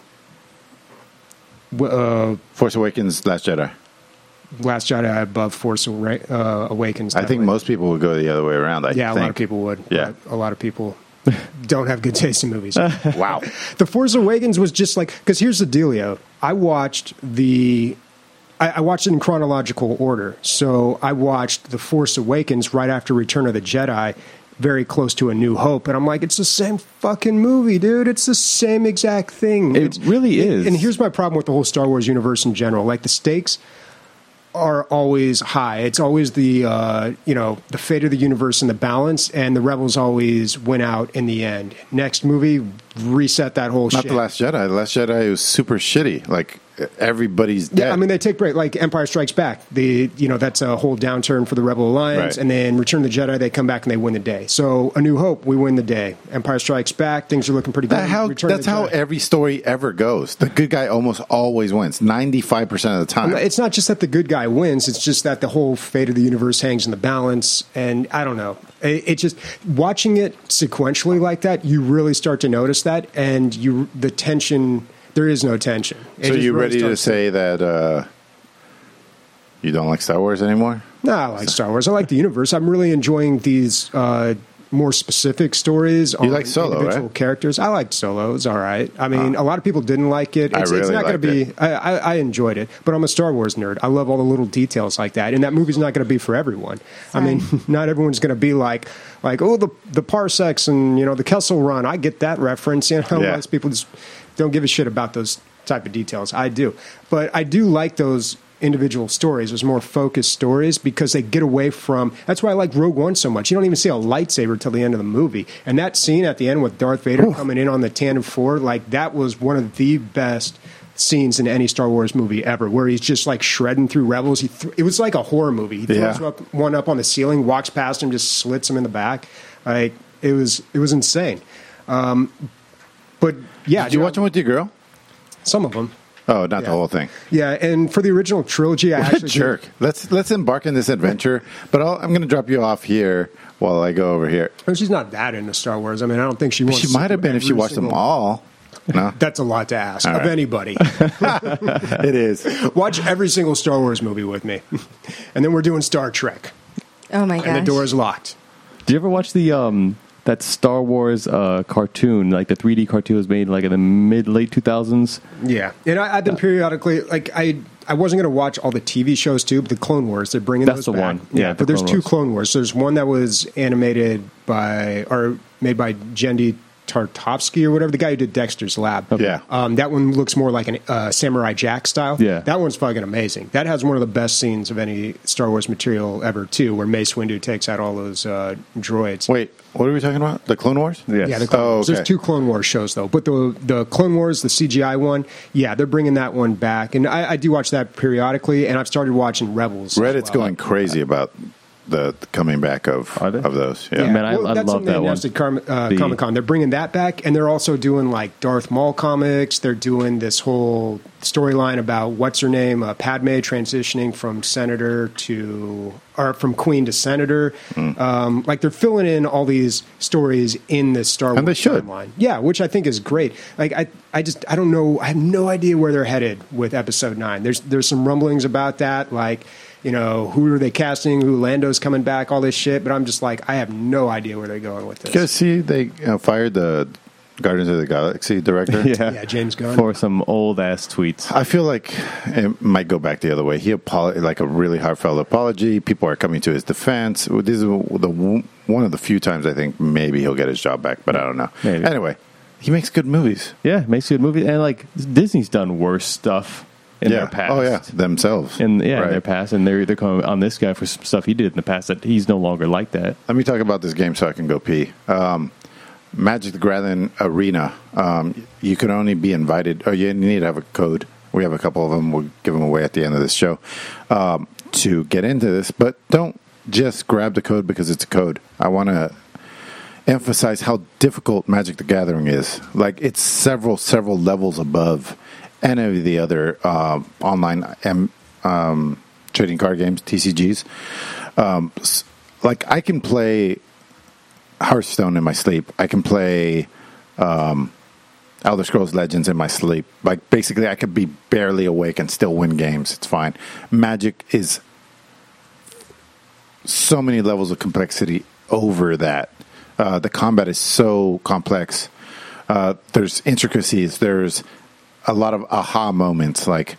[SPEAKER 1] W- Uh,
[SPEAKER 4] Force Awakens, Last Jedi.
[SPEAKER 1] Last Jedi above Force Awa- uh, Awakens.
[SPEAKER 4] I think
[SPEAKER 1] definitely.
[SPEAKER 4] most people would go the other way around. I
[SPEAKER 1] Yeah, a
[SPEAKER 4] think.
[SPEAKER 1] lot of people would.
[SPEAKER 4] Yeah.
[SPEAKER 1] but a lot of people don't have good taste in movies.
[SPEAKER 4] Wow.
[SPEAKER 1] The Force Awakens was just like, because here's the dealio. I watched the, I, I watched it in chronological order. So I watched The Force Awakens right after Return of the Jedi, very close to A New Hope, and I'm like, it's the same fucking movie, dude. It's the same exact thing.
[SPEAKER 3] It
[SPEAKER 1] It's-
[SPEAKER 3] really is.
[SPEAKER 1] And here's my problem with the whole Star Wars universe in general. Like the stakes are always high. It's always the uh, you know the fate of the universe and the balance, and the rebels always win out in the end. Next movie, reset that whole
[SPEAKER 4] Not
[SPEAKER 1] shit.
[SPEAKER 4] the Last Jedi. The Last Jedi was super shitty. Like everybody's dead.
[SPEAKER 1] Yeah, I mean they take break like Empire Strikes Back. The you know that's a whole downturn for the Rebel Alliance,
[SPEAKER 4] Right.
[SPEAKER 1] and then Return of the Jedi. They come back and they win the day. So A New Hope, we win the day. Empire Strikes Back, things are looking pretty good.
[SPEAKER 4] That how,
[SPEAKER 1] Return of
[SPEAKER 4] that's
[SPEAKER 1] the
[SPEAKER 4] how
[SPEAKER 1] Jedi.
[SPEAKER 4] every story ever goes. The good guy almost always wins, ninety-five percent of the time.
[SPEAKER 1] It's not just that the good guy wins; it's just that the whole fate of the universe hangs in the balance. And I don't know. It, it just watching it sequentially like that, you really start to notice that, and you the tension. There is no tension. It
[SPEAKER 4] So
[SPEAKER 1] just
[SPEAKER 4] you
[SPEAKER 1] really
[SPEAKER 4] ready to
[SPEAKER 1] starts
[SPEAKER 4] say that uh, you don't like Star Wars anymore?
[SPEAKER 1] No, I like Star Wars. I like the universe. I'm really enjoying these uh, more specific stories on
[SPEAKER 4] like Solo,
[SPEAKER 1] individual
[SPEAKER 4] right?
[SPEAKER 1] characters. I liked Solo. It was all right. I mean, a lot of people didn't like it.
[SPEAKER 4] I
[SPEAKER 1] It's, it's
[SPEAKER 4] really
[SPEAKER 1] not going to
[SPEAKER 4] liked
[SPEAKER 1] be. I, I, I enjoyed it, but I'm a Star Wars nerd. I love all the little details like that, and that movie's not going to be for everyone. I mean, not everyone's going to be like, like oh, the the parsecs and you know the Kessel Run. I get that reference. You know,
[SPEAKER 4] Yeah.
[SPEAKER 1] most people just don't give a shit about those type of details. I do, but I do like those individual stories. There's more focused stories because they get away from. That's why I like Rogue One so much. You don't even see a lightsaber till the end of the movie, and that scene at the end with Darth Vader coming in on the Tandem Four, like that was one of the best scenes in any Star Wars movie ever, where he's just like shredding through rebels. He th- it was like a horror movie. He throws
[SPEAKER 4] Yeah.
[SPEAKER 1] up one up on the ceiling, walks past him, just slits him in the back. Like it was, it was insane. Um, but yeah,
[SPEAKER 4] Did you watch them with your girl?
[SPEAKER 1] some of them.
[SPEAKER 4] Oh, not
[SPEAKER 1] Yeah.
[SPEAKER 4] the whole thing.
[SPEAKER 1] Yeah, and for the original trilogy, I
[SPEAKER 4] What a
[SPEAKER 1] actually
[SPEAKER 4] jerk. Let's let's embark in this adventure. But I'll, I'm going to drop you off here while I go over here.
[SPEAKER 1] Well, she's not that into Star Wars. I mean, I don't think she wants.
[SPEAKER 4] She
[SPEAKER 1] to
[SPEAKER 4] might have been if she
[SPEAKER 1] every
[SPEAKER 4] watched them
[SPEAKER 1] single-
[SPEAKER 4] all. No,
[SPEAKER 1] That's a lot to ask
[SPEAKER 4] All
[SPEAKER 1] of
[SPEAKER 4] right.
[SPEAKER 1] anybody.
[SPEAKER 4] it is.
[SPEAKER 1] Watch every single Star Wars movie with me, and then we're doing Star Trek,
[SPEAKER 2] Oh my gosh.
[SPEAKER 1] and the door is locked.
[SPEAKER 3] Do you ever watch the um that Star Wars uh, cartoon, like the three D cartoon was made like in the mid late two thousands?
[SPEAKER 1] Yeah, and I, I've been periodically like I I wasn't going to watch all the T V shows too, but the Clone Wars they're bringing
[SPEAKER 3] That's
[SPEAKER 1] those
[SPEAKER 3] the
[SPEAKER 1] back.
[SPEAKER 3] one. Yeah, the
[SPEAKER 1] but there's
[SPEAKER 3] Clone
[SPEAKER 1] two
[SPEAKER 3] Wars.
[SPEAKER 1] Clone Wars. There's one that was animated by or made by Jendi Tartovsky or whatever, the guy who did Dexter's Lab.
[SPEAKER 4] Yeah.
[SPEAKER 1] Um, that one looks more like an uh, Samurai Jack style.
[SPEAKER 3] Yeah.
[SPEAKER 1] That one's fucking amazing. That has one of the best scenes of any Star Wars material ever, too, where Mace Windu takes out all those uh, droids.
[SPEAKER 4] Wait, what are we talking about? The Clone Wars?
[SPEAKER 3] Yes.
[SPEAKER 1] Yeah, the Clone
[SPEAKER 4] Oh,
[SPEAKER 1] Wars.
[SPEAKER 4] okay.
[SPEAKER 1] There's two Clone Wars shows, though. But the the Clone Wars, the C G I one, yeah, they're bringing that one back. And I, I do watch that periodically, and I've started watching Rebels. as
[SPEAKER 4] Reddit's
[SPEAKER 1] well.
[SPEAKER 4] going crazy about the, the coming back of
[SPEAKER 3] Are they?
[SPEAKER 4] of those.
[SPEAKER 3] Yeah. Man, I- I
[SPEAKER 1] that's
[SPEAKER 3] love
[SPEAKER 1] something they
[SPEAKER 3] that one.
[SPEAKER 1] announced at Car- uh,
[SPEAKER 3] The-
[SPEAKER 1] Comic Con. They're bringing that back, and they're also doing like Darth Maul comics. They're doing this whole storyline about what's her name, uh, Padme transitioning from senator to or from queen to senator.
[SPEAKER 4] Mm.
[SPEAKER 1] Um, like they're filling in all these stories in this Star Wars
[SPEAKER 4] And they should.
[SPEAKER 1] timeline. Yeah, which I think is great. Like I, I just I don't know. I have no idea where they're headed with Episode Nine. There's there's some rumblings about that, like. You know, who are they casting? Who Lando's coming back? All this shit. But I'm just like, I have no idea where they're going with this.
[SPEAKER 4] You guys see they uh, fired the Guardians of the Galaxy director?
[SPEAKER 3] Yeah.
[SPEAKER 1] Yeah, James Gunn.
[SPEAKER 3] For some old ass tweets.
[SPEAKER 4] I feel like it might go back the other way. He apolo- like a really heartfelt apology. People are coming to his defense. This is the one of the few times I think maybe he'll get his job back, but I don't know.
[SPEAKER 3] Maybe.
[SPEAKER 4] Anyway, he makes good movies.
[SPEAKER 3] Yeah, makes good movie. And like Disney's done worse stuff in
[SPEAKER 4] yeah.
[SPEAKER 3] their past.
[SPEAKER 4] Oh yeah, themselves.
[SPEAKER 3] In, yeah,
[SPEAKER 4] Right.
[SPEAKER 3] in their past. And they're, they're coming on this guy for some stuff he did in the past that he's no longer like that.
[SPEAKER 4] Let me talk about this game so I can go pee. Um, Magic the Gathering Arena. Um, you can only be invited. Oh, you need to have a code. We have a couple of them. We'll give them away at the end of this show um, to get into this. But don't just grab the code because it's a code. I want to emphasize how difficult Magic the Gathering is. Like it's several, several levels above any of the other uh, online um, um, trading card games, T C Gs. Um, s- like I can play Hearthstone in my sleep. I can play um, Elder Scrolls Legends in my sleep. Like basically, I could be barely awake and still win games. It's fine. Magic is so many levels of complexity over that. Uh, the combat is so complex. Uh, there's intricacies. There's a lot of aha moments. Like,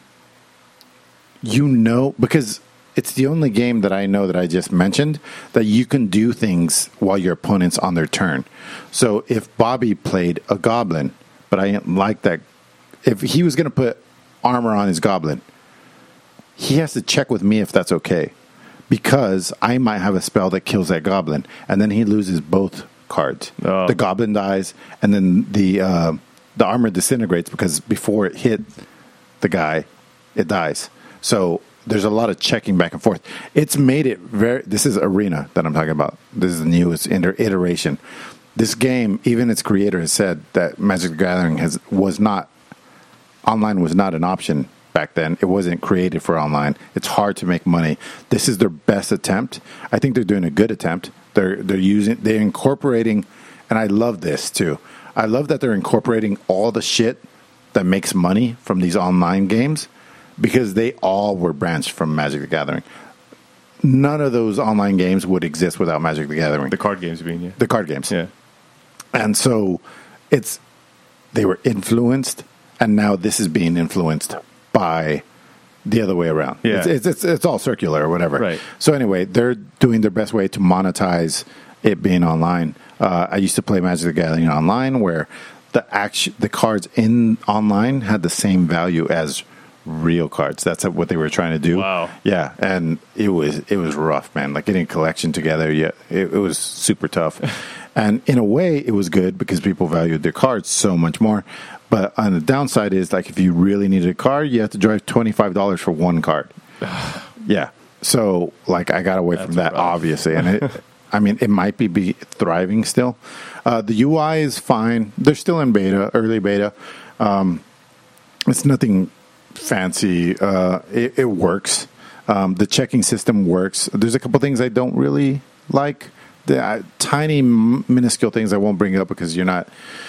[SPEAKER 4] you know, because it's the only game that I know that I just mentioned that you can do things while your opponent's on their turn. So if Bobby played a goblin, but I didn't like that, if he was going to put armor on his goblin, he has to check with me if that's okay. Because I might have a spell that kills that goblin, and then he loses both cards.
[SPEAKER 3] Oh.
[SPEAKER 4] The goblin dies, and then the uh, the armor disintegrates because before it hit the guy, it dies. So there's a lot of checking back and forth. It's made it very. This is Arena that I'm talking about. This is the newest inter- iteration. This game, even its creator has said that Magic the Gathering has was not online was not an option. Back then, it wasn't created for online. It's hard to make money. This is their best attempt. I think they're doing a good attempt. They're they're using they're incorporating, and I love this too. I love that they're incorporating all the shit that makes money from these online games because they all were branched from Magic the Gathering. None of those online games would exist without Magic the Gathering.
[SPEAKER 3] The card games being, yeah.
[SPEAKER 4] The card games.
[SPEAKER 3] Yeah.
[SPEAKER 4] And so it's they were influenced, and now this is being influenced by the other way around.
[SPEAKER 3] Yeah.
[SPEAKER 4] It's, it's, it's, it's all circular or whatever.
[SPEAKER 3] Right.
[SPEAKER 4] So anyway, they're doing their best way to monetize it being online. Uh, I used to play Magic the Gathering online where the action, the cards in online had the same value as real cards. That's what they were trying to do.
[SPEAKER 3] Wow.
[SPEAKER 4] Yeah, and it was it was rough, man. Like getting a collection together, yeah, it, it was super tough. And in a way, it was good because people valued their cards so much more. But on the downside is, like, if you really needed a card, you have to drive twenty-five dollars for one card. Yeah. So, like, I got away from
[SPEAKER 3] That's
[SPEAKER 4] that,
[SPEAKER 3] rough.
[SPEAKER 4] obviously. And it, I mean, it might be, be thriving still. Uh, the U I is fine. They're still in beta, early beta. Um, it's nothing fancy. Uh, it, it works. Um, the checking system works. There's a couple things I don't really like. The uh, tiny, minuscule things I won't bring up because you're not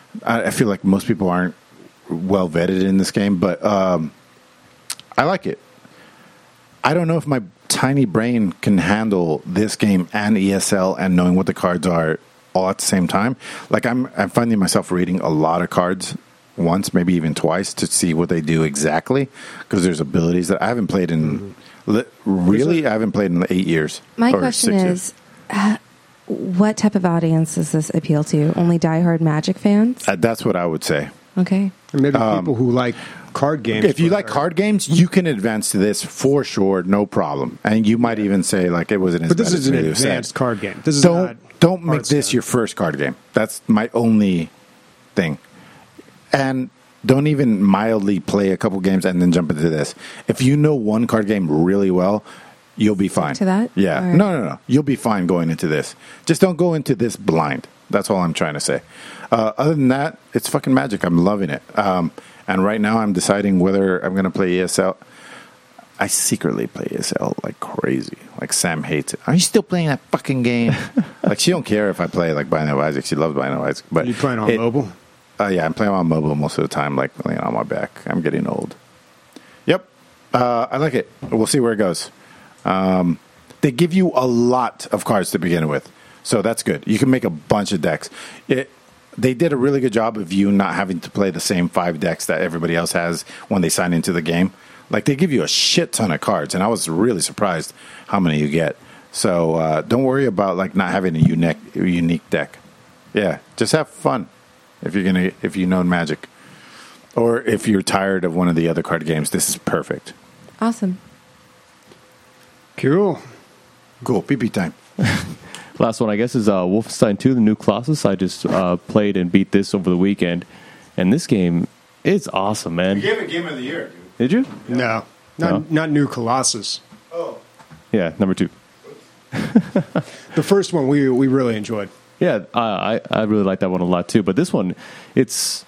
[SPEAKER 4] I, I feel like most people aren't well vetted in this game, but um, I like it. I don't know if my tiny brain can handle this game and E S L and knowing what the cards are all at the same time. Like I'm, I'm finding myself reading a lot of cards once, maybe even twice, to see what they do exactly, because there's abilities that I haven't played in. Mm-hmm. li- really, I haven't played in eight years.
[SPEAKER 2] My question is, uh, what type of audience does this appeal to? Only diehard Magic fans?
[SPEAKER 4] Uh, that's what I would say.
[SPEAKER 2] Okay.
[SPEAKER 1] Or maybe people who like card games.
[SPEAKER 4] If you
[SPEAKER 1] but
[SPEAKER 4] like
[SPEAKER 1] are-
[SPEAKER 4] card games, you can advance to this for sure, no problem. And you might even say like it wasn't as
[SPEAKER 1] But this
[SPEAKER 4] bad
[SPEAKER 1] is
[SPEAKER 4] as
[SPEAKER 1] an
[SPEAKER 4] maybe it was said.
[SPEAKER 1] advanced card game. This is
[SPEAKER 4] don't
[SPEAKER 1] not
[SPEAKER 4] don't make this
[SPEAKER 1] Hearthstone.
[SPEAKER 4] your first card game. That's my only thing. And don't even mildly play a couple games and then jump into this. If you know one card game really well, you'll be fine.
[SPEAKER 2] to that?
[SPEAKER 4] Yeah.
[SPEAKER 2] Or-
[SPEAKER 4] No, no, no. You'll be fine going into this. Just don't go into this blind. That's all I'm trying to say. Uh, other than that, it's fucking Magic. I'm loving it. Um, and right now I'm deciding whether I'm going to play E S L. I secretly play E S L like crazy. Like Sam hates it. Are you still playing that fucking game? Like she don't care if I play like Binding of Isaac. She loves Binding of Isaac. But
[SPEAKER 1] Are you playing on
[SPEAKER 4] it-
[SPEAKER 1] mobile?
[SPEAKER 4] Uh, yeah, I'm playing on mobile most of the time, like laying on my back. I'm getting old. Yep. Uh, I like it. We'll see where it goes. Um, they give you a lot of cards to begin with, so that's good. You can make a bunch of decks. It, they did a really good job of you not having to play the same five decks that everybody else has when they sign into the game. Like, they give you a shit ton of cards, and I was really surprised how many you get. So uh, don't worry about like not having a unique unique deck. Yeah, just have fun if you're gonna if you know Magic, or if you're tired of one of the other card games. This is perfect.
[SPEAKER 2] Awesome.
[SPEAKER 1] Cool.
[SPEAKER 4] Cool. Pee pee time.
[SPEAKER 3] Last one, I guess, is uh, Wolfenstein two, the new Colossus. I just uh, played and beat this over the weekend. And this game is awesome, man.
[SPEAKER 4] gave it Game of the Year, dude.
[SPEAKER 3] Did you?
[SPEAKER 1] No, not
[SPEAKER 3] No?
[SPEAKER 1] not new Colossus.
[SPEAKER 4] Oh.
[SPEAKER 3] Yeah, number two.
[SPEAKER 1] The first one we we really enjoyed.
[SPEAKER 3] Yeah, I, I I really like that one a lot, too. But this one, it's...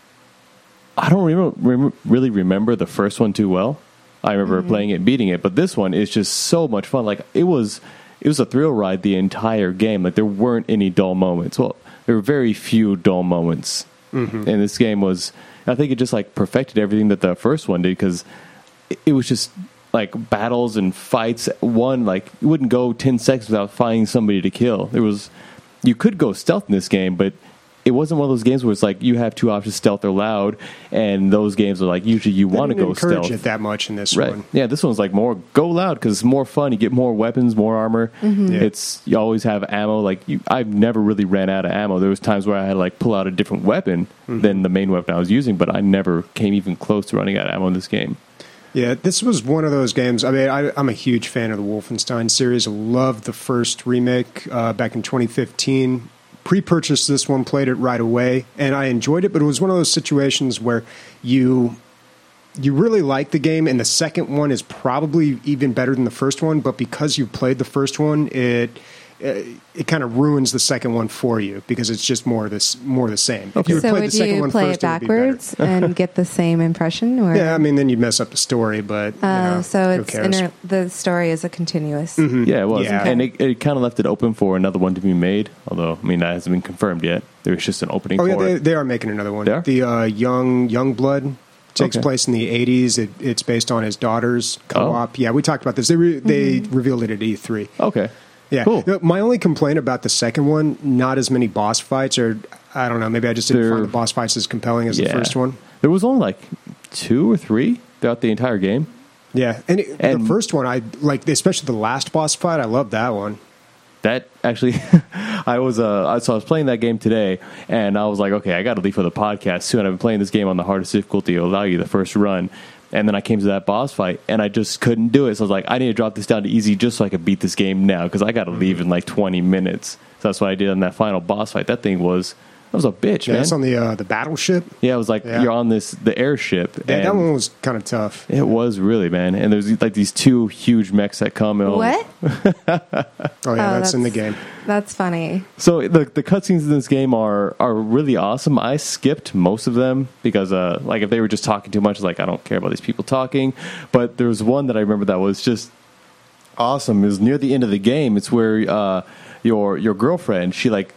[SPEAKER 3] I don't remember, rem- really remember the first one too well. I remember playing it and beating it. But this one is just so much fun. Like, it was... It was a thrill ride the entire game. Like, there weren't any dull moments. Well, there were very few dull moments. Mm-hmm. And this game was... I think it just, like, perfected everything that the first one did, because it, it was just, like, battles and fights. One, like, you wouldn't go ten seconds without finding somebody to kill. There was... You could go stealth in this game, but it wasn't one of those games where it's like you have two options, stealth or loud, and those games are like usually you
[SPEAKER 1] They
[SPEAKER 3] want to
[SPEAKER 1] didn't
[SPEAKER 3] go
[SPEAKER 1] encourage
[SPEAKER 3] stealth.
[SPEAKER 1] it that much in this
[SPEAKER 3] Right.
[SPEAKER 1] one.
[SPEAKER 3] Yeah, this one's like more go loud because it's more fun. You get more weapons, more armor.
[SPEAKER 1] Yeah.
[SPEAKER 3] It's you always have ammo. Like you, I've never really ran out of ammo. There was times where I had to like pull out a different weapon
[SPEAKER 1] Mm-hmm.
[SPEAKER 3] than the main weapon I was using, but I never came even close to running out of ammo in this game.
[SPEAKER 1] Yeah, this was one of those games. I mean, I, I'm a huge fan of the Wolfenstein series. I loved the first remake uh, back in twenty fifteen. Pre-purchased this one, played it right away, and I enjoyed it. But it was one of those situations where you you really like the game, and the second one is probably even better than the first one. But because you played the first one, it it, it kind of ruins the second one for you because it's just more this more the same. If you had
[SPEAKER 2] So
[SPEAKER 1] played
[SPEAKER 2] would
[SPEAKER 1] the second
[SPEAKER 2] you
[SPEAKER 1] one
[SPEAKER 2] play
[SPEAKER 1] first,
[SPEAKER 2] it
[SPEAKER 1] it would be better.
[SPEAKER 2] backwards and get the same impression? Or?
[SPEAKER 1] Yeah, I mean, then you'd mess up the story, but you
[SPEAKER 2] Uh,
[SPEAKER 1] know,
[SPEAKER 2] so
[SPEAKER 1] who
[SPEAKER 2] it's
[SPEAKER 1] cares?
[SPEAKER 2] inter- the story is a continuous.
[SPEAKER 3] Yeah, it was,
[SPEAKER 1] Yeah.
[SPEAKER 3] and it, it kind of left it open for another one to be made. Although, I mean, that hasn't been confirmed yet. There's just an opening
[SPEAKER 1] Oh yeah,
[SPEAKER 3] for
[SPEAKER 1] they,
[SPEAKER 3] it.
[SPEAKER 1] they are making another one.
[SPEAKER 3] They are?
[SPEAKER 1] The uh, Young Young Blood takes
[SPEAKER 3] Okay.
[SPEAKER 1] place in the eighties. It, it's based on his daughter's co-op.
[SPEAKER 3] Oh.
[SPEAKER 1] Yeah, we talked about this. They re- they revealed it at E three.
[SPEAKER 3] Okay,
[SPEAKER 1] Yeah.
[SPEAKER 3] cool.
[SPEAKER 1] No, my only complaint about the second one, not as many boss fights, or I don't know, maybe I just didn't
[SPEAKER 3] They're-
[SPEAKER 1] find the boss fights as compelling as the
[SPEAKER 3] Yeah.
[SPEAKER 1] first one.
[SPEAKER 3] There was only like two or three throughout the entire game.
[SPEAKER 1] Yeah, and, it,
[SPEAKER 3] And-
[SPEAKER 1] the first one, I like, especially the last boss fight. I love that one.
[SPEAKER 3] That actually, I was uh, so I was playing that game today, and I was like, okay, I got to leave for the podcast soon. I've been playing this game on the hardest difficulty to allow you the first run, and then I came to that boss fight, and I just couldn't do it. So I was like, I need to drop this down to easy just so I could beat this game now because I got to leave in like twenty minutes. So that's what I did on that final boss fight. That thing was that was a bitch,
[SPEAKER 1] Yeah,
[SPEAKER 3] man.
[SPEAKER 1] it's on the uh, the battleship.
[SPEAKER 3] Yeah, it was like
[SPEAKER 1] Yeah.
[SPEAKER 3] you're on this the airship.
[SPEAKER 1] Yeah,
[SPEAKER 3] and
[SPEAKER 1] that one was kind of tough.
[SPEAKER 3] It was really, man. And there's like these two huge mechs that come. And
[SPEAKER 2] What?
[SPEAKER 1] Oh yeah,
[SPEAKER 2] Oh,
[SPEAKER 1] that's, in the
[SPEAKER 2] that's-
[SPEAKER 1] game.
[SPEAKER 2] That's funny.
[SPEAKER 3] So the the cutscenes in this game are are really awesome. I skipped most of them because uh like if they were just talking too much, like I don't care about these people talking. But there was one that I remember that was just awesome. It was near the end of the game. It's where uh your your girlfriend, she like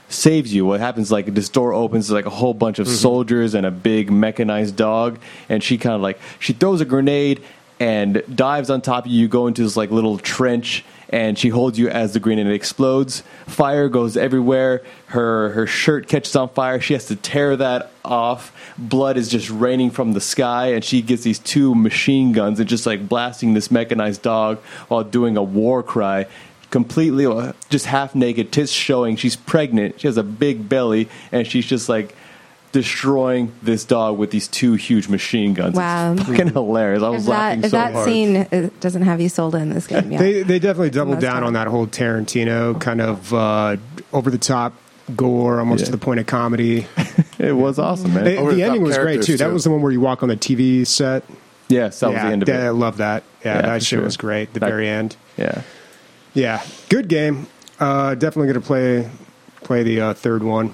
[SPEAKER 3] saves you. What happens, like, this door opens, like a whole bunch of mm-hmm. soldiers and a big mechanized dog, and she kind of, like, she throws a grenade and dives on top of you. You go into this, like, little trench, and she holds you as the grenade explodes. Fire goes everywhere. Her her shirt catches on fire. She has to tear that off. Blood is just raining from the sky, and she gets these two machine guns and just, like, blasting this mechanized dog while doing a war cry. Completely, uh, just half naked, tits showing. She's pregnant. She has a big belly, and she's just, like, destroying this dog with these two huge machine guns.
[SPEAKER 2] Wow.
[SPEAKER 3] It's fucking hilarious. I was
[SPEAKER 2] if
[SPEAKER 3] laughing
[SPEAKER 2] that,
[SPEAKER 3] so
[SPEAKER 2] if that
[SPEAKER 3] hard.
[SPEAKER 2] scene uh, doesn't have you sold in this game yet.
[SPEAKER 1] They they definitely doubled
[SPEAKER 2] Most
[SPEAKER 1] down
[SPEAKER 2] time.
[SPEAKER 1] on that whole Tarantino kind of uh, over the top gore, almost
[SPEAKER 3] Yeah.
[SPEAKER 1] to the point of comedy.
[SPEAKER 3] It was awesome, man.
[SPEAKER 1] They-
[SPEAKER 4] Over the
[SPEAKER 1] the
[SPEAKER 4] top
[SPEAKER 1] ending was great
[SPEAKER 4] characters,
[SPEAKER 1] too. That
[SPEAKER 4] too.
[SPEAKER 1] was the one where you walk on the T V set.
[SPEAKER 3] Yes, that was
[SPEAKER 1] yeah,
[SPEAKER 3] the end of
[SPEAKER 1] that- I
[SPEAKER 3] it.
[SPEAKER 1] love that. Yeah,
[SPEAKER 3] Yeah,
[SPEAKER 1] that
[SPEAKER 3] for
[SPEAKER 1] shit
[SPEAKER 3] sure.
[SPEAKER 1] was great. The
[SPEAKER 3] That-
[SPEAKER 1] very end.
[SPEAKER 3] Yeah.
[SPEAKER 1] Yeah, good game. Uh, definitely going to play play the uh, third one.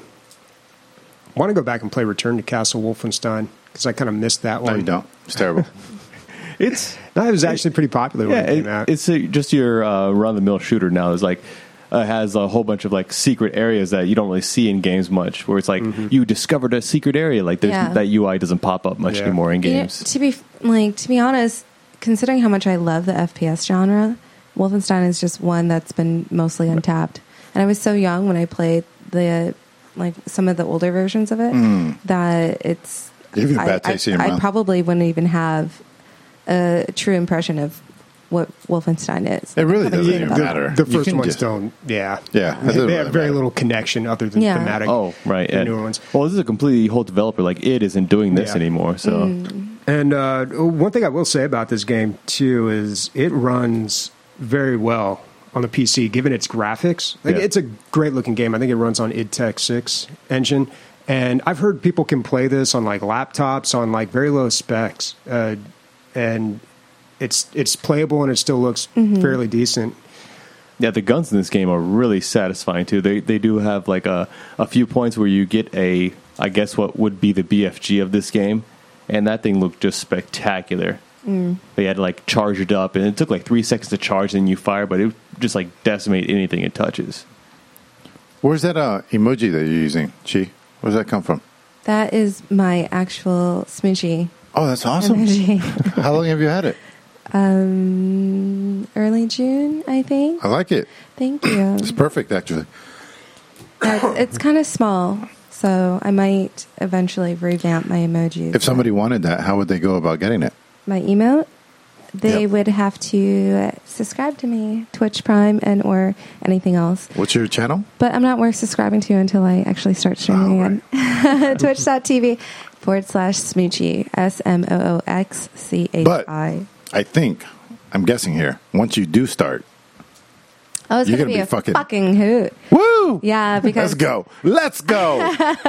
[SPEAKER 1] Want to go back and play Return to Castle Wolfenstein because I kind of missed that
[SPEAKER 4] No,
[SPEAKER 1] one.
[SPEAKER 4] you don't. It's terrible.
[SPEAKER 3] It's
[SPEAKER 1] No, it was actually pretty popular when
[SPEAKER 3] yeah,
[SPEAKER 1] it came
[SPEAKER 3] it,
[SPEAKER 1] out.
[SPEAKER 3] it's a, just your uh, run-of-the-mill shooter now. It's like uh, has a whole bunch of, like, secret areas that you don't really see in games much. Where it's like
[SPEAKER 1] Mm-hmm.
[SPEAKER 3] you discovered a secret area. Like there's,
[SPEAKER 2] Yeah.
[SPEAKER 3] that U I doesn't pop up much
[SPEAKER 1] Yeah.
[SPEAKER 3] anymore in
[SPEAKER 2] You know,
[SPEAKER 3] games.
[SPEAKER 2] to be like to be honest, considering how much I love the F P S genre, Wolfenstein is just one that's been mostly untapped. And I was so young when I played the like some of the older versions of it that it's
[SPEAKER 4] You have a
[SPEAKER 2] I,
[SPEAKER 4] bad taste
[SPEAKER 2] I,
[SPEAKER 4] in your
[SPEAKER 2] I
[SPEAKER 4] mouth.
[SPEAKER 2] probably wouldn't even have a true impression of what Wolfenstein is.
[SPEAKER 4] It really
[SPEAKER 2] I haven't
[SPEAKER 4] doesn't
[SPEAKER 2] seen
[SPEAKER 4] even
[SPEAKER 2] about it.
[SPEAKER 4] matter.
[SPEAKER 1] The
[SPEAKER 4] You
[SPEAKER 1] first
[SPEAKER 4] can
[SPEAKER 1] ones
[SPEAKER 4] just-
[SPEAKER 1] don't. Yeah,
[SPEAKER 4] Yeah, it
[SPEAKER 1] They,
[SPEAKER 4] doesn't
[SPEAKER 1] they have
[SPEAKER 4] really
[SPEAKER 1] very
[SPEAKER 4] matter.
[SPEAKER 1] little connection other than
[SPEAKER 2] Yeah.
[SPEAKER 1] thematic.
[SPEAKER 3] Oh, right.
[SPEAKER 1] The
[SPEAKER 3] And,
[SPEAKER 1] newer ones.
[SPEAKER 3] well, this is a completely whole developer. Like it isn't doing this
[SPEAKER 1] Yeah.
[SPEAKER 3] anymore. So
[SPEAKER 1] And uh, one thing I will say about this game too is it runs very well on the P C, given its graphics. Like,
[SPEAKER 3] Yeah.
[SPEAKER 1] it's a great looking game. I think it runs on id Tech six engine, and I've heard people can play this on like laptops on like very low specs, uh, and it's it's playable and it still looks fairly decent.
[SPEAKER 3] yeah, the guns in this game are really satisfying too. They they do have like a a few points where you get a I guess what would be the B F G of this game, and that thing looked just spectacular. Mm. They had to like charge it up, and it took like three seconds to charge, and you fire, but it would just like decimate anything it touches.
[SPEAKER 4] Where's that uh, emoji that you're using, Chi? Where does that come from?
[SPEAKER 2] That is my actual Smoochie
[SPEAKER 4] Oh, that's awesome.
[SPEAKER 2] emoji.
[SPEAKER 4] How long have you had it?
[SPEAKER 2] um, early June, I think.
[SPEAKER 4] I like it.
[SPEAKER 2] Thank you.
[SPEAKER 4] It's perfect, actually.
[SPEAKER 2] Yeah, it's it's kind of small, so I might eventually revamp my emojis.
[SPEAKER 4] If somebody wanted that, how would they go about getting it?
[SPEAKER 2] My emote, they
[SPEAKER 4] Yep.
[SPEAKER 2] would have to uh, subscribe to me, Twitch Prime, and or anything else.
[SPEAKER 4] What's your channel?
[SPEAKER 2] But I'm not worth subscribing to until I actually start streaming
[SPEAKER 4] Oh,
[SPEAKER 2] again. Twitch.tv forward slash Smoochie, S M O O X C H I.
[SPEAKER 4] I think, I'm guessing here, once you do start,
[SPEAKER 2] Oh, it's
[SPEAKER 4] You're
[SPEAKER 2] going to
[SPEAKER 4] gonna
[SPEAKER 2] be,
[SPEAKER 4] be
[SPEAKER 2] a
[SPEAKER 4] fucking-
[SPEAKER 2] fucking hoot.
[SPEAKER 4] woo!
[SPEAKER 2] Yeah, because
[SPEAKER 4] Let's go. Let's go.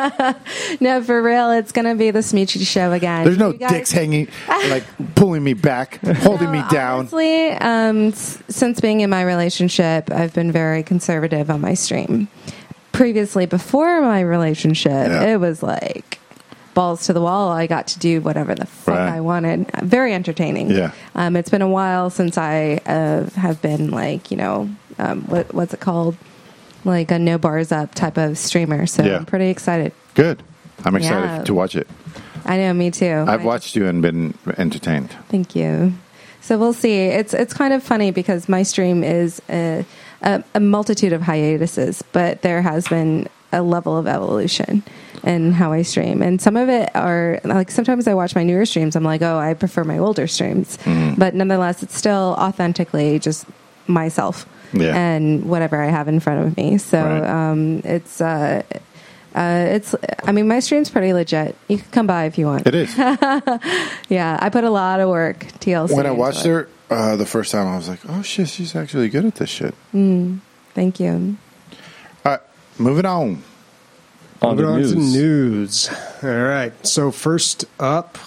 [SPEAKER 2] no, for real, it's going to be the Smoochie show again.
[SPEAKER 4] There's no
[SPEAKER 2] You guys-
[SPEAKER 4] dicks hanging, like pulling me back, holding me down.
[SPEAKER 2] Honestly, um, s- since being in my relationship, I've been very conservative on my stream. Previously, before my relationship,
[SPEAKER 4] Yeah.
[SPEAKER 2] it was like balls to the wall. I got to do whatever the fuck
[SPEAKER 4] Right.
[SPEAKER 2] I wanted. Very entertaining.
[SPEAKER 4] Yeah.
[SPEAKER 2] Um, it's been a while since I uh, have been like, you know, um, what, what's it called? Like a no bars up type of streamer. So
[SPEAKER 4] Yeah.
[SPEAKER 2] I'm pretty excited.
[SPEAKER 4] Good. I'm excited
[SPEAKER 2] Yeah.
[SPEAKER 4] to watch it.
[SPEAKER 2] I know, me too.
[SPEAKER 4] I've
[SPEAKER 2] I-
[SPEAKER 4] watched you and been entertained.
[SPEAKER 2] Thank you. So we'll see. It's it's kind of funny because my stream is a, a, a multitude of hiatuses, but there has been a level of evolution in how I stream. And some of it are like sometimes I watch my newer streams. I'm like, oh, I prefer my older streams, but nonetheless, it's still authentically just myself
[SPEAKER 4] Yeah.
[SPEAKER 2] and whatever I have in front of me. So
[SPEAKER 4] Right.
[SPEAKER 2] um, it's. Uh, uh, it's. I mean, my stream's pretty legit. You can come by if you want.
[SPEAKER 4] It is.
[SPEAKER 2] Yeah, I put a lot of work. T L C.
[SPEAKER 4] When I
[SPEAKER 2] into
[SPEAKER 4] watched
[SPEAKER 2] it.
[SPEAKER 4] her uh, the first time, I was like, oh shit, she's actually good at this shit.
[SPEAKER 2] Thank you.
[SPEAKER 4] All right, moving on.
[SPEAKER 3] On
[SPEAKER 1] Moving
[SPEAKER 3] the
[SPEAKER 1] on
[SPEAKER 3] news.
[SPEAKER 1] to news. All right. So first up,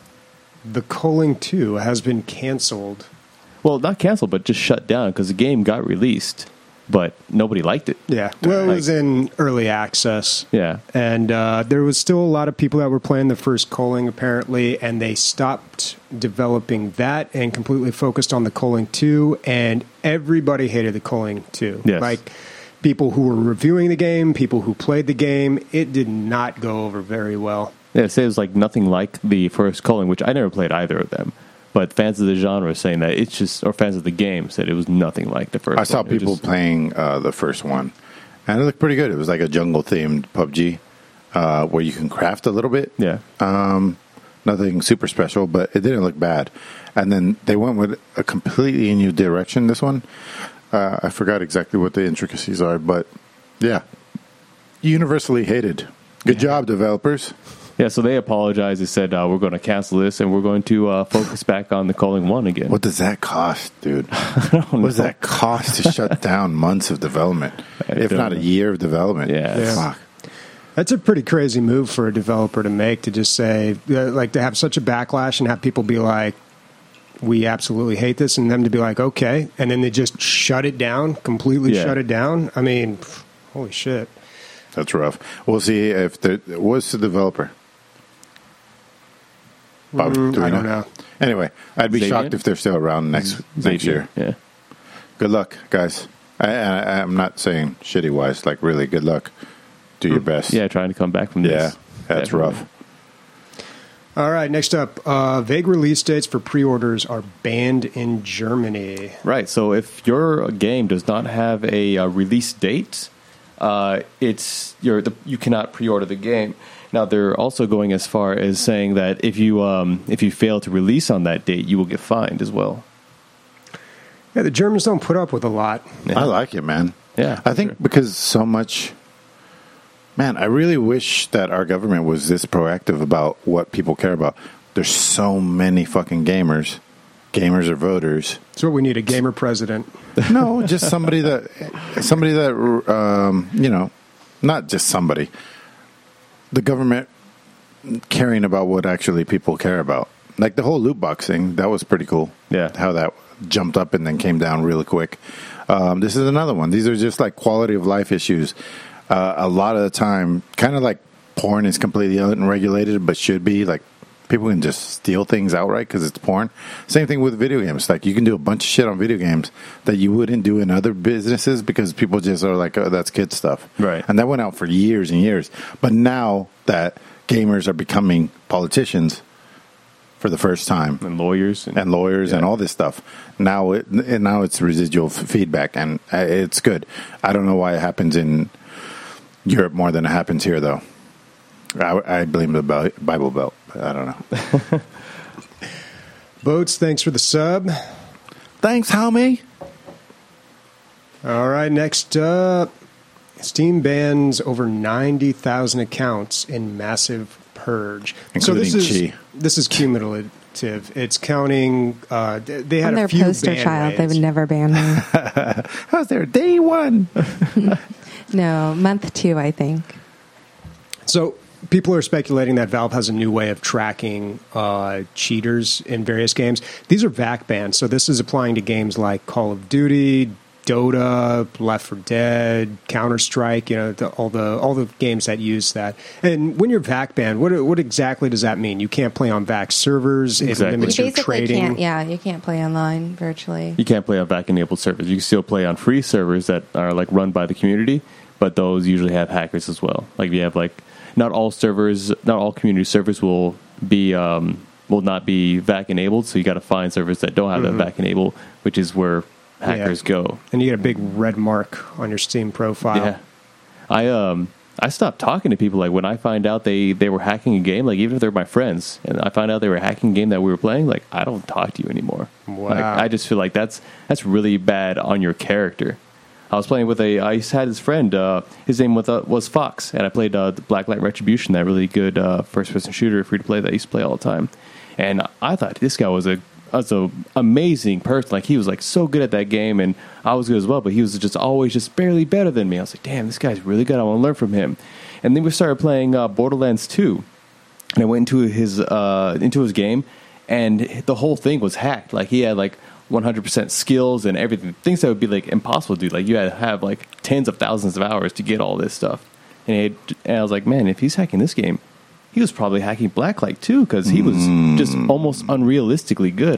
[SPEAKER 1] The Calling two has been canceled.
[SPEAKER 3] Well, not canceled, but just shut down because the game got released, but nobody liked it.
[SPEAKER 1] Yeah. Well, it
[SPEAKER 3] Like-
[SPEAKER 1] was in early access.
[SPEAKER 3] Yeah.
[SPEAKER 1] And uh, there was still a lot of people that were playing the first Calling, apparently, and they stopped developing that and completely focused on the Calling two, and everybody hated the Calling two.
[SPEAKER 3] Yes.
[SPEAKER 1] Like, people who were reviewing the game, people who played the game, it did not go over very well.
[SPEAKER 3] Yeah, it says like nothing like the first Culling, which I never played either of them. But fans of the genre saying that it's just, or fans of the game said it was nothing like the first
[SPEAKER 4] I saw
[SPEAKER 3] one. It
[SPEAKER 4] people
[SPEAKER 3] just,
[SPEAKER 4] playing uh, the first one, and it looked pretty good. It was like a jungle-themed P U B G uh, where you can craft a little bit.
[SPEAKER 3] Yeah.
[SPEAKER 4] Um, nothing super special, but it didn't look bad. And then they went with a completely new direction, this one. Uh, I forgot exactly what the intricacies are, but yeah. Universally hated. Good
[SPEAKER 3] Yeah.
[SPEAKER 4] job, developers.
[SPEAKER 3] Yeah, so they apologized. They said, uh, we're going to cancel this and we're going to uh, focus back on the Culling one again.
[SPEAKER 4] What does that cost, dude? What does that cost to shut down months of development?
[SPEAKER 3] I
[SPEAKER 4] If
[SPEAKER 3] don't
[SPEAKER 4] not a
[SPEAKER 3] know.
[SPEAKER 4] year of development.
[SPEAKER 3] Yeah.
[SPEAKER 1] Yeah.
[SPEAKER 4] Fuck.
[SPEAKER 1] That's a pretty crazy move for a developer to make, to just say, uh, like, to have such a backlash and have people be like, we absolutely hate this, and them to be like, okay, and then they just shut it down, completely
[SPEAKER 3] Yeah.
[SPEAKER 1] shut it down. I mean, pff, holy shit.
[SPEAKER 4] That's rough. We'll see if the what's the developer. Bob,
[SPEAKER 1] Mm,
[SPEAKER 4] do we
[SPEAKER 1] I don't know.
[SPEAKER 4] Anyway, I'd be
[SPEAKER 3] Xavier?
[SPEAKER 4] shocked if they're still around next next year.
[SPEAKER 3] Yeah.
[SPEAKER 4] Good luck, guys. I, I, I'm not saying shitty wise, like really good luck. Do your best.
[SPEAKER 3] Yeah, trying to come back from
[SPEAKER 4] yeah,
[SPEAKER 3] this.
[SPEAKER 4] that's
[SPEAKER 3] Definitely.
[SPEAKER 4] rough.
[SPEAKER 1] All right, next up, uh, vague release dates for pre-orders are banned in Germany.
[SPEAKER 3] Right. So if your game does not have a uh, release date, uh, it's you're the, you cannot pre-order the game. Now they're also going as far as saying that if you um, if you fail to release on that date, you will get fined as well.
[SPEAKER 1] Yeah, the Germans don't put up with a lot.
[SPEAKER 3] Yeah.
[SPEAKER 4] I like it, man.
[SPEAKER 3] Yeah,
[SPEAKER 4] I
[SPEAKER 3] for
[SPEAKER 4] think
[SPEAKER 3] sure.
[SPEAKER 4] because so much. Man, I really wish that our government was this proactive about what people care about. There's so many fucking gamers. Gamers are voters.
[SPEAKER 1] That's what we need, a gamer president.
[SPEAKER 4] No, just somebody that, somebody that, um, you know, not just somebody. The government caring about what actually people care about. Like the whole loot box thing, that was pretty cool.
[SPEAKER 3] Yeah.
[SPEAKER 4] How that jumped up and then came down really quick. Um, this is another one. These are just like quality of life issues. Uh, a lot of the time, kind of like porn is completely unregulated, but should be. Like people can just steal things outright because it's porn. Same thing with video games. Like you can do a bunch of shit on video games that you wouldn't do in other businesses because people just are like, oh, that's kid stuff.
[SPEAKER 3] Right.
[SPEAKER 4] And that went out for years and years. But now that gamers are becoming politicians for the first time,
[SPEAKER 3] And lawyers and,
[SPEAKER 4] and lawyers and
[SPEAKER 3] Yeah.
[SPEAKER 4] all this stuff. Now it and now it's residual f- feedback, and uh, it's good. I don't know why it happens in Europe more than it happens here, though. I, I blame the Bi- Bible Belt. But I don't know.
[SPEAKER 1] Boats, thanks for the sub.
[SPEAKER 4] Thanks, homie.
[SPEAKER 1] All right, next up, Steam bans over ninety thousand accounts in massive purge. so
[SPEAKER 4] Including
[SPEAKER 1] this is
[SPEAKER 4] Chi.
[SPEAKER 1] this is cumulative. It's counting. Uh, they had
[SPEAKER 2] I'm
[SPEAKER 1] a
[SPEAKER 2] their
[SPEAKER 1] few
[SPEAKER 2] poster
[SPEAKER 1] ban
[SPEAKER 2] child. They
[SPEAKER 1] raids.
[SPEAKER 2] would never ban me.
[SPEAKER 4] How's there day one?
[SPEAKER 2] No, month two, I think.
[SPEAKER 1] So people are speculating that Valve has a new way of tracking uh, cheaters in various games. These are V A C bans, so this is applying to games like Call of Duty, Dota, Left four Dead, Counter Strike. You know, the, all the all the games that use that. And when you're V A C banned, what what exactly does that mean? You can't play on V A C servers.
[SPEAKER 3] Exactly.
[SPEAKER 1] It
[SPEAKER 2] You
[SPEAKER 1] limits your
[SPEAKER 2] basically
[SPEAKER 1] trading.
[SPEAKER 2] can't. Yeah, you can't play online virtually.
[SPEAKER 3] You can't play on V A C-enabled servers. You can still play on free servers that are like run by the community, but those usually have hackers as well. Like you have like not all servers, not all community servers will be um, will not be V A C-enabled. So you got to find servers that don't have
[SPEAKER 1] Mm-hmm.
[SPEAKER 3] that V A C-enabled, which is where hackers
[SPEAKER 1] Yeah.
[SPEAKER 3] go.
[SPEAKER 1] And you get a big red mark on your Steam profile.
[SPEAKER 3] Yeah, I um I stopped talking to people like when I find out they they were hacking a game. Like even if they're my friends, and I find out they were hacking a game that we were playing, like I don't talk to you anymore.
[SPEAKER 1] Wow.
[SPEAKER 3] Like, I just feel like that's that's really bad on your character. I was playing with a. I had this friend. Uh, his name was, uh, was Fox, and I played uh, the Blacklight Retribution, that really good uh, first-person shooter, free to play that I used to play all the time. And I thought this guy was a was a amazing person. Like he was like so good at that game, and I was good as well. But he was just always just barely better than me. I was like, damn, this guy's really good. I want to learn from him. And then we started playing uh, Borderlands two, and I went into his uh, into his game, and the whole thing was hacked. Like he had like one hundred percent skills and everything, things that would be like impossible to do. Like you had to have like tens of thousands of hours to get all this stuff. And, he had, and I was like, man, if he's hacking this game, he was probably hacking Blacklight too, because he was just almost unrealistically good. I was like,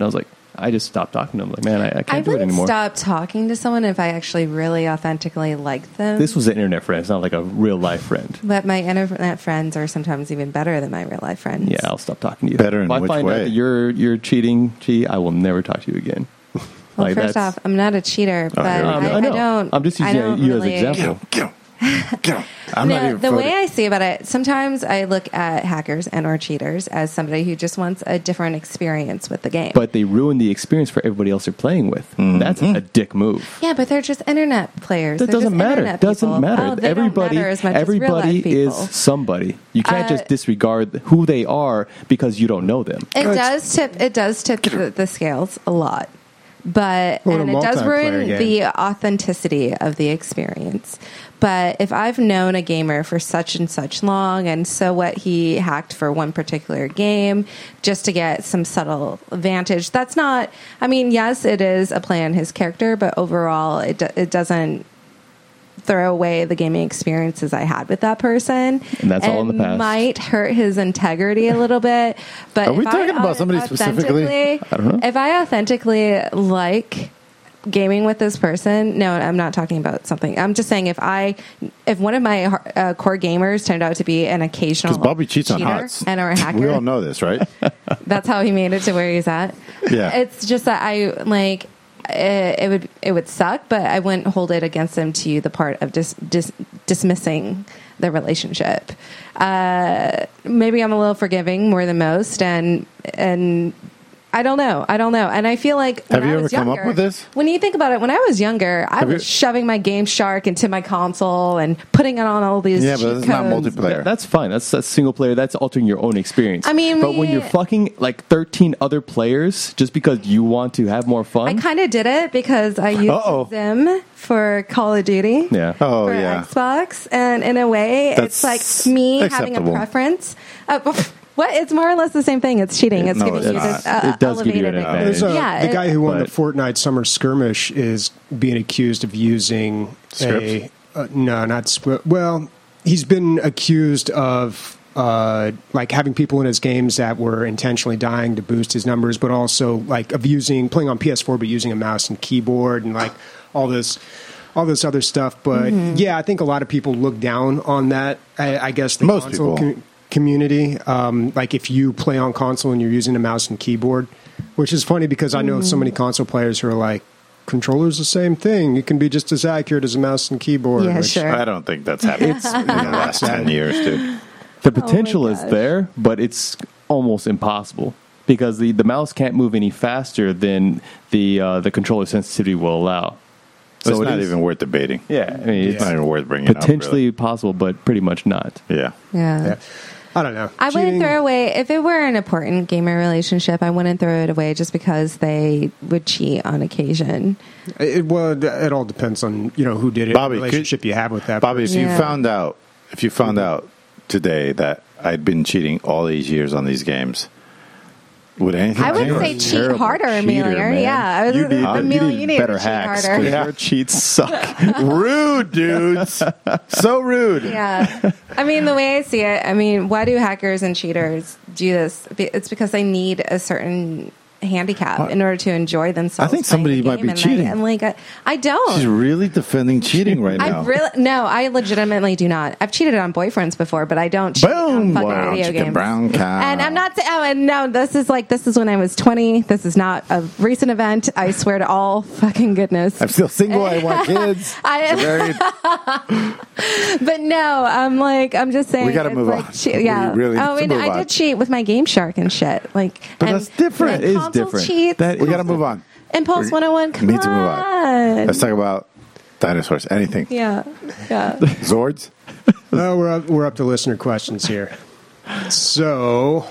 [SPEAKER 3] I just stopped talking to them. Like, man, I, I can't
[SPEAKER 2] I
[SPEAKER 3] do it
[SPEAKER 2] wouldn't
[SPEAKER 3] anymore.
[SPEAKER 2] stop talking to someone if I actually really authentically liked them.
[SPEAKER 3] This was an internet friend. It's not like a real life friend.
[SPEAKER 2] But my internet friends are sometimes even better than my real life friends.
[SPEAKER 3] Yeah, I'll stop talking to you.
[SPEAKER 4] Better in
[SPEAKER 3] if I
[SPEAKER 4] which
[SPEAKER 3] find
[SPEAKER 4] way?
[SPEAKER 3] out that you're you're cheating, gee, I will never talk to you again.
[SPEAKER 2] Well,
[SPEAKER 3] Like,
[SPEAKER 2] first
[SPEAKER 3] that's-
[SPEAKER 2] off, I'm not a cheater, but
[SPEAKER 4] here we
[SPEAKER 2] I,
[SPEAKER 4] go.
[SPEAKER 2] I,
[SPEAKER 3] I know.
[SPEAKER 2] don't.
[SPEAKER 3] I'm just
[SPEAKER 2] I
[SPEAKER 3] using
[SPEAKER 2] don't
[SPEAKER 3] you as an
[SPEAKER 2] really-
[SPEAKER 3] example.
[SPEAKER 4] Get him, get him, get him. I'm
[SPEAKER 2] No,
[SPEAKER 4] not even
[SPEAKER 2] the
[SPEAKER 4] voting.
[SPEAKER 2] way I see about it, sometimes I look at hackers and or cheaters as somebody who just wants a different experience with the game.
[SPEAKER 3] But they ruin the experience for everybody else they're playing with. That's a dick move.
[SPEAKER 2] yeah, but they're just internet players.
[SPEAKER 3] That
[SPEAKER 2] They're
[SPEAKER 3] doesn't
[SPEAKER 2] just
[SPEAKER 3] matter.
[SPEAKER 2] internet
[SPEAKER 3] Doesn't
[SPEAKER 2] people.
[SPEAKER 3] matter.
[SPEAKER 2] Oh, they
[SPEAKER 3] everybody,
[SPEAKER 2] don't matter as much as real
[SPEAKER 3] everybody
[SPEAKER 2] life people.
[SPEAKER 3] is somebody. You can't
[SPEAKER 2] Uh,
[SPEAKER 3] just disregard who they are because you don't know them.
[SPEAKER 2] It does tip. It does tip the, the scales a lot, but
[SPEAKER 1] Well,
[SPEAKER 2] and
[SPEAKER 1] in a
[SPEAKER 2] it does
[SPEAKER 1] multiplayer
[SPEAKER 2] ruin
[SPEAKER 1] game.
[SPEAKER 2] the authenticity of the experience. But if I've known a gamer for such and such long, and so what he hacked for one particular game just to get some subtle advantage, that's not. I mean, yes, it is a play on his character, but overall, it do, it doesn't throw away the gaming experiences I had with that person.
[SPEAKER 3] And that's all in the past.
[SPEAKER 2] Might hurt his integrity a little bit. But
[SPEAKER 4] Are we
[SPEAKER 2] if I
[SPEAKER 4] talking about
[SPEAKER 2] au-
[SPEAKER 4] somebody specifically?
[SPEAKER 2] authentically-
[SPEAKER 3] I don't know.
[SPEAKER 2] If I authentically like gaming with this person, no, I'm not talking about something. I'm just saying if I, if one of my uh, core gamers turned out to be an occasional
[SPEAKER 4] Because Bobby cheats on
[SPEAKER 2] cheater
[SPEAKER 4] hots.
[SPEAKER 2] and or a hacker,
[SPEAKER 4] We all know this, right?
[SPEAKER 2] that's how he made it to where he's at.
[SPEAKER 4] Yeah.
[SPEAKER 2] It's just that I like it, it would it would suck, but I wouldn't hold it against him to the part of dis, dis, dismissing the relationship. Uh, maybe I'm a little forgiving more than most, and and. I don't know. I don't know. And I feel like when
[SPEAKER 4] Have you
[SPEAKER 2] I
[SPEAKER 4] ever
[SPEAKER 2] was
[SPEAKER 4] come up
[SPEAKER 2] younger-
[SPEAKER 4] with this?
[SPEAKER 2] When you think about it, when I was younger, I
[SPEAKER 4] Have
[SPEAKER 2] was
[SPEAKER 4] you-
[SPEAKER 2] shoving my Game Shark into my console and putting it on all these
[SPEAKER 4] Yeah,
[SPEAKER 2] cheat
[SPEAKER 4] but it's not
[SPEAKER 2] codes.
[SPEAKER 4] multiplayer.
[SPEAKER 3] That- that's fine. That's, that's single player. That's altering your own experience.
[SPEAKER 2] I mean,
[SPEAKER 3] but when
[SPEAKER 2] we-
[SPEAKER 3] you're fucking like thirteen other players just because you want to have more
[SPEAKER 2] I
[SPEAKER 3] fun,
[SPEAKER 2] kind of did it because I used
[SPEAKER 4] Uh-oh.
[SPEAKER 2] Zim for Call of Duty.
[SPEAKER 3] yeah.
[SPEAKER 4] Oh,
[SPEAKER 2] for
[SPEAKER 4] yeah.
[SPEAKER 2] Xbox, and in a way,
[SPEAKER 4] That's
[SPEAKER 2] it's like me having a
[SPEAKER 4] acceptable.
[SPEAKER 2] preference. Uh, what? It's more or less the same thing. It's cheating. It's
[SPEAKER 4] No,
[SPEAKER 2] giving
[SPEAKER 4] it's
[SPEAKER 2] you
[SPEAKER 4] not.
[SPEAKER 2] this uh,
[SPEAKER 3] It does give you an
[SPEAKER 2] elevated.
[SPEAKER 3] advantage.
[SPEAKER 1] There's a,
[SPEAKER 2] Yeah,
[SPEAKER 1] the guy
[SPEAKER 2] it-
[SPEAKER 1] who won the
[SPEAKER 3] But-
[SPEAKER 1] Fortnite Summer Skirmish is being accused of using a
[SPEAKER 4] Scripts?
[SPEAKER 1] uh, no, not script. Well, he's been accused of uh, like having people in his games that were intentionally dying to boost his numbers, but also like of using playing on P S four, but using a mouse and keyboard and like all this. All this other stuff, but
[SPEAKER 2] Mm-hmm.
[SPEAKER 1] yeah, I think a lot of people look down on that. I, I guess the
[SPEAKER 4] Most
[SPEAKER 1] console
[SPEAKER 4] people.
[SPEAKER 1] com- community, um, like if you play on console and you're using a mouse and keyboard, which is funny because I know so
[SPEAKER 2] Mm-hmm.
[SPEAKER 1] many console players who are like, controller's the same thing. It can be just as accurate as a mouse and keyboard.
[SPEAKER 2] Yeah,
[SPEAKER 1] which-
[SPEAKER 2] sure.
[SPEAKER 4] I don't think that's happened in the last ten years, dude.
[SPEAKER 3] The potential is
[SPEAKER 2] gosh.
[SPEAKER 3] there, but it's almost impossible because the, the mouse can't move any faster than the uh, the controller sensitivity will allow.
[SPEAKER 4] So it's
[SPEAKER 3] it
[SPEAKER 4] not
[SPEAKER 3] is-
[SPEAKER 4] even worth debating.
[SPEAKER 3] Yeah, I mean,
[SPEAKER 4] It's
[SPEAKER 3] it's
[SPEAKER 4] not even worth bringing
[SPEAKER 3] potentially
[SPEAKER 4] up.
[SPEAKER 3] possible, but pretty much not.
[SPEAKER 4] Really. Yeah.
[SPEAKER 2] Yeah.
[SPEAKER 1] Yeah. I don't know.
[SPEAKER 2] I wouldn't
[SPEAKER 1] Cheating-
[SPEAKER 2] throw away if it were an important gamer relationship. I wouldn't throw it away just because they would cheat on occasion.
[SPEAKER 1] It, well, it all depends on you know who did it,
[SPEAKER 4] Bobby,
[SPEAKER 1] the relationship
[SPEAKER 4] could-
[SPEAKER 1] you have with that.
[SPEAKER 4] Bobby, if
[SPEAKER 1] person.
[SPEAKER 4] you
[SPEAKER 2] Yeah.
[SPEAKER 4] found out, if you found out today that I'd been cheating all these years on these games, would anything
[SPEAKER 2] I would
[SPEAKER 4] change?
[SPEAKER 2] say cheat
[SPEAKER 3] Terrible
[SPEAKER 2] harder,
[SPEAKER 3] cheater,
[SPEAKER 2] Amelia.
[SPEAKER 3] man.
[SPEAKER 2] Yeah, I was
[SPEAKER 3] You need,
[SPEAKER 2] Amelia,
[SPEAKER 3] you
[SPEAKER 2] you
[SPEAKER 3] need
[SPEAKER 2] need
[SPEAKER 3] better
[SPEAKER 2] to cheat
[SPEAKER 3] hacks
[SPEAKER 2] harder.
[SPEAKER 3] because your cheats suck.
[SPEAKER 4] rude, dudes. So rude.
[SPEAKER 2] Yeah. I mean, the way I see it, I mean, why do hackers and cheaters do this? It's because they need a certain handicap in order to enjoy themselves.
[SPEAKER 4] I think
[SPEAKER 2] playing the
[SPEAKER 4] somebody might
[SPEAKER 2] game,
[SPEAKER 4] be
[SPEAKER 2] and
[SPEAKER 4] cheating.
[SPEAKER 2] I, and like, I, I don't.
[SPEAKER 4] She's really defending cheating right now.
[SPEAKER 2] I really no. I legitimately do not. I've cheated on boyfriends before, but I don't cheat on
[SPEAKER 4] Boom!
[SPEAKER 2] fucking
[SPEAKER 4] Wow,
[SPEAKER 2] video
[SPEAKER 4] chicken
[SPEAKER 2] games.
[SPEAKER 4] brown cow.
[SPEAKER 2] And I'm not. Oh, and no. This is like this is when I was twenty. This is not a recent event. I swear to all fucking goodness.
[SPEAKER 4] I'm still single. I want kids.
[SPEAKER 2] I-
[SPEAKER 4] Married.
[SPEAKER 2] But no, I'm like I'm just saying.
[SPEAKER 4] We gotta
[SPEAKER 2] it's
[SPEAKER 4] move
[SPEAKER 2] like
[SPEAKER 4] on.
[SPEAKER 2] che-
[SPEAKER 4] We
[SPEAKER 2] yeah.
[SPEAKER 4] really
[SPEAKER 2] oh,
[SPEAKER 4] need
[SPEAKER 2] and
[SPEAKER 4] to move
[SPEAKER 2] I
[SPEAKER 4] on.
[SPEAKER 2] did cheat with my Game Shark and shit. Like,
[SPEAKER 4] But
[SPEAKER 2] and,
[SPEAKER 4] that's different.
[SPEAKER 2] and
[SPEAKER 3] It is
[SPEAKER 2] console
[SPEAKER 3] different.
[SPEAKER 2] Cheats,
[SPEAKER 3] That
[SPEAKER 4] We got to move on.
[SPEAKER 2] Impulse one oh one. Come
[SPEAKER 4] Need to move on.
[SPEAKER 2] on.
[SPEAKER 4] Let's talk about dinosaurs. Anything.
[SPEAKER 2] Yeah, yeah.
[SPEAKER 4] Zords?
[SPEAKER 1] No, we're up, we're up to listener questions here. So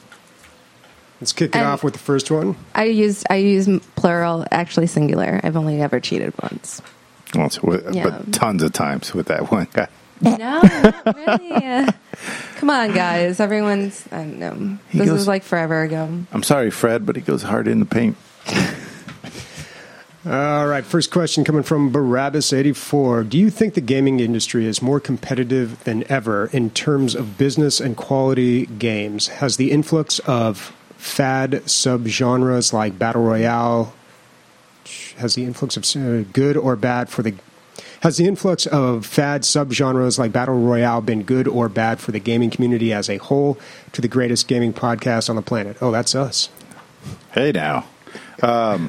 [SPEAKER 1] let's kick it
[SPEAKER 2] And-
[SPEAKER 1] off with the first one.
[SPEAKER 2] I used I use plural, actually singular. I've only ever cheated once.
[SPEAKER 4] Once, with-
[SPEAKER 2] Yeah.
[SPEAKER 4] But tons of times with that one guy.
[SPEAKER 2] No, not really. Uh, come on, guys. Everyone's. I don't know.
[SPEAKER 4] He
[SPEAKER 2] This
[SPEAKER 4] goes-
[SPEAKER 2] was like forever ago.
[SPEAKER 4] I'm sorry, Fred, but he goes hard in the paint.
[SPEAKER 1] All right, first question coming from Barabbas eighty-four. Do you think the gaming industry is more competitive than ever in terms of business and quality games? Has the influx of fad subgenres like battle royale has the influx of uh, good or bad for the has the influx of fad subgenres like battle royale been good or bad for the gaming community as a whole? To the greatest gaming podcast on the planet. Oh, that's us.
[SPEAKER 4] Hey now, um,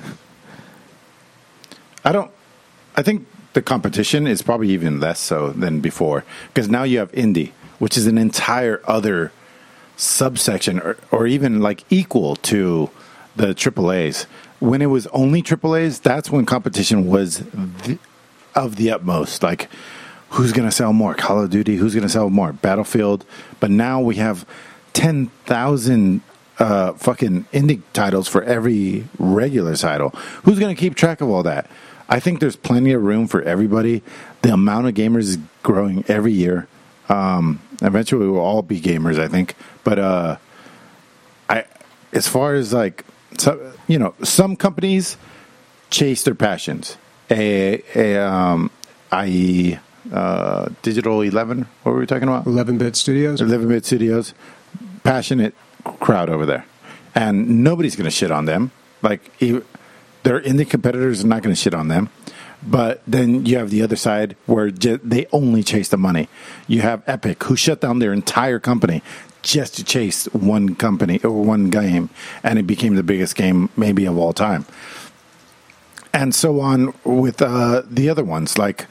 [SPEAKER 4] I don't. I think the competition is probably even less so than before because now you have indie, which is an entire other subsection, or, or even like equal to the triple A's. When it was only triple A's, that's when competition was the, of the utmost. Like, who's going to sell more? Call of Duty. Who's going to sell more? Battlefield. But now we have ten thousand uh, fucking indie titles for every regular title. Who's going to keep track of all that? I think there's plenty of room for everybody. The amount of gamers is growing every year. Um, eventually, we'll all be gamers, I think. But uh, I, as far as like, so, you know, some companies chase their passions. A, a um, that is, uh, Digital eleven. What were we talking about?
[SPEAKER 1] eleven-bit Studios.
[SPEAKER 4] eleven-bit Studios. Passionate crowd over there, and nobody's going to shit on them. Like, their indie competitors are not going to shit on them. But then you have the other side where j- they only chase the money. You have Epic, who shut down their entire company just to chase one company or one game, and it became the biggest game maybe of all time. And so on with uh, the other ones. Like,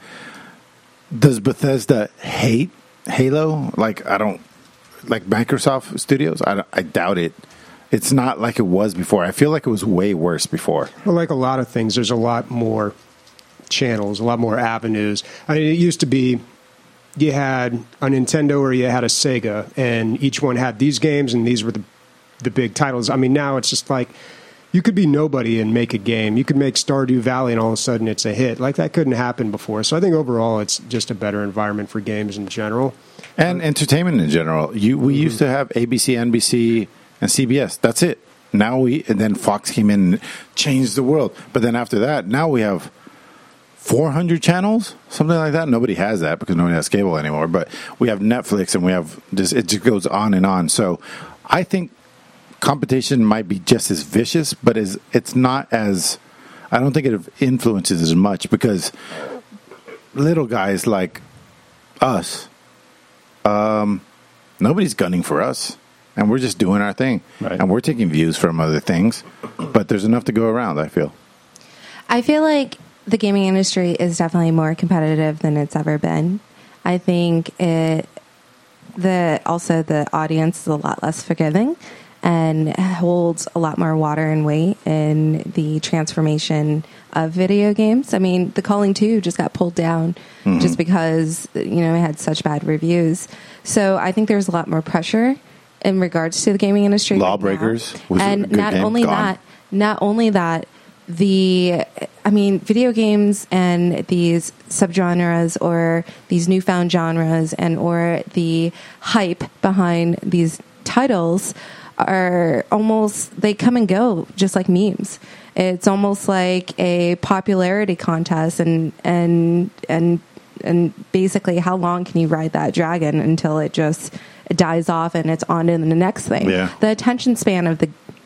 [SPEAKER 4] does Bethesda hate Halo? Like, I don't like Microsoft Studios. I, I doubt it. It's not like it was before. I feel like it was way worse before.
[SPEAKER 1] Well, like a lot of things, there's a lot more channels, a lot more avenues. I mean, it used to be you had a Nintendo or you had a Sega, and each one had these games, and these were the the big titles. I mean, now it's just like you could be nobody and make a game. You could make Stardew Valley, and all of a sudden it's a hit. Like, that couldn't happen before. So I think overall it's just a better environment for games in general.
[SPEAKER 4] And entertainment in general. You We used to have A B C, N B C, and C B S. That's it. Now we, and then Fox came in and changed the world. But then after that, now we have four hundred channels, something like that. Nobody has that because nobody has cable anymore. But we have Netflix, and we have just, it just goes on and on. So I think competition might be just as vicious, but is it's not as, I don't think it influences as much because little guys like us, um, nobody's gunning for us. And we're just doing our thing.
[SPEAKER 3] Right.
[SPEAKER 4] And we're taking views from other things. But there's enough to go around, I feel.
[SPEAKER 2] I feel like the gaming industry is definitely more competitive than it's ever been. I think it, the also the audience is a lot less forgiving and holds a lot more water and weight in the transformation of video games. I mean, The Calling two just got pulled down mm-hmm. just because, you know, it had such bad reviews. So I think there's a lot more pressure in regards to the gaming industry.
[SPEAKER 4] Lawbreakers.
[SPEAKER 2] Right, and not game? only Gone. that, not only that, the, I mean, video games and these subgenres or these newfound genres and or the hype behind these titles are almost, they come and go just like memes. It's almost like a popularity contest, and and and and basically, how long can you ride that dragon until it just dies off and it's on to the next thing?
[SPEAKER 4] Yeah.
[SPEAKER 2] The attention span of the,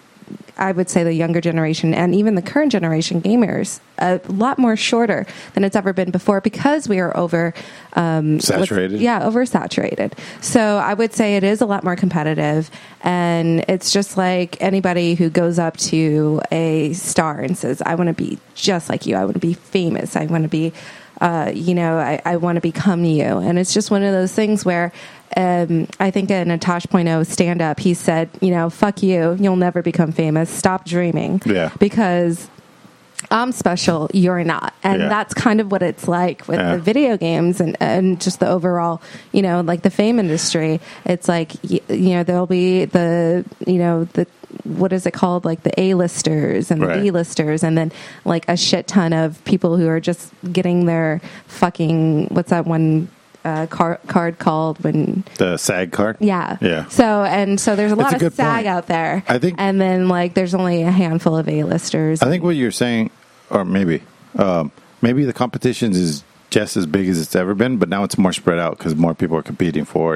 [SPEAKER 2] I would say, the younger generation and even the current generation gamers, a lot more shorter than it's ever been before because we are over um,
[SPEAKER 4] saturated.
[SPEAKER 2] Yeah, oversaturated. So I would say it is a lot more competitive, and it's just like anybody who goes up to a star and says, "I want to be just like you. I want to be famous. I want to be." Uh, you know, I, I want to become you. And it's just one of those things where um, I think in a Tosh point oh stand-up, he said, you know, fuck you. You'll never become famous. Stop dreaming.
[SPEAKER 4] Yeah.
[SPEAKER 2] Because I'm special. You're not. And
[SPEAKER 4] Yeah.
[SPEAKER 2] that's kind of what it's like with
[SPEAKER 4] Yeah.
[SPEAKER 2] the video games and, and just the overall, you know, like the fame industry. It's like, you, you know, there'll be the, you know, the, what is it called? Like the A-listers and the
[SPEAKER 4] Right.
[SPEAKER 2] B-listers, and then like a shit ton of people who are just getting their fucking, what's that one uh, car- card called when...
[SPEAKER 4] The SAG card?
[SPEAKER 2] Yeah.
[SPEAKER 4] Yeah.
[SPEAKER 2] So, and so there's a
[SPEAKER 4] That's
[SPEAKER 2] lot
[SPEAKER 4] a
[SPEAKER 2] of
[SPEAKER 4] good
[SPEAKER 2] SAG
[SPEAKER 4] point.
[SPEAKER 2] out there.
[SPEAKER 4] I think-
[SPEAKER 2] And then like there's only a handful of A-listers.
[SPEAKER 4] I think what you're saying, or maybe, um, maybe the competition is just as big as it's ever been, but now it's more spread out because more people are competing for it.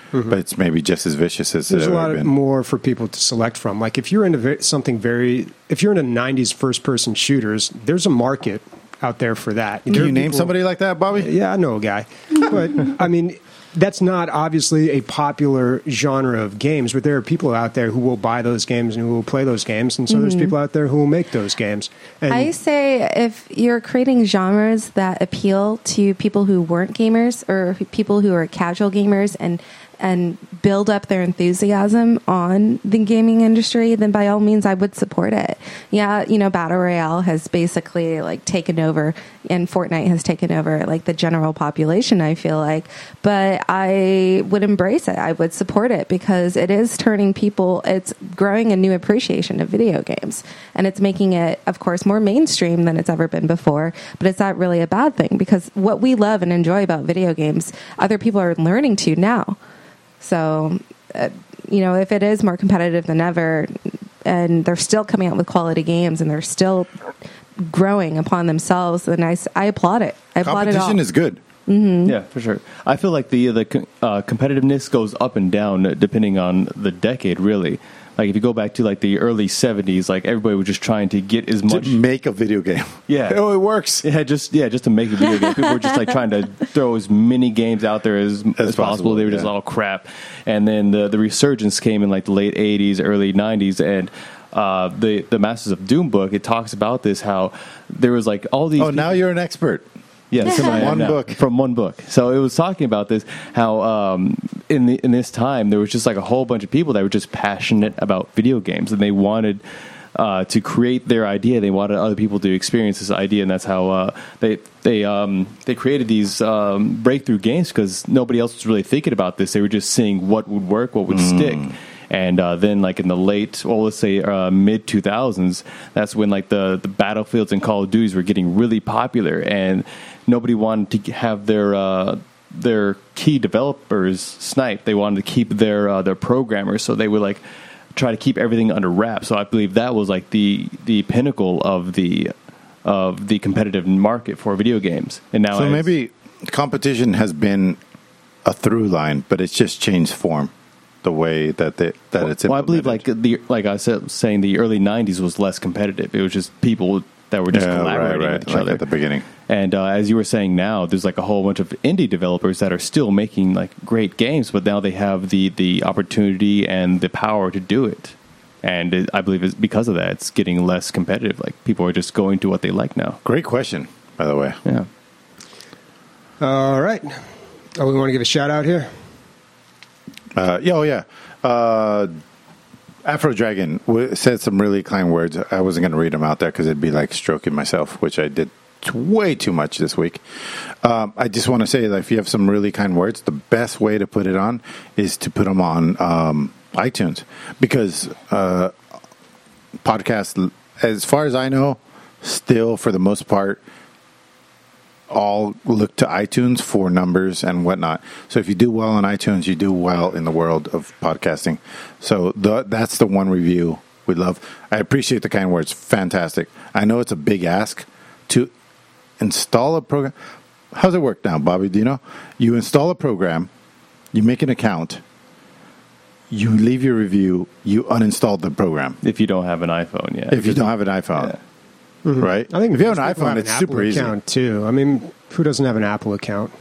[SPEAKER 4] but it's maybe just as vicious as
[SPEAKER 1] There's
[SPEAKER 4] it's
[SPEAKER 1] a
[SPEAKER 4] ever
[SPEAKER 1] lot
[SPEAKER 4] been.
[SPEAKER 1] more for people to select from. Like if you're into ve- something very, if you're into nineties first person shooters, there's a market out there for that.
[SPEAKER 4] Can you name somebody like that, Bobby?
[SPEAKER 1] Yeah, I know a guy. But, I mean, that's not obviously a popular genre of games, but there are people out there who will buy those games and who will play those games. And so there's people out there who will make those games. And
[SPEAKER 2] I say if you're creating genres that appeal to people who weren't gamers or who- people who are casual gamers and and build up their enthusiasm on the gaming industry, then by all means I would support it. Yeah, you know, Battle Royale has basically like taken over, and Fortnite has taken over like the general population, I feel like. But I would embrace it. I would support it because it is turning people, it's growing a new appreciation of video games. And it's making it, of course, more mainstream than it's ever been before. But it's not really a bad thing because what we love and enjoy about video games, other people are learning to now. So, uh, you know, if it is more competitive than ever and they're still coming out with quality games and they're still growing upon themselves, then I, s- I applaud it. I applaud it all.
[SPEAKER 4] Competition is good.
[SPEAKER 3] Yeah, for sure. I feel like the the co- uh, competitiveness goes up and down depending on the decade. Really, like if you go back to like the early seventies, like everybody was just trying to get as much.
[SPEAKER 4] To make a video game.
[SPEAKER 3] Yeah.
[SPEAKER 4] Oh, it works.
[SPEAKER 3] Yeah, just yeah, just to make a video game. People were just like trying to throw as many games out there as, as, possible.
[SPEAKER 4] possible,
[SPEAKER 3] They were just
[SPEAKER 4] yeah.
[SPEAKER 3] all crap. And then the the resurgence came in like the late eighties, early nineties, and uh, the the Masters of Doom book. It talks about this how there was like all these.
[SPEAKER 4] Oh, now you're an expert.
[SPEAKER 3] Yes,
[SPEAKER 4] From
[SPEAKER 3] I am
[SPEAKER 4] one
[SPEAKER 3] now.
[SPEAKER 4] book.
[SPEAKER 3] From one book. So it was talking about this, how um, in the, in this time there was just like a whole bunch of people that were just passionate about video games, and they wanted uh, to create their idea. They wanted other people to experience this idea, and that's how uh, they they um, they created these um, breakthrough games because nobody else was really thinking about this. They were just seeing what would work, what would
[SPEAKER 4] Mm.
[SPEAKER 3] stick. And uh, then, like in the late, well, let's say uh, mid two thousands, that's when like the, the Battlefields and Call of Duties were getting really popular, and nobody wanted to have their uh, their key developers sniped. They wanted to keep their uh, their programmers, so they would like try to keep everything under wraps. So I believe that was like the the pinnacle of the of the competitive market for video games. And now,
[SPEAKER 4] So
[SPEAKER 3] it's-
[SPEAKER 4] maybe competition has been a through line, but it's just changed form. The way that they, that it's
[SPEAKER 3] well, I believe like
[SPEAKER 4] implemented.
[SPEAKER 3] the like I said, saying the early nineties was less competitive. It was just people that were just
[SPEAKER 4] Yeah,
[SPEAKER 3] collaborating
[SPEAKER 4] right, right.
[SPEAKER 3] with each
[SPEAKER 4] Like
[SPEAKER 3] other
[SPEAKER 4] at the beginning.
[SPEAKER 3] And uh, as you were saying, now there's like a whole bunch of indie developers that are still making like great games, but now they have the the opportunity and the power to do it. And it, I believe it's because of that, it's getting less competitive. Like people are just going to what they like now.
[SPEAKER 4] Great question, by the way.
[SPEAKER 3] Yeah.
[SPEAKER 1] all right. Oh, we want to give a shout out here?
[SPEAKER 4] Uh, yeah, oh yeah. Uh, Afro Dragon w- said some really kind words. I wasn't going to read them out there because it'd be like stroking myself, which I did t- way too much this week. Um, I just want to say that if you have some really kind words, the best way to put it on is to put them on um, iTunes because uh, podcasts, as far as I know, still for the most part, all look to iTunes for numbers and whatnot. So if you do well on iTunes, you do well in the world of podcasting. So the, that's the one review we love. I appreciate the kind words. Fantastic. I know it's a big ask to install a program. How's it work now, Bobby? Do you know? You install a program, you make an account, you leave your review, you uninstall the program.
[SPEAKER 3] If you don't have an iPhone, yeah.
[SPEAKER 4] If you don't have an iPhone.
[SPEAKER 3] Yeah.
[SPEAKER 4] Right?
[SPEAKER 1] I think
[SPEAKER 4] if you have an
[SPEAKER 1] most people
[SPEAKER 4] iPhone,
[SPEAKER 1] have
[SPEAKER 4] it's
[SPEAKER 1] an
[SPEAKER 4] super
[SPEAKER 1] Apple
[SPEAKER 4] easy.
[SPEAKER 1] account too. I mean, who doesn't have an Apple account?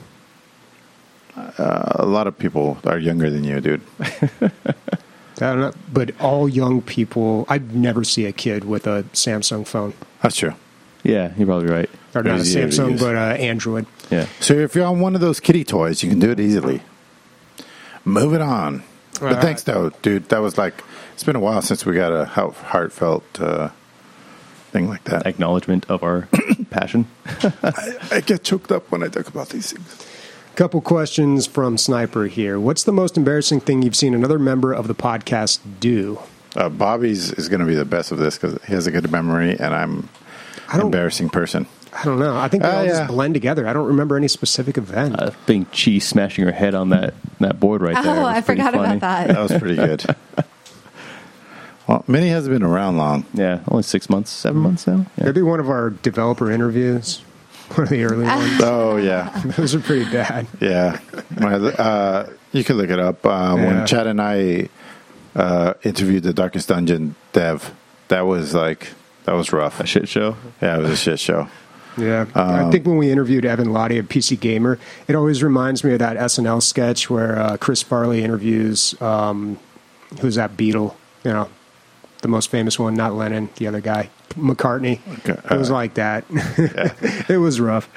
[SPEAKER 4] A lot of people are younger than you, dude.
[SPEAKER 1] I don't know, but all young people. I'd never see a kid with a Samsung phone,
[SPEAKER 4] That's true.
[SPEAKER 3] Yeah, you're probably right.
[SPEAKER 1] or not a
[SPEAKER 4] Easier to
[SPEAKER 1] Samsung,
[SPEAKER 4] use.
[SPEAKER 1] but uh, Android.
[SPEAKER 3] Yeah.
[SPEAKER 4] So if you're on one of those kitty toys, you can do it easily. Moving on. But
[SPEAKER 1] All
[SPEAKER 4] thanks,
[SPEAKER 1] right.
[SPEAKER 4] though, dude. That was like, it's been a while since we got a heart- heartfelt uh, thing like that.
[SPEAKER 3] Acknowledgement of our passion.
[SPEAKER 4] I get choked up when I talk about these things.
[SPEAKER 1] Couple questions from Sniper here. What's the most embarrassing thing you've seen another member of the podcast do?
[SPEAKER 4] Uh, Bobby's is going to be the best of this because he has a good memory, and I'm
[SPEAKER 1] I
[SPEAKER 4] an
[SPEAKER 1] don't-
[SPEAKER 4] embarrassing person.
[SPEAKER 1] I don't know. I think they
[SPEAKER 4] Uh,
[SPEAKER 1] all
[SPEAKER 4] yeah.
[SPEAKER 1] just blend together. I don't remember any specific event.
[SPEAKER 3] I think Chi smashing her head on that, that board right there.
[SPEAKER 2] Oh,
[SPEAKER 3] was
[SPEAKER 2] I
[SPEAKER 3] pretty
[SPEAKER 2] forgot
[SPEAKER 3] funny.
[SPEAKER 2] about that.
[SPEAKER 4] That was pretty good. Well, Minnie hasn't been around long.
[SPEAKER 3] Yeah, only six months, seven months now. Yeah.
[SPEAKER 1] Maybe one of our developer interviews, one of the early ones.
[SPEAKER 4] Oh, yeah.
[SPEAKER 1] Those are pretty bad.
[SPEAKER 4] Yeah. My, uh, You can look it up. Uh,
[SPEAKER 1] Yeah.
[SPEAKER 4] When Chad and I uh, interviewed the Darkest Dungeon dev, that was like that was rough.
[SPEAKER 3] A shit show.
[SPEAKER 4] Yeah, it was a shit show.
[SPEAKER 1] Yeah, I think when we interviewed Evan Lottie at P C Gamer, it always reminds me of that S N L sketch where uh, Chris Farley interviews um, who's that Beatle, you know, the most famous one, not Lennon, the other guy, McCartney.
[SPEAKER 4] Okay.
[SPEAKER 1] It was
[SPEAKER 4] Uh,
[SPEAKER 1] like that. It was rough.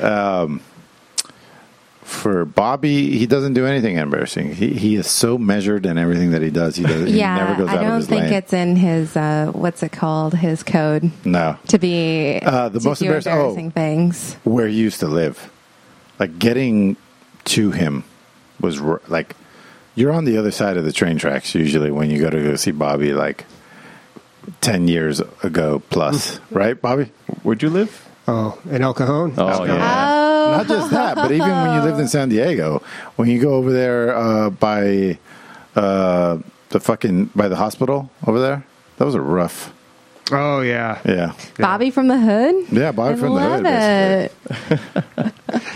[SPEAKER 4] For Bobby, he doesn't do anything embarrassing. He he is so measured in everything that he does. He does. He
[SPEAKER 2] Yeah,
[SPEAKER 4] never goes
[SPEAKER 2] I
[SPEAKER 4] out of
[SPEAKER 2] don't
[SPEAKER 4] his
[SPEAKER 2] think
[SPEAKER 4] lane.
[SPEAKER 2] it's in his uh, what's it called? His code
[SPEAKER 4] No,
[SPEAKER 2] to be
[SPEAKER 4] Uh, the
[SPEAKER 2] to
[SPEAKER 4] most
[SPEAKER 2] do
[SPEAKER 4] embarrassing- oh.
[SPEAKER 2] embarrassing things.
[SPEAKER 4] where he used to live, like getting to him was r- like you're on the other side of the train tracks usually when you go to go see Bobby, like ten years ago plus, right, Bobby?
[SPEAKER 3] Where'd you live?
[SPEAKER 1] Oh, in El Cajon?
[SPEAKER 3] Oh, yeah.
[SPEAKER 2] Oh,
[SPEAKER 4] Not just that, but even when you lived in San Diego, when you go over there uh, by uh, the fucking by the hospital over there, that was a rough.
[SPEAKER 1] Oh, yeah.
[SPEAKER 4] Yeah,
[SPEAKER 2] Bobby from the Hood.
[SPEAKER 4] yeah, Bobby
[SPEAKER 2] I
[SPEAKER 4] from the
[SPEAKER 2] love
[SPEAKER 4] hood. Basically.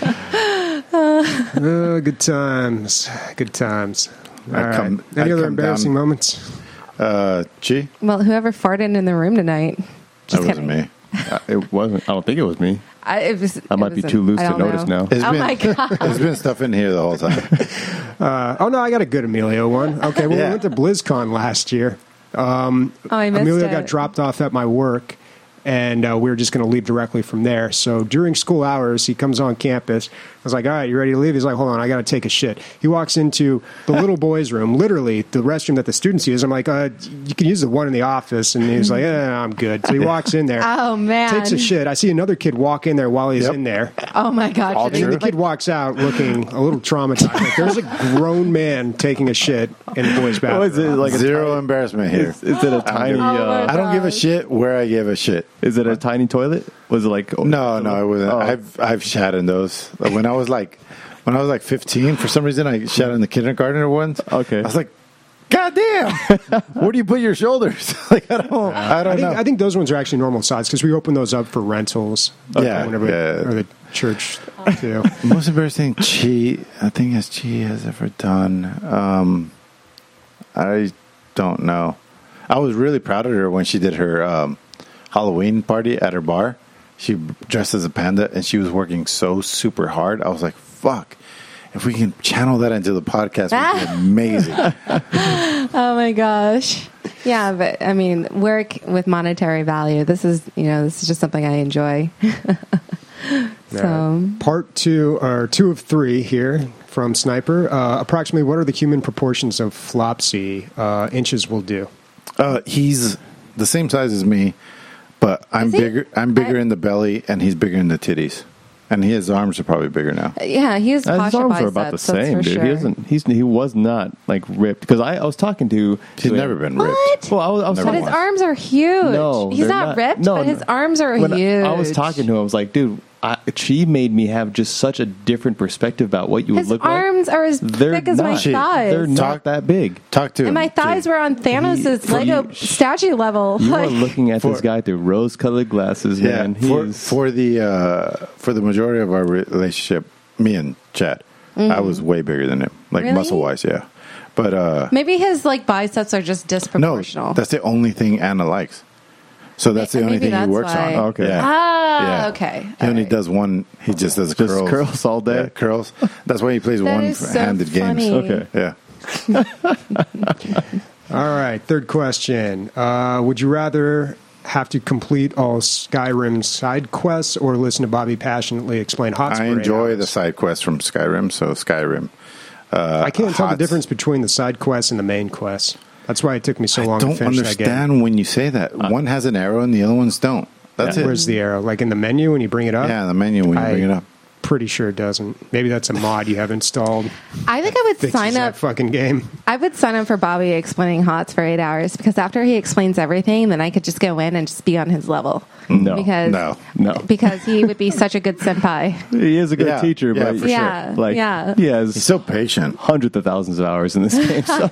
[SPEAKER 2] it.
[SPEAKER 1] Uh, good times. Good times. All
[SPEAKER 4] I'd
[SPEAKER 1] right.
[SPEAKER 4] come-
[SPEAKER 1] Any
[SPEAKER 4] I'd
[SPEAKER 1] other
[SPEAKER 4] come
[SPEAKER 1] embarrassing
[SPEAKER 4] down-
[SPEAKER 1] moments?
[SPEAKER 4] Uh, gee,
[SPEAKER 2] Well, whoever farted in the room tonight. Just
[SPEAKER 4] that
[SPEAKER 2] kidding.
[SPEAKER 4] wasn't me.
[SPEAKER 3] Uh, it wasn't. I don't think it was me.
[SPEAKER 2] I, it was,
[SPEAKER 3] I
[SPEAKER 2] it
[SPEAKER 3] might be
[SPEAKER 2] was
[SPEAKER 3] too
[SPEAKER 2] an-
[SPEAKER 3] loose
[SPEAKER 2] I
[SPEAKER 3] to
[SPEAKER 2] don't
[SPEAKER 3] notice
[SPEAKER 2] know.
[SPEAKER 3] now.
[SPEAKER 4] It's
[SPEAKER 2] Oh
[SPEAKER 4] been,
[SPEAKER 2] my God.
[SPEAKER 4] There's been stuff in here the whole time.
[SPEAKER 1] Uh, oh, no, I got a good Emilio one. Okay, well,
[SPEAKER 4] Yeah.
[SPEAKER 1] we went to BlizzCon last year. Um,
[SPEAKER 2] Oh, I missed
[SPEAKER 1] Emilio
[SPEAKER 2] it.
[SPEAKER 1] got dropped off at my work, and uh, we were just going to leave directly from there. So during school hours, he comes on campus. I was like, all right, you ready to leave? He's like, hold on, I got to take a shit. He walks into the little boys' room, literally the restroom that the students use. I'm like, uh, you can use the one in the office. And he's like, yeah, I'm good. So he walks in there.
[SPEAKER 2] Oh, man.
[SPEAKER 1] Takes a shit. I see another kid walk in there while he's
[SPEAKER 4] Yep.
[SPEAKER 1] in there.
[SPEAKER 2] Oh, my God.
[SPEAKER 4] All
[SPEAKER 2] Should I-
[SPEAKER 1] And the
[SPEAKER 4] true.
[SPEAKER 1] kid walks out looking a little traumatized. Like, there's a grown man taking a shit in the boys' bathroom.
[SPEAKER 3] What is it like? A
[SPEAKER 4] Zero
[SPEAKER 3] tiny,
[SPEAKER 4] embarrassment here.
[SPEAKER 3] is, is it a tiny?
[SPEAKER 2] Oh, my
[SPEAKER 3] Uh,
[SPEAKER 4] I don't give a
[SPEAKER 2] gosh.
[SPEAKER 4] shit where I give a shit.
[SPEAKER 3] is it a tiny toilet? Was it like?
[SPEAKER 4] No, no, it wasn't.
[SPEAKER 3] Oh.
[SPEAKER 4] I've I've shat in those. When I was like when I was like fifteen, for some reason I shat in the kindergartner once.
[SPEAKER 3] Okay.
[SPEAKER 4] I was like, God damn! Where do you put your shoulders? Like I don't I
[SPEAKER 1] I
[SPEAKER 4] don't
[SPEAKER 1] think,
[SPEAKER 4] know.
[SPEAKER 1] I think those ones are actually normal size because we open those up for rentals. uh,
[SPEAKER 4] Yeah,
[SPEAKER 1] whenever
[SPEAKER 4] yeah.
[SPEAKER 1] or the church too.
[SPEAKER 4] The most embarrassing Chi I think as Chi has ever done. Um, I don't know. I was really proud of her when she did her um, Halloween party at her bar. She dressed as a panda and she was working so super hard. I was like, fuck. If we can channel that into the podcast, it would be amazing.
[SPEAKER 2] Oh my gosh. Yeah, but I mean, work with monetary value. This is, you know, this is just something I enjoy. So,
[SPEAKER 1] Part two or two of three here from Sniper. Uh, approximately, what are the human proportions of Flopsy? Uh, inches will do.
[SPEAKER 4] Uh, he's the same size as me, but I'm
[SPEAKER 2] Is he?
[SPEAKER 4] bigger. I'm bigger
[SPEAKER 2] I-
[SPEAKER 4] in the belly, and he's bigger in the titties, and his arms are probably bigger now.
[SPEAKER 2] yeah, he has
[SPEAKER 3] Uh,
[SPEAKER 2] Pasha
[SPEAKER 3] his arms
[SPEAKER 2] biceps,
[SPEAKER 3] are about the
[SPEAKER 2] that's
[SPEAKER 3] same,
[SPEAKER 2] for
[SPEAKER 3] dude.
[SPEAKER 2] sure.
[SPEAKER 3] He doesn't. He's he was not like ripped because I, I was talking to.
[SPEAKER 4] He's
[SPEAKER 3] to
[SPEAKER 4] never
[SPEAKER 3] him.
[SPEAKER 4] been ripped.
[SPEAKER 2] What?
[SPEAKER 3] Well, I was, I was
[SPEAKER 4] Never
[SPEAKER 2] But
[SPEAKER 3] talking.
[SPEAKER 2] his
[SPEAKER 4] once.
[SPEAKER 2] arms are huge.
[SPEAKER 3] No,
[SPEAKER 2] He's
[SPEAKER 3] they're
[SPEAKER 2] not,
[SPEAKER 3] not.
[SPEAKER 2] ripped,
[SPEAKER 3] No,
[SPEAKER 2] but his
[SPEAKER 3] no.
[SPEAKER 2] arms are
[SPEAKER 3] When
[SPEAKER 2] huge.
[SPEAKER 3] I was talking to him, I was like, dude, I, she made me have just such a different perspective about what you
[SPEAKER 2] His
[SPEAKER 3] would look
[SPEAKER 2] arms
[SPEAKER 3] like.
[SPEAKER 2] are as
[SPEAKER 3] They're
[SPEAKER 2] thick as my
[SPEAKER 3] not.
[SPEAKER 2] thighs.
[SPEAKER 3] They're not
[SPEAKER 4] Talk-
[SPEAKER 3] that big.
[SPEAKER 4] Talk to him.
[SPEAKER 2] And my thighs
[SPEAKER 4] Jay.
[SPEAKER 2] were on Thanos'
[SPEAKER 3] He-
[SPEAKER 2] Lego
[SPEAKER 3] you-
[SPEAKER 2] statue level.
[SPEAKER 3] You are
[SPEAKER 2] Like,
[SPEAKER 3] looking at this
[SPEAKER 4] For-
[SPEAKER 3] guy through rose-colored glasses,
[SPEAKER 4] Yeah,
[SPEAKER 3] man. He
[SPEAKER 4] for,
[SPEAKER 3] is,
[SPEAKER 4] for the uh, for the majority of our relationship, me and Chad, I was way bigger than him, like
[SPEAKER 2] Really?
[SPEAKER 4] muscle wise, yeah. But uh,
[SPEAKER 2] maybe his like biceps are just
[SPEAKER 4] no,
[SPEAKER 2] disproportional.
[SPEAKER 4] that's the only thing Anna likes. So that's the
[SPEAKER 2] Maybe
[SPEAKER 4] only thing he
[SPEAKER 2] that's
[SPEAKER 4] works
[SPEAKER 2] why.
[SPEAKER 4] on.
[SPEAKER 3] Okay.
[SPEAKER 4] Yeah.
[SPEAKER 2] ah,
[SPEAKER 4] Yeah.
[SPEAKER 2] okay.
[SPEAKER 4] He only
[SPEAKER 2] All right.
[SPEAKER 4] does one. He just does
[SPEAKER 3] Just
[SPEAKER 4] curls.
[SPEAKER 3] curls all day?
[SPEAKER 4] Yeah, curls. That's why he plays
[SPEAKER 2] That is so
[SPEAKER 4] one-handed
[SPEAKER 2] funny.
[SPEAKER 4] games.
[SPEAKER 3] Okay.
[SPEAKER 4] Yeah.
[SPEAKER 1] All right, third question. Uh, would you rather have to complete all Skyrim side quests or listen to Bobby passionately explain Hots?
[SPEAKER 4] I
[SPEAKER 1] for eight
[SPEAKER 4] enjoy
[SPEAKER 1] hours?
[SPEAKER 4] the side quests from Skyrim, so Skyrim. Uh,
[SPEAKER 1] I can't tell the
[SPEAKER 4] Hots-
[SPEAKER 1] difference between the side quests and the main quests. That's why it took me so long
[SPEAKER 4] I
[SPEAKER 1] to
[SPEAKER 4] don't
[SPEAKER 1] finish that game.
[SPEAKER 4] understand when you say that. One has an arrow and the other ones don't. That's
[SPEAKER 3] Yeah.
[SPEAKER 4] it.
[SPEAKER 1] Where's the arrow? Like in the menu when you bring it up?
[SPEAKER 4] yeah, the menu when you
[SPEAKER 1] I-
[SPEAKER 4] bring it up.
[SPEAKER 1] Pretty sure it doesn't. Maybe that's a mod you have installed.
[SPEAKER 2] I think I would
[SPEAKER 1] Fixes
[SPEAKER 2] sign
[SPEAKER 1] that
[SPEAKER 2] up.
[SPEAKER 1] fucking game.
[SPEAKER 2] I would sign up for Bobby explaining Hots for eight hours because after he explains everything, then I could just go in and just be on his level.
[SPEAKER 3] No.
[SPEAKER 2] because
[SPEAKER 4] No.
[SPEAKER 3] No.
[SPEAKER 2] because he would be such a good senpai.
[SPEAKER 3] he is a good
[SPEAKER 4] Yeah,
[SPEAKER 3] teacher,
[SPEAKER 4] yeah,
[SPEAKER 3] but
[SPEAKER 4] for sure.
[SPEAKER 2] Yeah,
[SPEAKER 3] like
[SPEAKER 2] yeah.
[SPEAKER 3] he has
[SPEAKER 4] He's so patient.
[SPEAKER 3] hundreds of thousands of hours in this game. So.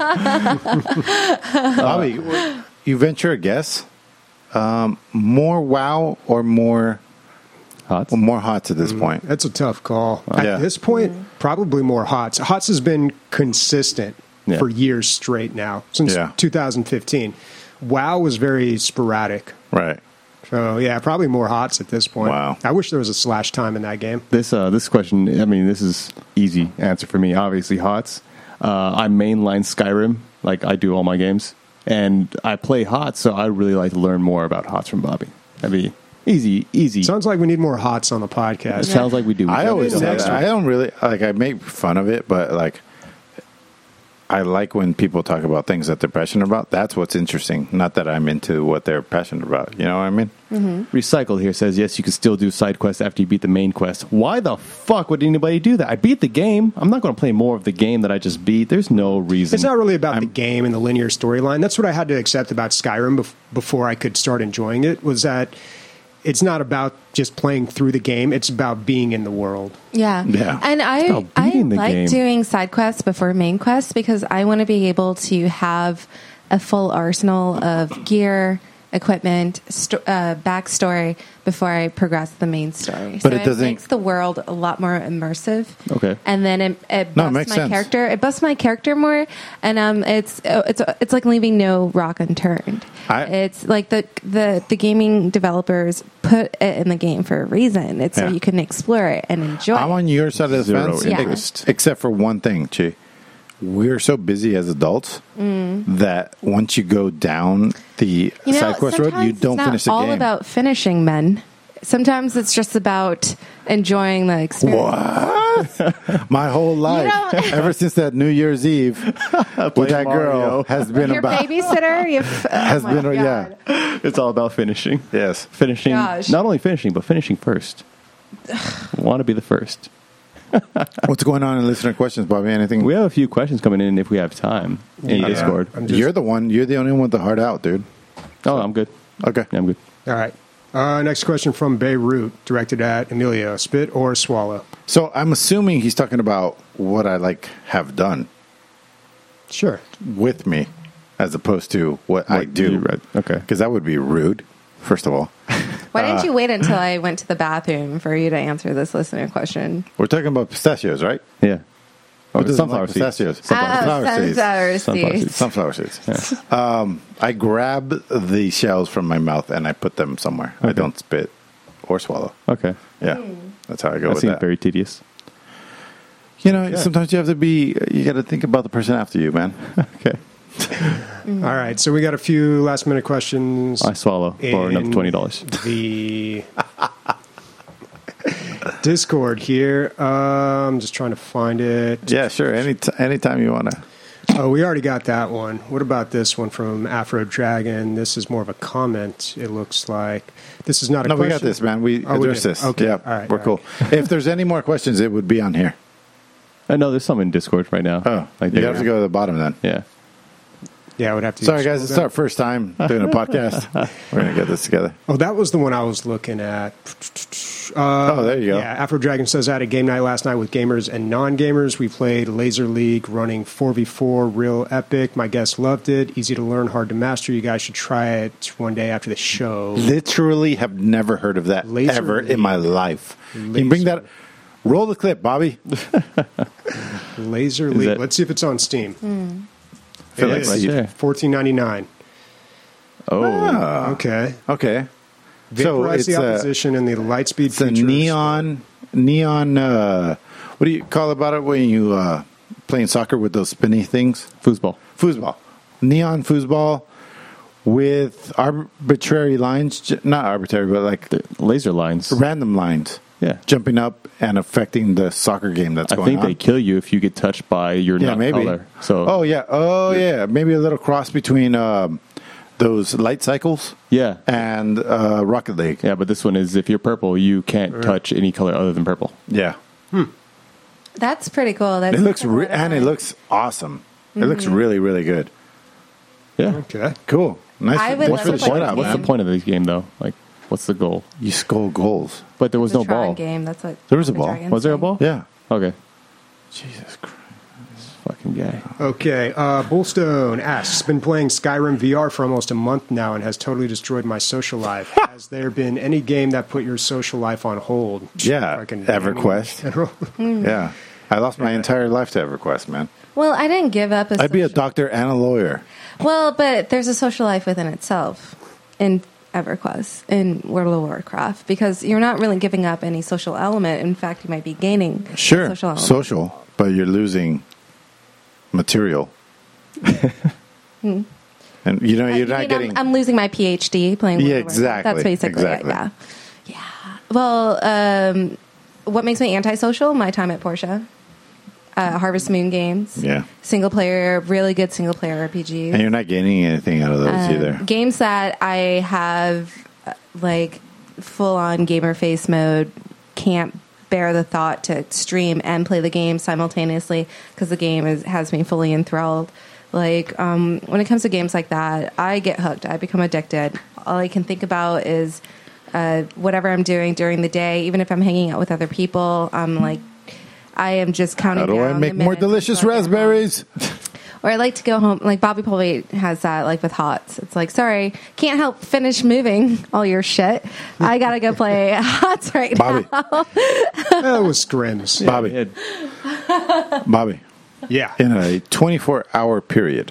[SPEAKER 4] Bobby, you venture a guess? Um, more WoW or more
[SPEAKER 3] Hots.
[SPEAKER 4] Well, more Hots at this point.
[SPEAKER 1] That's a tough call. At
[SPEAKER 4] Yeah.
[SPEAKER 1] this point, probably more Hots. Hots has been consistent
[SPEAKER 3] Yeah.
[SPEAKER 1] for years straight now, since
[SPEAKER 4] Yeah.
[SPEAKER 1] two thousand fifteen. WoW was very sporadic.
[SPEAKER 4] Right.
[SPEAKER 1] So, yeah, probably more Hots at this point.
[SPEAKER 4] Wow.
[SPEAKER 1] I wish there was a slash time in that game.
[SPEAKER 3] This uh, this question, I mean, this is easy answer for me. Obviously, HOTS. Uh, I mainline Skyrim, like I do all my games, and I play HOTS, so I'd really like to learn more about HOTS from Bobby. That'd be easy, easy.
[SPEAKER 1] Sounds like we need more Hots on the
[SPEAKER 3] It
[SPEAKER 1] podcast.
[SPEAKER 3] sounds like we do. We
[SPEAKER 4] I
[SPEAKER 3] should
[SPEAKER 4] always
[SPEAKER 3] do
[SPEAKER 4] say
[SPEAKER 3] that.
[SPEAKER 4] that. I don't really like. I make fun of it, but like, I like when people talk about things that they're passionate about. That's what's interesting. Not that I'm into what they're passionate about. You know what I mean?
[SPEAKER 3] Recycled here says, yes, you can still do side quests after you beat the main quest. Why the fuck would anybody do that? I beat the game. I'm not going to play more of the game that I just beat. There's no reason.
[SPEAKER 1] It's not really about the game and the linear storyline. That's what I had to accept about Skyrim bef- before I could start enjoying it, was that it's not about just playing through the game. It's about being in the world.
[SPEAKER 2] Yeah.
[SPEAKER 4] Yeah.
[SPEAKER 2] And I,
[SPEAKER 3] about
[SPEAKER 2] I
[SPEAKER 3] beating the
[SPEAKER 2] like
[SPEAKER 3] game.
[SPEAKER 2] doing side quests before main quests because I want to be able to have a full arsenal of gear, equipment, sto- uh, backstory before I progress the main story.
[SPEAKER 4] But
[SPEAKER 2] so
[SPEAKER 4] it doesn't-
[SPEAKER 2] makes the world a lot more immersive.
[SPEAKER 3] Okay.
[SPEAKER 2] And then it, it
[SPEAKER 4] No, it
[SPEAKER 2] busts
[SPEAKER 4] makes
[SPEAKER 2] my
[SPEAKER 4] sense.
[SPEAKER 2] character. It busts my character more, and um, it's it's it's like leaving no rock unturned.
[SPEAKER 4] I-
[SPEAKER 2] it's like the the the gaming developers put it in the game for a reason. It's
[SPEAKER 4] Yeah.
[SPEAKER 2] so you can explore it and enjoy.
[SPEAKER 4] I'm
[SPEAKER 2] it.
[SPEAKER 4] on your side of the
[SPEAKER 3] Zero
[SPEAKER 4] fence,
[SPEAKER 2] Yeah.
[SPEAKER 3] interest.
[SPEAKER 4] except for one thing, Chi. We're so busy as adults that once you go down the
[SPEAKER 2] You know,
[SPEAKER 4] side quest road, you
[SPEAKER 2] sometimes
[SPEAKER 4] don't
[SPEAKER 2] it's not
[SPEAKER 4] finish the
[SPEAKER 2] all
[SPEAKER 4] game.
[SPEAKER 2] about finishing, men. Sometimes it's just about enjoying the experience.
[SPEAKER 4] What? My whole life,
[SPEAKER 2] know-
[SPEAKER 4] ever since that New Year's Eve with that girl,
[SPEAKER 3] Mario.
[SPEAKER 4] has been
[SPEAKER 2] Your
[SPEAKER 4] about.
[SPEAKER 2] babysitter, you've, oh
[SPEAKER 4] Has
[SPEAKER 2] my
[SPEAKER 4] been,
[SPEAKER 2] God.
[SPEAKER 4] yeah,
[SPEAKER 3] It's all about finishing.
[SPEAKER 4] yes.
[SPEAKER 3] Finishing.
[SPEAKER 2] Gosh.
[SPEAKER 3] Not only finishing, but finishing first. Want to be the first.
[SPEAKER 4] What's going on in listener questions, Bobby? Anything?
[SPEAKER 3] We have a few questions coming in if we have time in
[SPEAKER 1] Yeah.
[SPEAKER 3] Discord.
[SPEAKER 1] I'm just-
[SPEAKER 4] You're the one. You're the only one with the heart out, dude.
[SPEAKER 3] Oh, I'm good.
[SPEAKER 4] Okay.
[SPEAKER 3] Yeah, I'm good.
[SPEAKER 1] All right. Uh, next question from Beirut, directed at Emilio. Spit or swallow?
[SPEAKER 4] So I'm assuming he's talking about what I like have done
[SPEAKER 1] Sure.
[SPEAKER 4] with me, as opposed to what, I
[SPEAKER 3] What
[SPEAKER 4] do.
[SPEAKER 3] you read. Okay.
[SPEAKER 4] Because that would be rude. First of all,
[SPEAKER 2] Why
[SPEAKER 4] Uh,
[SPEAKER 2] didn't you wait until I went to the bathroom for you to answer this listener question?
[SPEAKER 4] we're talking about pistachios, right?
[SPEAKER 3] Yeah. Oh,
[SPEAKER 4] Who doesn't
[SPEAKER 3] sunflower
[SPEAKER 4] like
[SPEAKER 3] seeds.
[SPEAKER 4] pistachios?
[SPEAKER 3] Sunflower
[SPEAKER 2] Oh,
[SPEAKER 4] seeds.
[SPEAKER 2] sunflower
[SPEAKER 3] Sunflower
[SPEAKER 2] seeds.
[SPEAKER 3] seeds.
[SPEAKER 4] Sunflower seeds. Um, I grab the shells from my mouth and I put them somewhere. I
[SPEAKER 3] Okay.
[SPEAKER 4] don't spit or swallow.
[SPEAKER 3] Okay.
[SPEAKER 4] Yeah,
[SPEAKER 2] Hmm.
[SPEAKER 4] that's how I go
[SPEAKER 3] That
[SPEAKER 4] with
[SPEAKER 3] seems
[SPEAKER 4] that.
[SPEAKER 3] very tedious.
[SPEAKER 4] You know, sometimes you have to be. You got to think about the person after you, man.
[SPEAKER 3] Okay.
[SPEAKER 2] Mm-hmm.
[SPEAKER 1] All right. So we got a few last minute questions.
[SPEAKER 3] I swallow for another
[SPEAKER 1] in
[SPEAKER 3] twenty dollars.
[SPEAKER 1] The Discord here. Uh, I'm just trying to find it.
[SPEAKER 4] Yeah, sure. Any t- anytime you want to.
[SPEAKER 1] Oh, we already got that one. What about this one from Afro Dragon? This is more of a comment. It looks like this is not a
[SPEAKER 4] No,
[SPEAKER 1] question.
[SPEAKER 4] we got this, man. We
[SPEAKER 1] Oh, we
[SPEAKER 4] addressed
[SPEAKER 1] did.
[SPEAKER 4] this.
[SPEAKER 1] Okay.
[SPEAKER 4] Yeah,
[SPEAKER 1] All right,
[SPEAKER 4] we're
[SPEAKER 1] all
[SPEAKER 4] cool. If there's any more questions, it would be on here.
[SPEAKER 3] I know there's some in Discord right now.
[SPEAKER 4] Oh,
[SPEAKER 3] like
[SPEAKER 4] you
[SPEAKER 3] they-
[SPEAKER 4] have to go to the bottom then.
[SPEAKER 3] Yeah.
[SPEAKER 1] Yeah, I would have to.
[SPEAKER 4] Sorry, guys. It's our first time doing a podcast. We're gonna get this together.
[SPEAKER 1] Oh, that was the one I was looking at. Uh,
[SPEAKER 4] Oh, there you go.
[SPEAKER 1] Yeah, Afro Dragon says I had a game night last night with gamers and non-gamers. We played Laser League, running four v four, real epic. My guests loved it. Easy to learn, hard to master. You guys should try it one day after the show.
[SPEAKER 4] Literally have never heard of that
[SPEAKER 1] Laser
[SPEAKER 4] ever
[SPEAKER 1] League.
[SPEAKER 4] in my life. Can you bring
[SPEAKER 1] Laser.
[SPEAKER 4] that? Roll the clip, Bobby.
[SPEAKER 1] Laser
[SPEAKER 3] Is
[SPEAKER 1] League.
[SPEAKER 3] that-
[SPEAKER 1] Let's see if it's on Steam. It
[SPEAKER 4] Feel like
[SPEAKER 1] is.
[SPEAKER 3] right there.
[SPEAKER 1] fourteen ninety-nine.
[SPEAKER 3] Oh.
[SPEAKER 4] Ah,
[SPEAKER 1] Okay.
[SPEAKER 4] okay. So
[SPEAKER 1] Vaporize
[SPEAKER 4] it's
[SPEAKER 1] the
[SPEAKER 4] a,
[SPEAKER 1] opposition and the light speed
[SPEAKER 4] it's a
[SPEAKER 1] features.
[SPEAKER 4] neon, neon. Uh, what do you call about it when you uh, playing soccer with those spinny things?
[SPEAKER 3] Foosball.
[SPEAKER 4] Foosball, neon foosball with arbitrary lines. j- Not arbitrary, but like
[SPEAKER 3] The laser lines.
[SPEAKER 4] random lines.
[SPEAKER 3] Yeah.
[SPEAKER 4] Jumping up and affecting the soccer game that's
[SPEAKER 3] I
[SPEAKER 4] going
[SPEAKER 3] think
[SPEAKER 4] on.
[SPEAKER 3] they kill you if you get touched by your
[SPEAKER 4] Yeah,
[SPEAKER 3] nut
[SPEAKER 4] maybe.
[SPEAKER 3] color. So
[SPEAKER 4] oh yeah, oh yeah, maybe a little cross between um, those light cycles
[SPEAKER 3] yeah.
[SPEAKER 4] and uh, Rocket League.
[SPEAKER 3] Yeah, but this one is if you're purple, you can't touch any color other than purple.
[SPEAKER 4] Yeah,
[SPEAKER 2] That's pretty cool. That's
[SPEAKER 4] it looks
[SPEAKER 2] like a
[SPEAKER 4] re-
[SPEAKER 2] lot of
[SPEAKER 4] and it
[SPEAKER 2] fun.
[SPEAKER 4] looks awesome. It looks
[SPEAKER 2] Mm-hmm.
[SPEAKER 4] really really good.
[SPEAKER 3] Yeah.
[SPEAKER 1] Okay.
[SPEAKER 4] Cool. Nice.
[SPEAKER 2] I would
[SPEAKER 4] Thanks
[SPEAKER 2] love
[SPEAKER 4] for
[SPEAKER 2] to
[SPEAKER 4] the
[SPEAKER 2] play
[SPEAKER 4] shout
[SPEAKER 2] this
[SPEAKER 4] out,
[SPEAKER 3] What's
[SPEAKER 4] man.
[SPEAKER 3] the point of this game though? Like, what's the goal?
[SPEAKER 4] You score goals.
[SPEAKER 3] But there was
[SPEAKER 2] The
[SPEAKER 3] no
[SPEAKER 2] Tron
[SPEAKER 3] ball.
[SPEAKER 2] game. That's what
[SPEAKER 4] There was a
[SPEAKER 2] the
[SPEAKER 4] ball.
[SPEAKER 2] Dragons
[SPEAKER 3] Was there a
[SPEAKER 2] say.
[SPEAKER 3] ball?
[SPEAKER 4] Yeah.
[SPEAKER 3] Okay.
[SPEAKER 4] Jesus Christ.
[SPEAKER 3] Fucking guy.
[SPEAKER 1] Okay, uh, Bullstone asks, been playing Skyrim V R for almost a month now and has totally destroyed my social life. Has there been any game that put your social life on hold?
[SPEAKER 4] Yeah,
[SPEAKER 1] Fucking
[SPEAKER 4] EverQuest.
[SPEAKER 1] gaming in general?
[SPEAKER 4] Yeah. I lost my entire life to EverQuest, man.
[SPEAKER 2] Well, I didn't give up. A
[SPEAKER 4] I'd be a
[SPEAKER 2] social-
[SPEAKER 4] doctor and a lawyer.
[SPEAKER 2] Well, but there's a social life within itself in EverQuest, in World of Warcraft, because you're not really giving up any social element. In fact, you might be gaining
[SPEAKER 4] Sure,
[SPEAKER 2] social element.
[SPEAKER 4] social, but you're losing material.
[SPEAKER 2] Hmm.
[SPEAKER 4] And you know,
[SPEAKER 2] Uh,
[SPEAKER 4] you're
[SPEAKER 2] you
[SPEAKER 4] not
[SPEAKER 2] mean
[SPEAKER 4] getting.
[SPEAKER 2] I'm, I'm losing my PhD playing World
[SPEAKER 4] Yeah,
[SPEAKER 2] of Warcraft.
[SPEAKER 4] exactly,
[SPEAKER 2] That's basically
[SPEAKER 4] exactly.
[SPEAKER 2] it, yeah. Yeah. Well, um, what makes me antisocial? My time at Porsche. Uh, Harvest Moon games.
[SPEAKER 4] Yeah.
[SPEAKER 2] Single player, really good single player R P Gs.
[SPEAKER 4] And you're not gaining anything out of those
[SPEAKER 2] Um,
[SPEAKER 4] either.
[SPEAKER 2] Games that I have, uh, like, full on gamer face mode, can't bear the thought to stream and play the game simultaneously because the game is, has me fully enthralled. Like, um, when it comes to games like that, I get hooked. I become addicted. All I can think about is uh, whatever I'm doing during the day, even if I'm hanging out with other people. I'm like, I am just counting
[SPEAKER 4] How do
[SPEAKER 2] down
[SPEAKER 4] I
[SPEAKER 2] the
[SPEAKER 4] make more
[SPEAKER 2] minutes
[SPEAKER 4] delicious
[SPEAKER 2] until I get home.
[SPEAKER 4] raspberries?
[SPEAKER 2] Or I like to go home. Like Bobby probably has that, like with HOTS. It's like, sorry, can't help finish moving all your shit. I gotta go play HOTS right
[SPEAKER 4] Bobby,
[SPEAKER 2] now.
[SPEAKER 1] That was Scrims.
[SPEAKER 4] Bobby,
[SPEAKER 3] Yeah,
[SPEAKER 4] Bobby.
[SPEAKER 1] Yeah.
[SPEAKER 4] In a twenty-four hour period,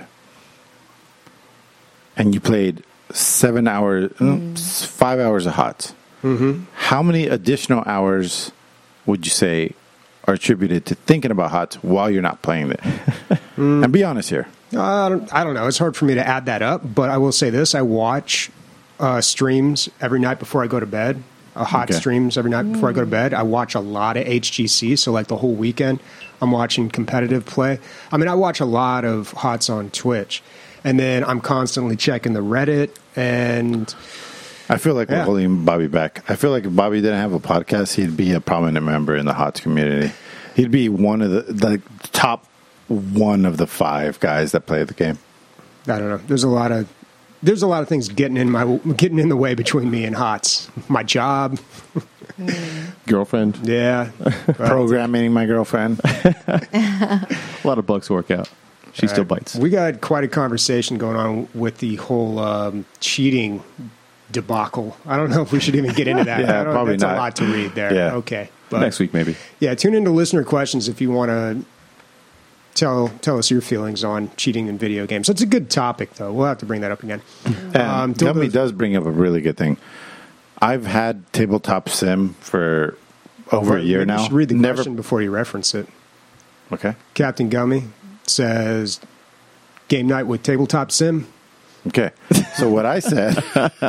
[SPEAKER 4] and you played seven hours,
[SPEAKER 2] Mm.
[SPEAKER 4] five hours of HOTS. Mm-hmm. How many additional hours would you say are attributed to thinking about HOTS while you're not playing it? And be honest here.
[SPEAKER 1] I don't, I don't know. It's hard for me to add that up, but I will say this. I watch uh, streams every night before I go to bed, uh, hot
[SPEAKER 4] Okay.
[SPEAKER 1] streams every night before I go to bed. I watch a lot of H G C, so like the whole weekend, I'm watching competitive play. I mean, I watch a lot of HOTS on Twitch, and then I'm constantly checking the Reddit, and
[SPEAKER 4] I feel like
[SPEAKER 1] Yeah.
[SPEAKER 4] we're holding Bobby back. I feel like if Bobby didn't have a podcast, he'd be a prominent member in the HOTS community. He'd be one of the, the top one of the five guys that play the game.
[SPEAKER 1] I don't know. There's a lot of there's a lot of things getting in my getting in the way between me and HOTS. My job,
[SPEAKER 3] girlfriend.
[SPEAKER 1] yeah.
[SPEAKER 4] Programming my girlfriend.
[SPEAKER 3] A lot of bugs to work out. She still bites.
[SPEAKER 1] We got quite a conversation going on with the whole um, cheating debacle. I don't know if we should even get into that.
[SPEAKER 4] Yeah,
[SPEAKER 1] I don't,
[SPEAKER 4] probably
[SPEAKER 1] that's
[SPEAKER 4] not.
[SPEAKER 1] a lot to read there.
[SPEAKER 4] Yeah.
[SPEAKER 1] Okay. But
[SPEAKER 3] Next week, maybe.
[SPEAKER 1] yeah, tune into listener questions if you want to tell tell us your feelings on cheating in video games. That's a good topic, though. We'll have to bring that up again.
[SPEAKER 4] And
[SPEAKER 1] Um, till
[SPEAKER 4] Gummy
[SPEAKER 1] the-
[SPEAKER 4] does bring up a really good thing. I've had tabletop sim for over a year
[SPEAKER 1] Maybe you
[SPEAKER 4] now.
[SPEAKER 1] should read the
[SPEAKER 4] Never.
[SPEAKER 1] question before you reference it.
[SPEAKER 4] Okay.
[SPEAKER 1] Captain Gummy says, game night with tabletop sim.
[SPEAKER 4] Okay. So what I said,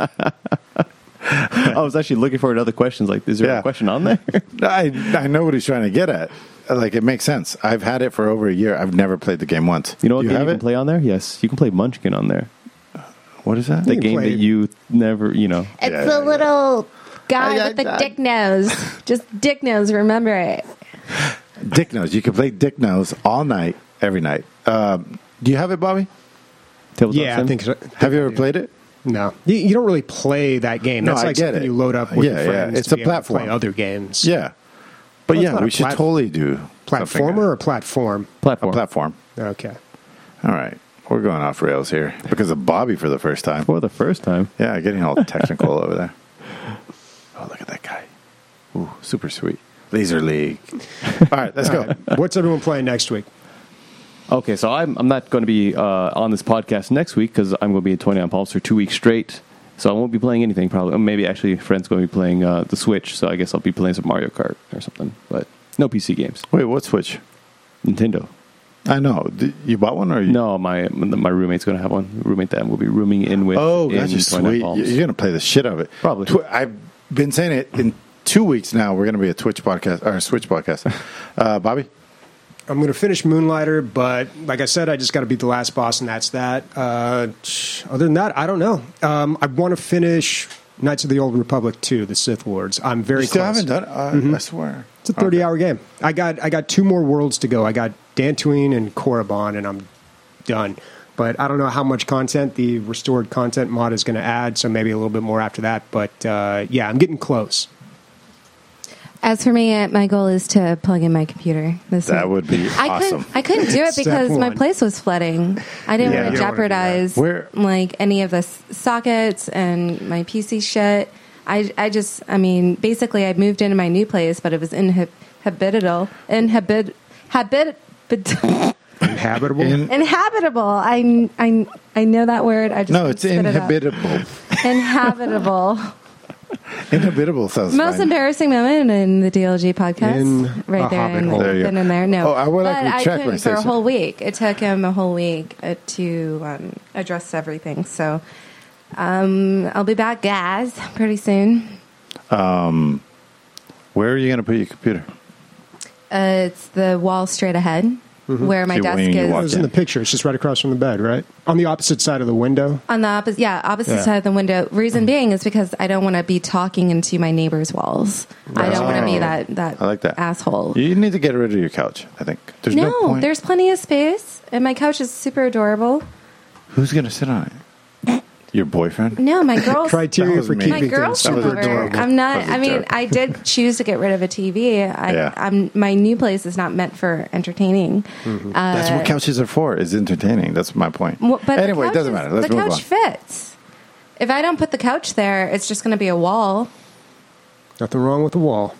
[SPEAKER 3] I was actually looking for another question. Like, is there
[SPEAKER 4] Yeah.
[SPEAKER 3] a question on there?
[SPEAKER 4] I I know what he's trying to get at. Like, it makes sense. I've had it for over a year. I've never played the game once.
[SPEAKER 3] You know what
[SPEAKER 4] you
[SPEAKER 3] game
[SPEAKER 4] have
[SPEAKER 3] you
[SPEAKER 4] it?
[SPEAKER 3] can play on there? Yes, you can play Munchkin on there.
[SPEAKER 4] What is that?
[SPEAKER 3] The
[SPEAKER 1] can
[SPEAKER 3] game
[SPEAKER 1] play-
[SPEAKER 3] that you never, you know.
[SPEAKER 2] It's
[SPEAKER 4] Yeah,
[SPEAKER 2] the
[SPEAKER 4] yeah,
[SPEAKER 2] little guy
[SPEAKER 4] Yeah,
[SPEAKER 2] with the
[SPEAKER 4] yeah.
[SPEAKER 2] dick nose. Just dick nose, remember it.
[SPEAKER 4] Dick Nose. You can play Dick Nose all night, every night. Um, do you have it, Bobby?
[SPEAKER 3] Tabletop
[SPEAKER 1] Yeah,
[SPEAKER 3] sim?
[SPEAKER 1] I think so.
[SPEAKER 4] Have you ever played it?
[SPEAKER 1] No. You, you don't really play that game.
[SPEAKER 4] No,
[SPEAKER 1] That's
[SPEAKER 4] I
[SPEAKER 1] like
[SPEAKER 4] get
[SPEAKER 1] something
[SPEAKER 4] it.
[SPEAKER 1] you load up with
[SPEAKER 4] Yeah,
[SPEAKER 1] your
[SPEAKER 4] yeah.
[SPEAKER 1] friends.
[SPEAKER 4] It's
[SPEAKER 1] to
[SPEAKER 4] a
[SPEAKER 1] be able to
[SPEAKER 4] platform.
[SPEAKER 1] Play other games.
[SPEAKER 4] Yeah. But
[SPEAKER 1] Well, it's
[SPEAKER 4] yeah,
[SPEAKER 1] not a
[SPEAKER 4] we should
[SPEAKER 1] plat-
[SPEAKER 4] totally do something
[SPEAKER 1] Platformer
[SPEAKER 4] like
[SPEAKER 1] or platform?
[SPEAKER 3] platform.
[SPEAKER 4] a platform.
[SPEAKER 1] Okay.
[SPEAKER 4] All right. We're going off rails here because of Bobby for the first time.
[SPEAKER 3] For the first time.
[SPEAKER 4] Yeah, getting all technical over there. Oh, look at that guy. Ooh, super sweet. Laser League. All right, let's go.
[SPEAKER 1] What's everyone playing next week?
[SPEAKER 3] Okay, so I'm I'm not going to be uh, on this podcast next week because I'm going to be at twenty-nine Palms for two weeks straight. So I won't be playing anything probably. Or maybe actually Fred's going to be playing uh, the Switch. So I guess I'll be playing some Mario Kart or something. But no P C games.
[SPEAKER 4] Wait, what Switch?
[SPEAKER 3] Nintendo.
[SPEAKER 4] I know. Did you bought one or you?
[SPEAKER 3] No, my my roommate's going to have one. Roommate that will be rooming in with.
[SPEAKER 4] Oh,
[SPEAKER 3] in
[SPEAKER 4] that's
[SPEAKER 3] twenty-nine
[SPEAKER 4] sweet.
[SPEAKER 3] Palms.
[SPEAKER 4] You're going to play the shit out of it.
[SPEAKER 3] Probably.
[SPEAKER 4] Tw- I've been saying it in two weeks now. We're going to be a Twitch podcast or a Switch podcast. Uh, Bobby?
[SPEAKER 1] I'm going to finish Moonlighter, but like I said, I just got to beat the last boss, and that's that. Uh, other than that, I don't know. Um, I want to finish Knights of the Old Republic two, the Sith Lords. I'm very
[SPEAKER 4] You still
[SPEAKER 1] close.
[SPEAKER 4] haven't done it? Uh,
[SPEAKER 1] Mm-hmm.
[SPEAKER 4] I swear.
[SPEAKER 1] It's a thirty-hour game. I got I got two more worlds to go. I got Dantooine and Korriban, and I'm done. But I don't know how much content the restored content mod is going to add, so maybe a little bit more after that. But uh, yeah, I'm getting close.
[SPEAKER 2] As for me, uh, my goal is to plug in my computer. This
[SPEAKER 4] That
[SPEAKER 2] week.
[SPEAKER 4] would be
[SPEAKER 2] I
[SPEAKER 4] awesome.
[SPEAKER 2] couldn't. I couldn't do it
[SPEAKER 1] Step
[SPEAKER 2] because my
[SPEAKER 1] one.
[SPEAKER 2] place was flooding. I didn't
[SPEAKER 1] Yeah,
[SPEAKER 2] want
[SPEAKER 1] you
[SPEAKER 2] to
[SPEAKER 1] don't wanna do that.
[SPEAKER 2] jeopardize
[SPEAKER 4] Where-
[SPEAKER 2] like any of the s- sockets and my P C shit. I, I just, I mean, basically, I moved into my new place, but it was inhab- habitable, inhabit, habit,
[SPEAKER 1] Inhabitable.
[SPEAKER 4] In-
[SPEAKER 2] inhabitable. I, I, I know that word. I just
[SPEAKER 4] no,
[SPEAKER 2] couldn't
[SPEAKER 4] it's
[SPEAKER 2] spit it out.
[SPEAKER 4] inhabitable.
[SPEAKER 2] Inhabitable.
[SPEAKER 4] Inhabitable sounds
[SPEAKER 2] Most
[SPEAKER 4] fine.
[SPEAKER 2] embarrassing moment in the D L G podcast,
[SPEAKER 1] In
[SPEAKER 2] right
[SPEAKER 1] a
[SPEAKER 2] there,
[SPEAKER 1] hobbit
[SPEAKER 2] and
[SPEAKER 1] hole.
[SPEAKER 4] There you
[SPEAKER 2] been
[SPEAKER 4] go.
[SPEAKER 2] in there. No,
[SPEAKER 4] Oh, I would like
[SPEAKER 2] but
[SPEAKER 4] to
[SPEAKER 2] I
[SPEAKER 4] retract my
[SPEAKER 2] couldn't for a
[SPEAKER 4] statement.
[SPEAKER 2] whole week. It took him a whole week uh, to um, address everything. So um, I'll be back, guys, pretty soon.
[SPEAKER 4] Where are you going to put your computer?
[SPEAKER 2] Uh, it's the wall straight ahead, where my
[SPEAKER 4] See,
[SPEAKER 2] desk
[SPEAKER 4] when you
[SPEAKER 2] is.
[SPEAKER 1] It
[SPEAKER 4] walk
[SPEAKER 1] was in the picture. It's just right across from the bed, right? On the opposite side of the window.
[SPEAKER 2] On the opposite, yeah, opposite
[SPEAKER 1] Yeah.
[SPEAKER 2] side of the window. Reason being is because I don't want to be talking into my neighbor's walls. I don't want to be
[SPEAKER 4] Oh.
[SPEAKER 2] that that
[SPEAKER 4] I like that.
[SPEAKER 2] asshole.
[SPEAKER 4] You need to get rid of your couch, I think. There's no,
[SPEAKER 2] no,
[SPEAKER 4] point.
[SPEAKER 2] there's plenty of space, and my couch is super adorable.
[SPEAKER 4] Who's going to sit on it? Your boyfriend?
[SPEAKER 2] No, my girls.
[SPEAKER 4] That
[SPEAKER 1] Criteria
[SPEAKER 4] was
[SPEAKER 1] for
[SPEAKER 4] me.
[SPEAKER 1] keeping
[SPEAKER 2] My girls
[SPEAKER 1] things
[SPEAKER 2] come
[SPEAKER 1] super
[SPEAKER 2] over.
[SPEAKER 1] adorable.
[SPEAKER 2] I'm not.
[SPEAKER 4] That was a
[SPEAKER 2] I mean,
[SPEAKER 4] joke.
[SPEAKER 2] I did choose to get rid of a T V. I,
[SPEAKER 4] Yeah.
[SPEAKER 2] I'm my new place is not meant for entertaining.
[SPEAKER 1] Mm-hmm.
[SPEAKER 2] Uh,
[SPEAKER 4] That's what couches are for, is entertaining. That's my point.
[SPEAKER 2] well, but the
[SPEAKER 4] anyway, it
[SPEAKER 2] couch
[SPEAKER 4] doesn't
[SPEAKER 2] is-
[SPEAKER 4] matter. Let's
[SPEAKER 2] the
[SPEAKER 4] move
[SPEAKER 2] couch
[SPEAKER 4] on.
[SPEAKER 2] fits. If I don't put the couch there, it's just going to be a wall.
[SPEAKER 1] Nothing wrong with the wall.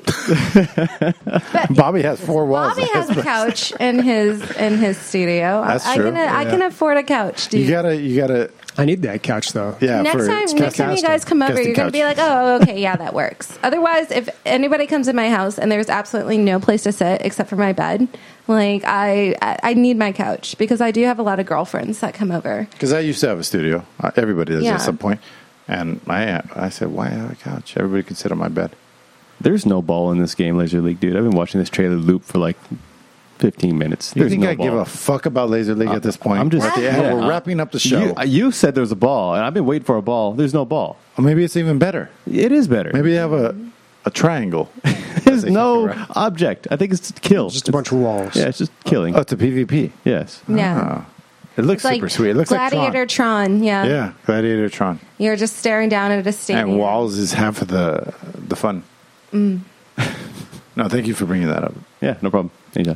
[SPEAKER 4] Bobby has four walls.
[SPEAKER 2] Bobby has a couch in his in his studio.
[SPEAKER 4] That's
[SPEAKER 2] I,
[SPEAKER 4] true.
[SPEAKER 2] I can I
[SPEAKER 1] Yeah.
[SPEAKER 2] can afford a couch, dude.
[SPEAKER 4] You gotta, you gotta,
[SPEAKER 1] I need that couch though.
[SPEAKER 4] yeah.
[SPEAKER 2] next
[SPEAKER 4] for,
[SPEAKER 2] time,
[SPEAKER 4] it's
[SPEAKER 2] next time you
[SPEAKER 1] casting.
[SPEAKER 2] guys come over,
[SPEAKER 4] Casting
[SPEAKER 2] you're going to be
[SPEAKER 4] couch.
[SPEAKER 2] like, "Oh, okay, yeah, that works." Otherwise, if anybody comes in my house and there's absolutely no place to sit except for my bed, like I, I I need my couch because I do have a lot of girlfriends that come over.
[SPEAKER 4] Because I used to have a studio. Uh, everybody does
[SPEAKER 2] Yeah.
[SPEAKER 4] at some point. And I, I said, why have a couch? Everybody can sit on my bed.
[SPEAKER 3] There's no ball in this game, Laser League, dude. I've been watching this trailer loop for like fifteen minutes.
[SPEAKER 4] You
[SPEAKER 3] There's
[SPEAKER 4] think
[SPEAKER 3] no
[SPEAKER 4] I
[SPEAKER 3] ball.
[SPEAKER 4] give a fuck about Laser League at this point?
[SPEAKER 3] I'm just-
[SPEAKER 4] We're, at the end.
[SPEAKER 3] yeah.
[SPEAKER 4] We're wrapping up the show.
[SPEAKER 3] You, you said there was a ball, and I've been waiting for a ball. There's no ball.
[SPEAKER 4] Or maybe it's even better.
[SPEAKER 3] It is better.
[SPEAKER 4] Maybe they have a, a triangle.
[SPEAKER 3] There's
[SPEAKER 4] They
[SPEAKER 3] no
[SPEAKER 4] keep it right.
[SPEAKER 3] object. I think it's kill.
[SPEAKER 1] Just a bunch of walls.
[SPEAKER 3] Yeah, it's just killing.
[SPEAKER 4] Oh, it's a PvP.
[SPEAKER 3] Yes.
[SPEAKER 2] Yeah,
[SPEAKER 4] Oh. It looks
[SPEAKER 2] it's like
[SPEAKER 4] super sweet. It looks
[SPEAKER 2] Gladiator
[SPEAKER 4] like
[SPEAKER 2] Tron. Yeah.
[SPEAKER 4] Tron. Yeah, Gladiator Tron.
[SPEAKER 2] You're just staring down at a stadium.
[SPEAKER 4] And walls is half of the the fun.
[SPEAKER 2] Mm.
[SPEAKER 4] No, thank you for bringing that up.
[SPEAKER 3] Yeah, no problem. Anytime.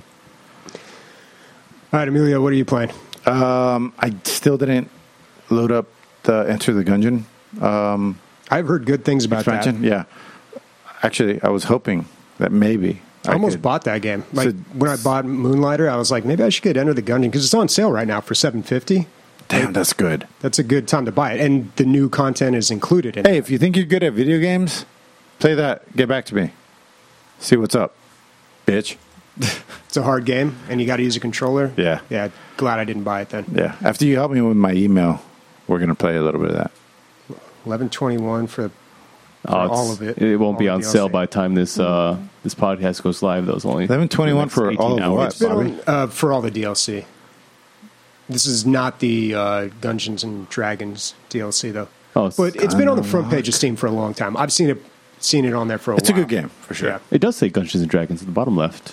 [SPEAKER 1] All right, Emilio, what are you playing?
[SPEAKER 4] Um, I still didn't load up the Enter the Gungeon um,
[SPEAKER 1] I've heard good things about
[SPEAKER 4] expansion.
[SPEAKER 1] that.
[SPEAKER 4] Yeah, actually, I was hoping that maybe
[SPEAKER 1] I almost
[SPEAKER 4] could-
[SPEAKER 1] bought that game. Like
[SPEAKER 4] So-
[SPEAKER 1] when I bought Moonlighter, I was like, maybe I should get Enter the Gungeon because it's on sale right now for seven fifty.
[SPEAKER 4] Damn, that's good.
[SPEAKER 1] That's a good time to buy it, and the new content is included in it.
[SPEAKER 4] Hey, if you think you're good at video games, play that. Get back to me. See what's up, bitch.
[SPEAKER 1] It's a hard game, and you got to use a controller.
[SPEAKER 4] Yeah.
[SPEAKER 1] yeah. Glad I didn't buy it then.
[SPEAKER 4] Yeah. After you help me with my email, we're gonna play a little bit of that.
[SPEAKER 1] Eleven twenty one for
[SPEAKER 3] Oh, it's-
[SPEAKER 1] all of it.
[SPEAKER 3] It won't be
[SPEAKER 1] All
[SPEAKER 3] on
[SPEAKER 1] the D L C.
[SPEAKER 3] sale by the time this uh, this podcast goes live. That was only
[SPEAKER 4] eleven twenty-one
[SPEAKER 3] the
[SPEAKER 4] for
[SPEAKER 3] next
[SPEAKER 4] all
[SPEAKER 3] eighteen
[SPEAKER 4] of what?
[SPEAKER 3] hours.
[SPEAKER 1] It's been
[SPEAKER 4] Bobby?
[SPEAKER 1] on, uh, for all the D L C. This is not the uh, Dungeons and Dragons D L C though.
[SPEAKER 3] Oh, it's
[SPEAKER 1] but it's been on the front page of Steam for a long time. I've seen it seen it on there for a
[SPEAKER 4] It's a
[SPEAKER 1] while.
[SPEAKER 4] good game for sure.
[SPEAKER 1] Yeah.
[SPEAKER 3] It does say Dungeons and Dragons at the bottom left.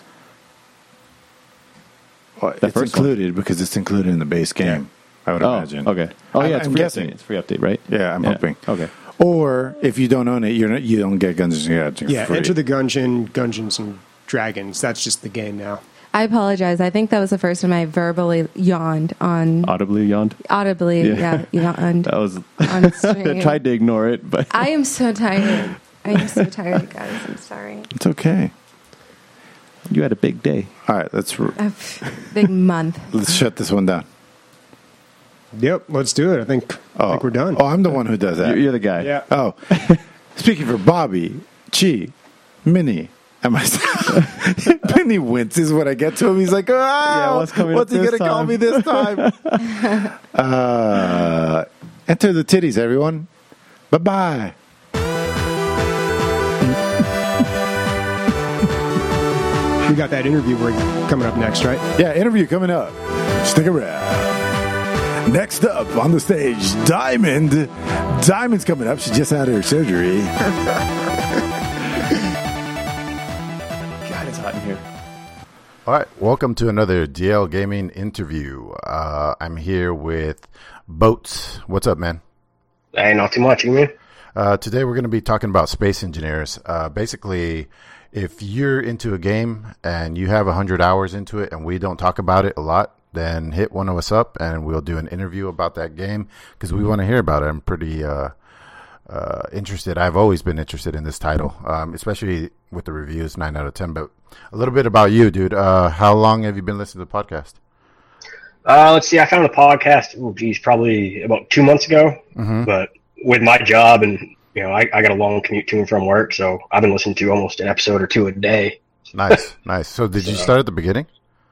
[SPEAKER 4] Well,
[SPEAKER 3] The
[SPEAKER 4] it's
[SPEAKER 3] first one.
[SPEAKER 4] included because it's included in the base game. I would
[SPEAKER 3] Oh,
[SPEAKER 4] imagine.
[SPEAKER 3] okay. Oh, yeah,
[SPEAKER 4] I'm-
[SPEAKER 3] it's
[SPEAKER 4] I'm
[SPEAKER 3] free
[SPEAKER 4] guessing.
[SPEAKER 3] update. It's free update, right?
[SPEAKER 4] Yeah, I'm hoping.
[SPEAKER 3] Okay.
[SPEAKER 4] Or if you don't own it, you're not, you don't get Guns and Dragons.
[SPEAKER 1] Yeah,
[SPEAKER 4] free.
[SPEAKER 1] Enter the Gungeon, Dungeons and Dragons. That's just the game now.
[SPEAKER 2] I apologize. I think that was the first time I verbally yawned on
[SPEAKER 3] Audibly yawned.
[SPEAKER 2] audibly. Yeah, yawned
[SPEAKER 3] That was.
[SPEAKER 2] on
[SPEAKER 3] I
[SPEAKER 2] stream.
[SPEAKER 3] tried to ignore it, but
[SPEAKER 2] I am so tired. I am so tired, guys. I'm sorry.
[SPEAKER 4] It's okay.
[SPEAKER 3] you had a big day.
[SPEAKER 4] All right, let's r-
[SPEAKER 2] A big month.
[SPEAKER 4] let's shut this one down.
[SPEAKER 1] Yep, let's do it. I think, I think we're done.
[SPEAKER 4] Oh, I'm the one who does that.
[SPEAKER 3] You're, you're the guy.
[SPEAKER 1] yeah.
[SPEAKER 4] Oh, speaking for Bobby, Chi, Minnie, and myself. Minnie winces when I get to him. He's like, oh,
[SPEAKER 3] Yeah, what's coming
[SPEAKER 4] what's
[SPEAKER 3] up
[SPEAKER 4] he
[SPEAKER 3] this
[SPEAKER 4] going to call
[SPEAKER 3] time?"
[SPEAKER 4] me this time? uh, enter the titties, everyone. Bye-bye.
[SPEAKER 1] We got that interview we're coming up next, right?
[SPEAKER 4] Yeah, interview coming up. Stick around. Next up on the stage, Diamond. Diamond's coming up. She just had her surgery.
[SPEAKER 3] God, it's hot in here.
[SPEAKER 6] All right, welcome to another D L Gaming interview. Uh, I'm here with Boats. What's up, man?
[SPEAKER 7] Hey, not too much, you mean?
[SPEAKER 6] Uh, today we're going to be talking about Space Engineers. Uh, basically, if you're into a game and you have one hundred hours into it and we don't talk about it a lot, then hit one of us up and we'll do an interview about that game because we want to hear about it. I'm pretty uh, uh, interested. I've always been interested in this title, um, especially with the reviews, nine out of ten. But a little bit about you, dude. Uh, how long have you been listening to the podcast?
[SPEAKER 7] Uh, let's see. I found the podcast, oh, geez, probably about two months ago.
[SPEAKER 6] Mm-hmm.
[SPEAKER 7] But with my job and, you know, I, I got a long commute to and from work, so I've been listening to almost an episode or two a day.
[SPEAKER 6] Nice, nice. So did you
[SPEAKER 7] So-
[SPEAKER 6] start at the beginning?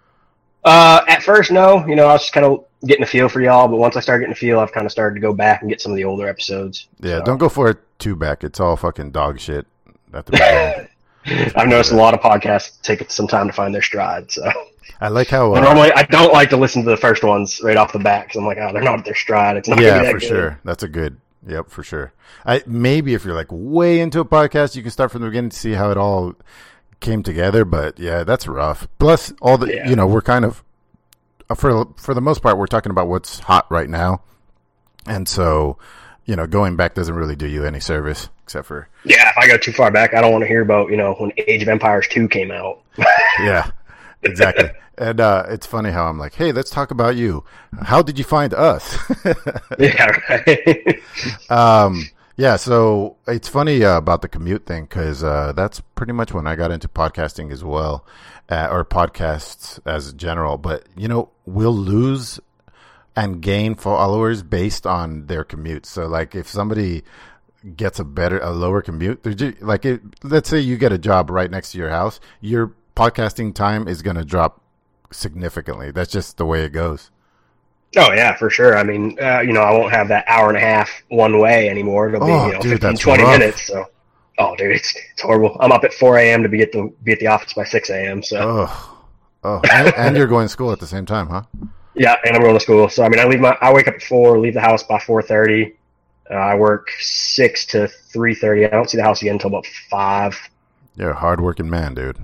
[SPEAKER 7] Uh, at first, no. You know, I was just kind of getting a feel for y'all, but once I started getting a feel, I've kind of started to go back and get some of the older episodes.
[SPEAKER 6] Yeah,
[SPEAKER 7] So,
[SPEAKER 6] don't go for it too back. It's all fucking dog shit at the beginning.
[SPEAKER 7] I've noticed a lot of podcasts take some time to find their stride, so.
[SPEAKER 6] I like how...
[SPEAKER 7] But
[SPEAKER 6] Uh,
[SPEAKER 7] normally, I don't like to listen to the first ones right off the bat, because I'm like, oh, they're not at their stride. It's not gonna be
[SPEAKER 6] yeah,
[SPEAKER 7] that
[SPEAKER 6] for
[SPEAKER 7] good.
[SPEAKER 6] sure. That's a good... Yep, for sure. I Maybe if you're like way into a podcast, you can start from the beginning to see how it all came together, but yeah, that's rough. Plus, all the...
[SPEAKER 7] Yeah.
[SPEAKER 6] You know, we're kind of... For, for the most part, we're talking about what's hot right now. And so, you know, going back doesn't really do you any service, except for...
[SPEAKER 7] Yeah, if I go too far back, I don't want to hear about, you know, when Age of Empires two came out.
[SPEAKER 6] Yeah, exactly. And uh, it's funny how I'm like, hey, let's talk about you. How did you find us?
[SPEAKER 7] Yeah, right.
[SPEAKER 6] um, yeah, so it's funny uh, about the commute thing because uh, that's pretty much when I got into podcasting as well, uh, or podcasts as general. But, you know, we'll lose and gain followers based on their commute. So, like, if somebody gets a better, a lower commute, they're ju- like, it, let's say you get a job right next to your house, your podcasting time is going to drop significantly. That's just the way it goes.
[SPEAKER 7] Oh, yeah, for sure. I mean, uh, you know, I won't have that hour and a half one way anymore. It'll be,
[SPEAKER 6] Oh,
[SPEAKER 7] you know,
[SPEAKER 6] dude,
[SPEAKER 7] fifteen,
[SPEAKER 6] that's
[SPEAKER 7] twenty
[SPEAKER 6] rough.
[SPEAKER 7] minutes. So, oh, dude, it's, it's horrible. I'm up at four a.m. to be at the be at the office by six a.m. So,
[SPEAKER 6] Oh, oh, and, and you're going to school at the same time, huh?
[SPEAKER 7] yeah, and I'm going to school. So, I mean, I leave my I wake up at four, leave the house by four thirty. Uh, I work six to three thirty. I don't see the house again until about five.
[SPEAKER 6] You're a hardworking man, dude.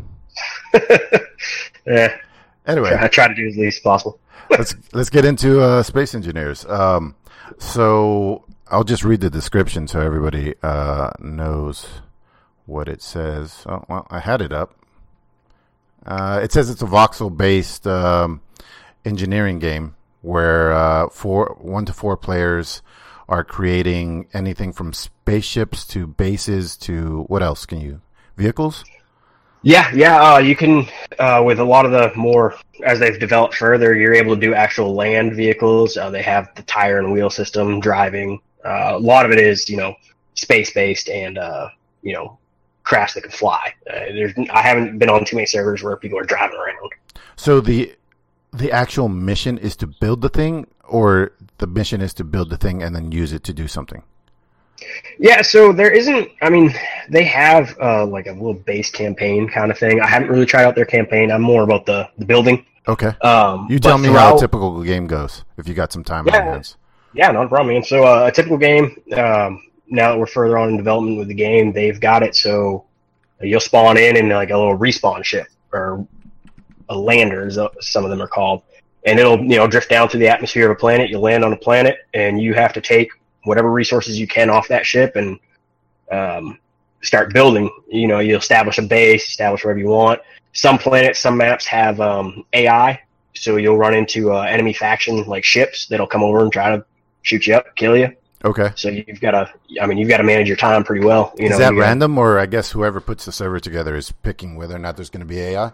[SPEAKER 7] Yeah,
[SPEAKER 6] Anyway,
[SPEAKER 7] I try to do as least as possible.
[SPEAKER 6] let's let's get into uh, space engineers. Um, so I'll just read the description so everybody uh, knows what it says. Oh, well, I had it up. Uh, it says it's a voxel-based um, engineering game where uh, four, one to four players are creating anything from spaceships to bases to what else? Can you vehicles?
[SPEAKER 7] Yeah, yeah. Uh, you can uh, with a lot of the more as they've developed further, you're able to do actual land vehicles. Uh, they have the tire and wheel system driving. Uh, a lot of it is you know space based and uh, you know crafts that can fly. Uh, there's I haven't been on too many servers where people are driving around.
[SPEAKER 6] So the the actual mission is to build the thing, or the mission is to build the thing and then use it to do something?
[SPEAKER 7] Yeah, so there isn't. I mean, they have uh, like a little base campaign kind of thing. I haven't really tried out their campaign. I'm more about the, the building.
[SPEAKER 6] Okay.
[SPEAKER 7] Um,
[SPEAKER 6] You
[SPEAKER 7] but
[SPEAKER 6] tell me how
[SPEAKER 7] throughout-
[SPEAKER 6] a typical game goes if you got some time on
[SPEAKER 7] Yeah.
[SPEAKER 6] your hands.
[SPEAKER 7] Yeah, not a problem, man. So uh, a typical game. Um, now that we're further on in development with the game, they've got it so you'll spawn in in like a little respawn ship or a lander, as some of them are called, and it'll you know drift down through the atmosphere of a planet. You land on a planet, and you have to take whatever resources you can off that ship and um, start building. You know, you establish a base, establish wherever you want. Some planets, some maps have um, A I, so you'll run into uh, enemy faction like ships that'll come over and try to shoot you up, kill you.
[SPEAKER 6] Okay.
[SPEAKER 7] So you've got to, I mean, you've got to manage your time pretty well. You know,
[SPEAKER 6] Is that
[SPEAKER 7] you gotta-
[SPEAKER 6] random, or I guess whoever puts the server together is picking whether or not there's going to be A I?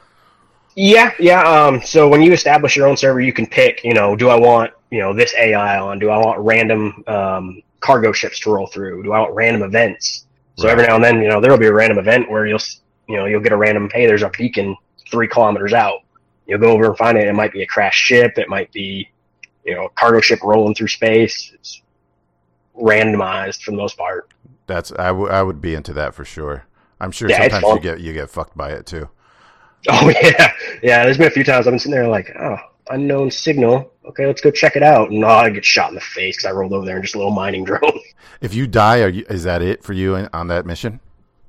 [SPEAKER 7] Yeah, yeah. Um, so when you establish your own server, you can pick, you know, do I want, you know, this A I on? Do I want random um, cargo ships to roll through? Do I want random events? So
[SPEAKER 6] Right.
[SPEAKER 7] every now and then, you know, there will be a random event where you'll, s- you know, you'll get a random, hey, there's a beacon three kilometers out. You'll go over and find it. It might be a crashed ship. It might be, you know, a cargo ship rolling through space. It's randomized for the most part.
[SPEAKER 6] That's I, w- I would be into that for sure. I'm sure
[SPEAKER 7] Yeah, it's
[SPEAKER 6] sometimes you
[SPEAKER 7] fun.
[SPEAKER 6] get you get fucked by it too.
[SPEAKER 7] Oh yeah, yeah. There's been a few times I've been sitting there like, oh, unknown signal. Okay, let's go check it out. And oh, I get shot in the face because I rolled over there in just a little mining drone.
[SPEAKER 6] If you die, are you, is that it for you in, on that mission?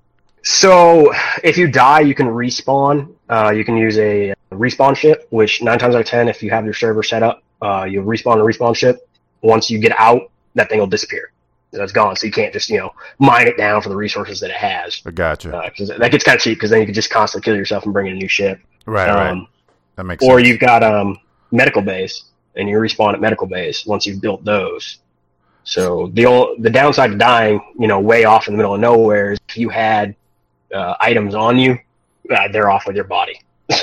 [SPEAKER 7] So if you die, you can respawn. Uh, you can use a respawn ship, which nine times out of ten, if you have your server set up, uh, you'll respawn a respawn ship. Once you get out, that thing will disappear. It's gone. So you can't just, you know, mine it down for the resources that it has.
[SPEAKER 6] I gotcha.
[SPEAKER 7] Uh, 'cause that gets kind of cheap because then you can just constantly kill yourself and bring in a new ship.
[SPEAKER 6] Right,
[SPEAKER 7] um,
[SPEAKER 6] right. That makes
[SPEAKER 7] or
[SPEAKER 6] sense.
[SPEAKER 7] you've got um, medical bays, and you respawn at medical bays once you've built those. So the only, the downside to dying, you know, way off in the middle of nowhere is if you had uh, items on you, uh, they're off with your body.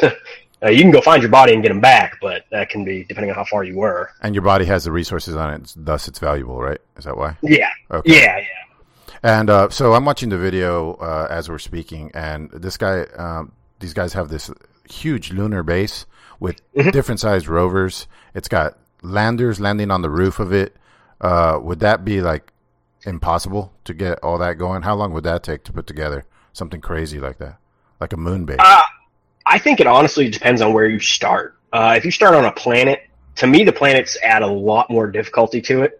[SPEAKER 7] Uh, you can go find your body and get them back, but that can be depending on how far you were.
[SPEAKER 6] And your body has the resources on it, thus it's valuable, right? Is that why?
[SPEAKER 7] Yeah.
[SPEAKER 6] Okay.
[SPEAKER 7] Yeah, yeah.
[SPEAKER 6] And uh, so I'm watching the video uh, as we're speaking, and this guy, um, these guys have this huge lunar base with
[SPEAKER 7] Mm-hmm.
[SPEAKER 6] different sized rovers. It's got landers landing on the roof of it. Uh, would that be like impossible to get all that going? How long would that take to put together something crazy like that, like a moon base?
[SPEAKER 7] Uh, I think it honestly depends on where you start. Uh, if you start on a planet, to me, the planets add a lot more difficulty to it.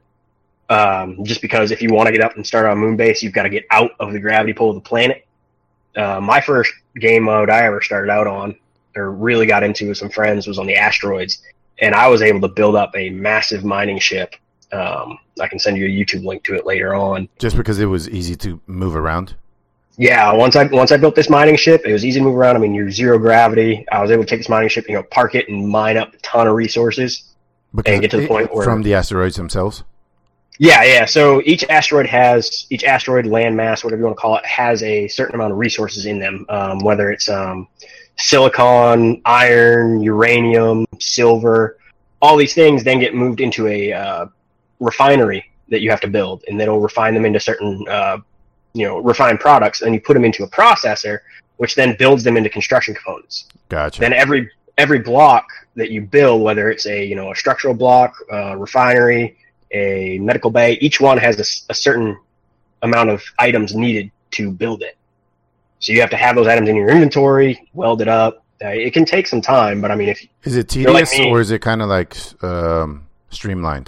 [SPEAKER 7] Um, just because if you want to get up and start on a moon base, you've got to get out of the gravity pull of the planet. Uh, my first game mode I ever started out on, or really got into with some friends, was on the asteroids. And I was able to build up a massive mining ship. Um, I can send you a YouTube link to it later on.
[SPEAKER 6] Just because it was easy to move around?
[SPEAKER 7] Yeah, once I once I built this mining ship, it was easy to move around. I mean, you're zero gravity. I was able to take this mining ship, you know, park it and mine up a ton of resources.
[SPEAKER 6] Because
[SPEAKER 7] And get to the
[SPEAKER 6] it-
[SPEAKER 7] point where-
[SPEAKER 6] from the asteroids themselves?
[SPEAKER 7] Yeah, yeah. So each asteroid has each asteroid landmass, whatever you want to call it, has a certain amount of resources in them. Um, whether it's um, silicon, iron, uranium, silver, all these things then get moved into a uh, refinery that you have to build, and then it'll refine them into certain, uh, you know, refined products. And you put them into a processor, which then builds them into construction components.
[SPEAKER 6] Gotcha.
[SPEAKER 7] Then every every block that you build, whether it's a you know a structural block, a refinery, a medical bay, each one has a s- a, certain amount of items needed to build it. So you have to have those items in your inventory, weld it up. Uh, it can take some time, but I mean, if
[SPEAKER 6] Is it
[SPEAKER 7] You're like
[SPEAKER 6] tedious
[SPEAKER 7] me.
[SPEAKER 6] or is it kind of like um, streamlined?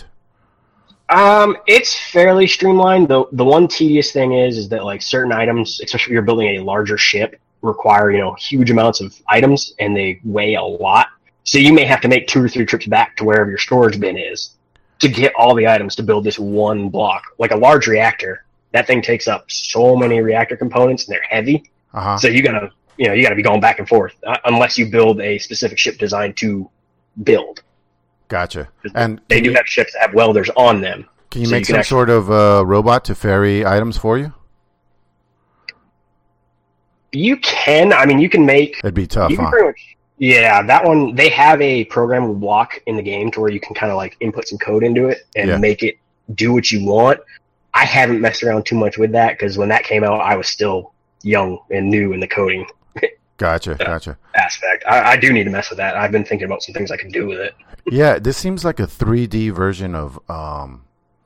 [SPEAKER 7] um, it's fairly streamlined. The the one tedious thing is is that like certain items, especially if you're building a larger ship, require you know huge amounts of items, and they weigh a lot. So you may have to make two or three trips back to wherever your storage bin is to get all the items to build this one block. Like a large reactor, that thing takes up so many reactor components, and they're heavy.
[SPEAKER 6] Uh-huh.
[SPEAKER 7] So you gotta, you know, you gotta be going back and forth uh, unless you build a specific ship designed to build.
[SPEAKER 6] Gotcha. And
[SPEAKER 7] They
[SPEAKER 6] can
[SPEAKER 7] do
[SPEAKER 6] you,
[SPEAKER 7] have ships that have welders on them.
[SPEAKER 6] can you
[SPEAKER 7] so
[SPEAKER 6] make
[SPEAKER 7] you can
[SPEAKER 6] some
[SPEAKER 7] actually-
[SPEAKER 6] sort of uh, robot to ferry items for you?
[SPEAKER 7] You can, I mean, you can make.
[SPEAKER 6] That'd be tough,
[SPEAKER 7] You can
[SPEAKER 6] huh?
[SPEAKER 7] pretty much, yeah, that one. They have a programmable block in the game to where you can kind of like input some code into it and
[SPEAKER 6] Yeah.
[SPEAKER 7] make it do what you want. I haven't messed around too much with that because when that came out, I was still young and new in the coding
[SPEAKER 6] Gotcha, gotcha.
[SPEAKER 7] aspect. I, I do need to mess with that. I've been thinking about some things I can do with it.
[SPEAKER 6] Yeah, this seems like a three D version of um,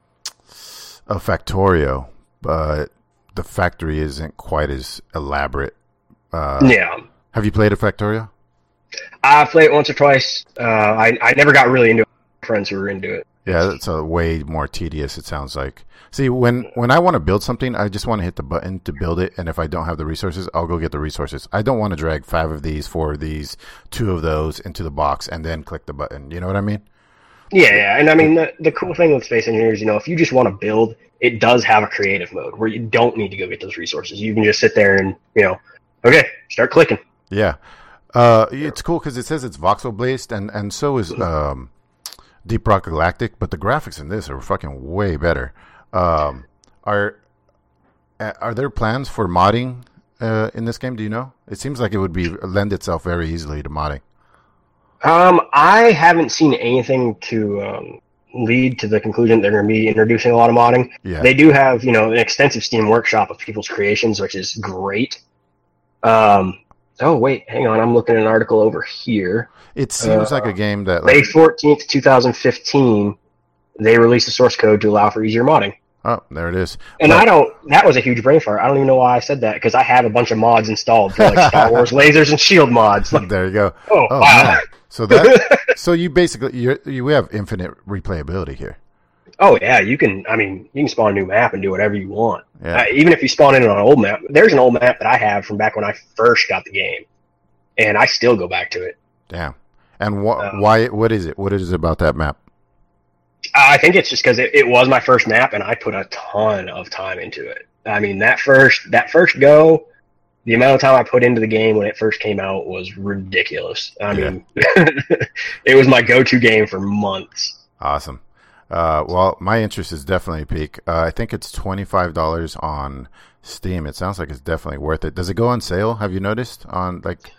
[SPEAKER 6] of Factorio, but the factory isn't quite as elaborate. Uh,
[SPEAKER 7] Yeah.
[SPEAKER 6] Have you played a Factorio?
[SPEAKER 7] I played it once or twice. Uh, I I never got really into it. Friends who were into it.
[SPEAKER 6] Yeah, that's a way more tedious. It sounds like. See, when when I want to build something, I just want to hit the button to build it, and if I don't have the resources, I'll go get the resources. I don't want to drag five of these, four of these, two of those into the box, and then click the button. You know what I mean?
[SPEAKER 7] Yeah, yeah, and I mean the the cool thing with Space Engineers, you know, if you just want to build, it does have a creative mode where you don't need to go get those resources. You can just sit there and you know, okay, start clicking.
[SPEAKER 6] Yeah, uh, it's cool because it says it's voxel based, and and so is um, Deep Rock Galactic, but the graphics in this are fucking way better. Um, are are there plans for modding uh, in this game? Do you know? It seems like it would be lend itself very easily to modding.
[SPEAKER 7] Um, I haven't seen anything to um, lead to the conclusion they're going to be introducing a lot of modding.
[SPEAKER 6] Yeah.
[SPEAKER 7] They do have, you know, an extensive Steam workshop of people's creations, which is great. Um, oh wait, hang on, I'm looking at an article over here.
[SPEAKER 6] It seems
[SPEAKER 7] Uh,
[SPEAKER 6] like a game that
[SPEAKER 7] May
[SPEAKER 6] like,
[SPEAKER 7] fourteenth, twenty fifteen, they released a source code to allow for easier modding.
[SPEAKER 6] oh, there it is.
[SPEAKER 7] And
[SPEAKER 6] But-
[SPEAKER 7] I don't, that was a huge brain fart. I don't even know why I said that, because I have a bunch of mods installed for like Star Wars lasers and shield mods. Like,
[SPEAKER 6] there you go.
[SPEAKER 7] oh,
[SPEAKER 6] Oh,
[SPEAKER 7] wow.
[SPEAKER 6] man. So that so you basically you you have infinite replayability here.
[SPEAKER 7] Oh, yeah, you can, I mean, you can spawn a new map and do whatever you want.
[SPEAKER 6] Yeah.
[SPEAKER 7] Uh, even if you spawn in on an old map. There's an old map that I have from back when I first got the game, and I still go back to it.
[SPEAKER 6] Damn. And wh-
[SPEAKER 7] Uh,
[SPEAKER 6] why? What is it? What is it about that map?
[SPEAKER 7] I think it's just because it, it was my first map, and I put a ton of time into it. I mean, that first that first go, the amount of time I put into the game when it first came out was ridiculous. I
[SPEAKER 6] Yeah.
[SPEAKER 7] mean, it was my go-to game for months.
[SPEAKER 6] Awesome. Uh, well, my interest is definitely peak. Uh, I think it's twenty-five dollars on Steam. It sounds like it's definitely worth it. Does it go on sale? Have you noticed on like?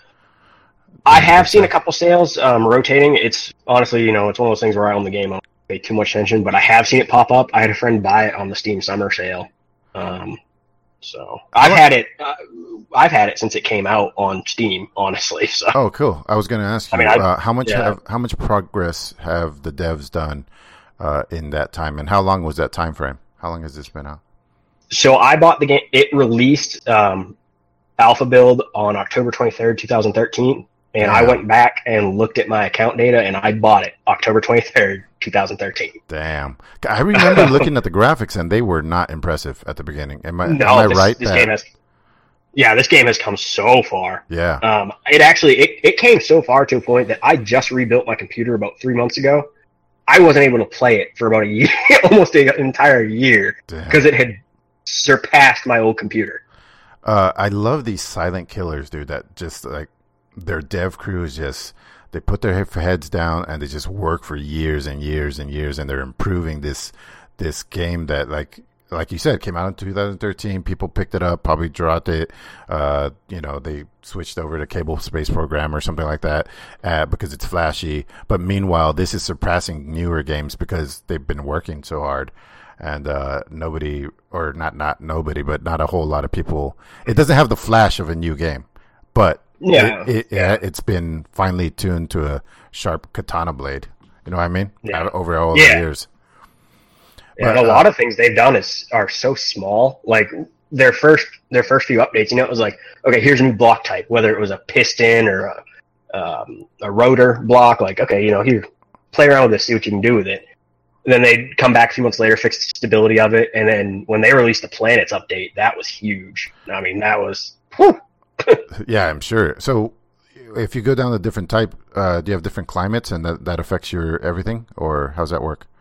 [SPEAKER 7] I have seen a couple sales um, rotating. It's honestly, you know, it's one of those things where I own the game. I don't pay too much attention, but I have seen it pop up. I had a friend buy it on the Steam Summer Sale. Um, so I've had it. Uh, I've had it since it came out on Steam. Honestly, so
[SPEAKER 6] Oh, cool. I was going to ask you,
[SPEAKER 7] I mean, I-
[SPEAKER 6] uh, how much
[SPEAKER 7] yeah.
[SPEAKER 6] have how much progress have the devs done uh, in that time, and how long was that time frame? How long has this been out?
[SPEAKER 7] so I bought the game. It released um, alpha build on October twenty-third, twenty thirteen, and I
[SPEAKER 6] Yeah.
[SPEAKER 7] went back and looked at my account data, and I bought it October twenty-third, twenty thirteen.
[SPEAKER 6] Damn, I remember looking at the graphics, and they were not impressive at the beginning. Am I,
[SPEAKER 7] No,
[SPEAKER 6] am I
[SPEAKER 7] this,
[SPEAKER 6] right?
[SPEAKER 7] this
[SPEAKER 6] that-
[SPEAKER 7] game has. Yeah, this game has come so far.
[SPEAKER 6] yeah.
[SPEAKER 7] Um, it actually it, it came so far to a point that I just rebuilt my computer about three months ago. I wasn't able to play it for about a year, almost an entire year,
[SPEAKER 6] Damn.
[SPEAKER 7] because it had surpassed my old computer.
[SPEAKER 6] Uh, I love these silent killers, dude. That just like their dev crew is just they put their he- heads down and they just work for years and years and years, and they're improving this this game that like like you said came out in two thousand thirteen. People picked it up, probably dropped it. Uh, you know, they switched over to Cable Space Program or something like that uh, because it's flashy. But meanwhile, this is surpassing newer games because they've been working so hard. And uh, nobody, or not not nobody, but not a whole lot of people. It doesn't have the flash of a new game, but
[SPEAKER 7] Yeah.
[SPEAKER 6] it, it, yeah, it's been finely tuned to a sharp katana blade. You know what I mean?
[SPEAKER 7] Yeah.
[SPEAKER 6] Out- Over all
[SPEAKER 7] Yeah.
[SPEAKER 6] the years.
[SPEAKER 7] And
[SPEAKER 6] But,
[SPEAKER 7] a lot
[SPEAKER 6] uh,
[SPEAKER 7] of things they've done is are so small. Like their first their first few updates, you know, it was like, okay, here's a new block type, whether it was a piston or a um, a rotor block. Like, okay, you know, here, play around with this, see what you can do with it. And then they'd come back a few months later, fix the stability of it, and then when they released the planets update, that was huge. I mean, that was whew.
[SPEAKER 6] Yeah, I'm sure. So, if you go down to different type, uh, do you have different climates, and that, that affects your everything, or how's that work?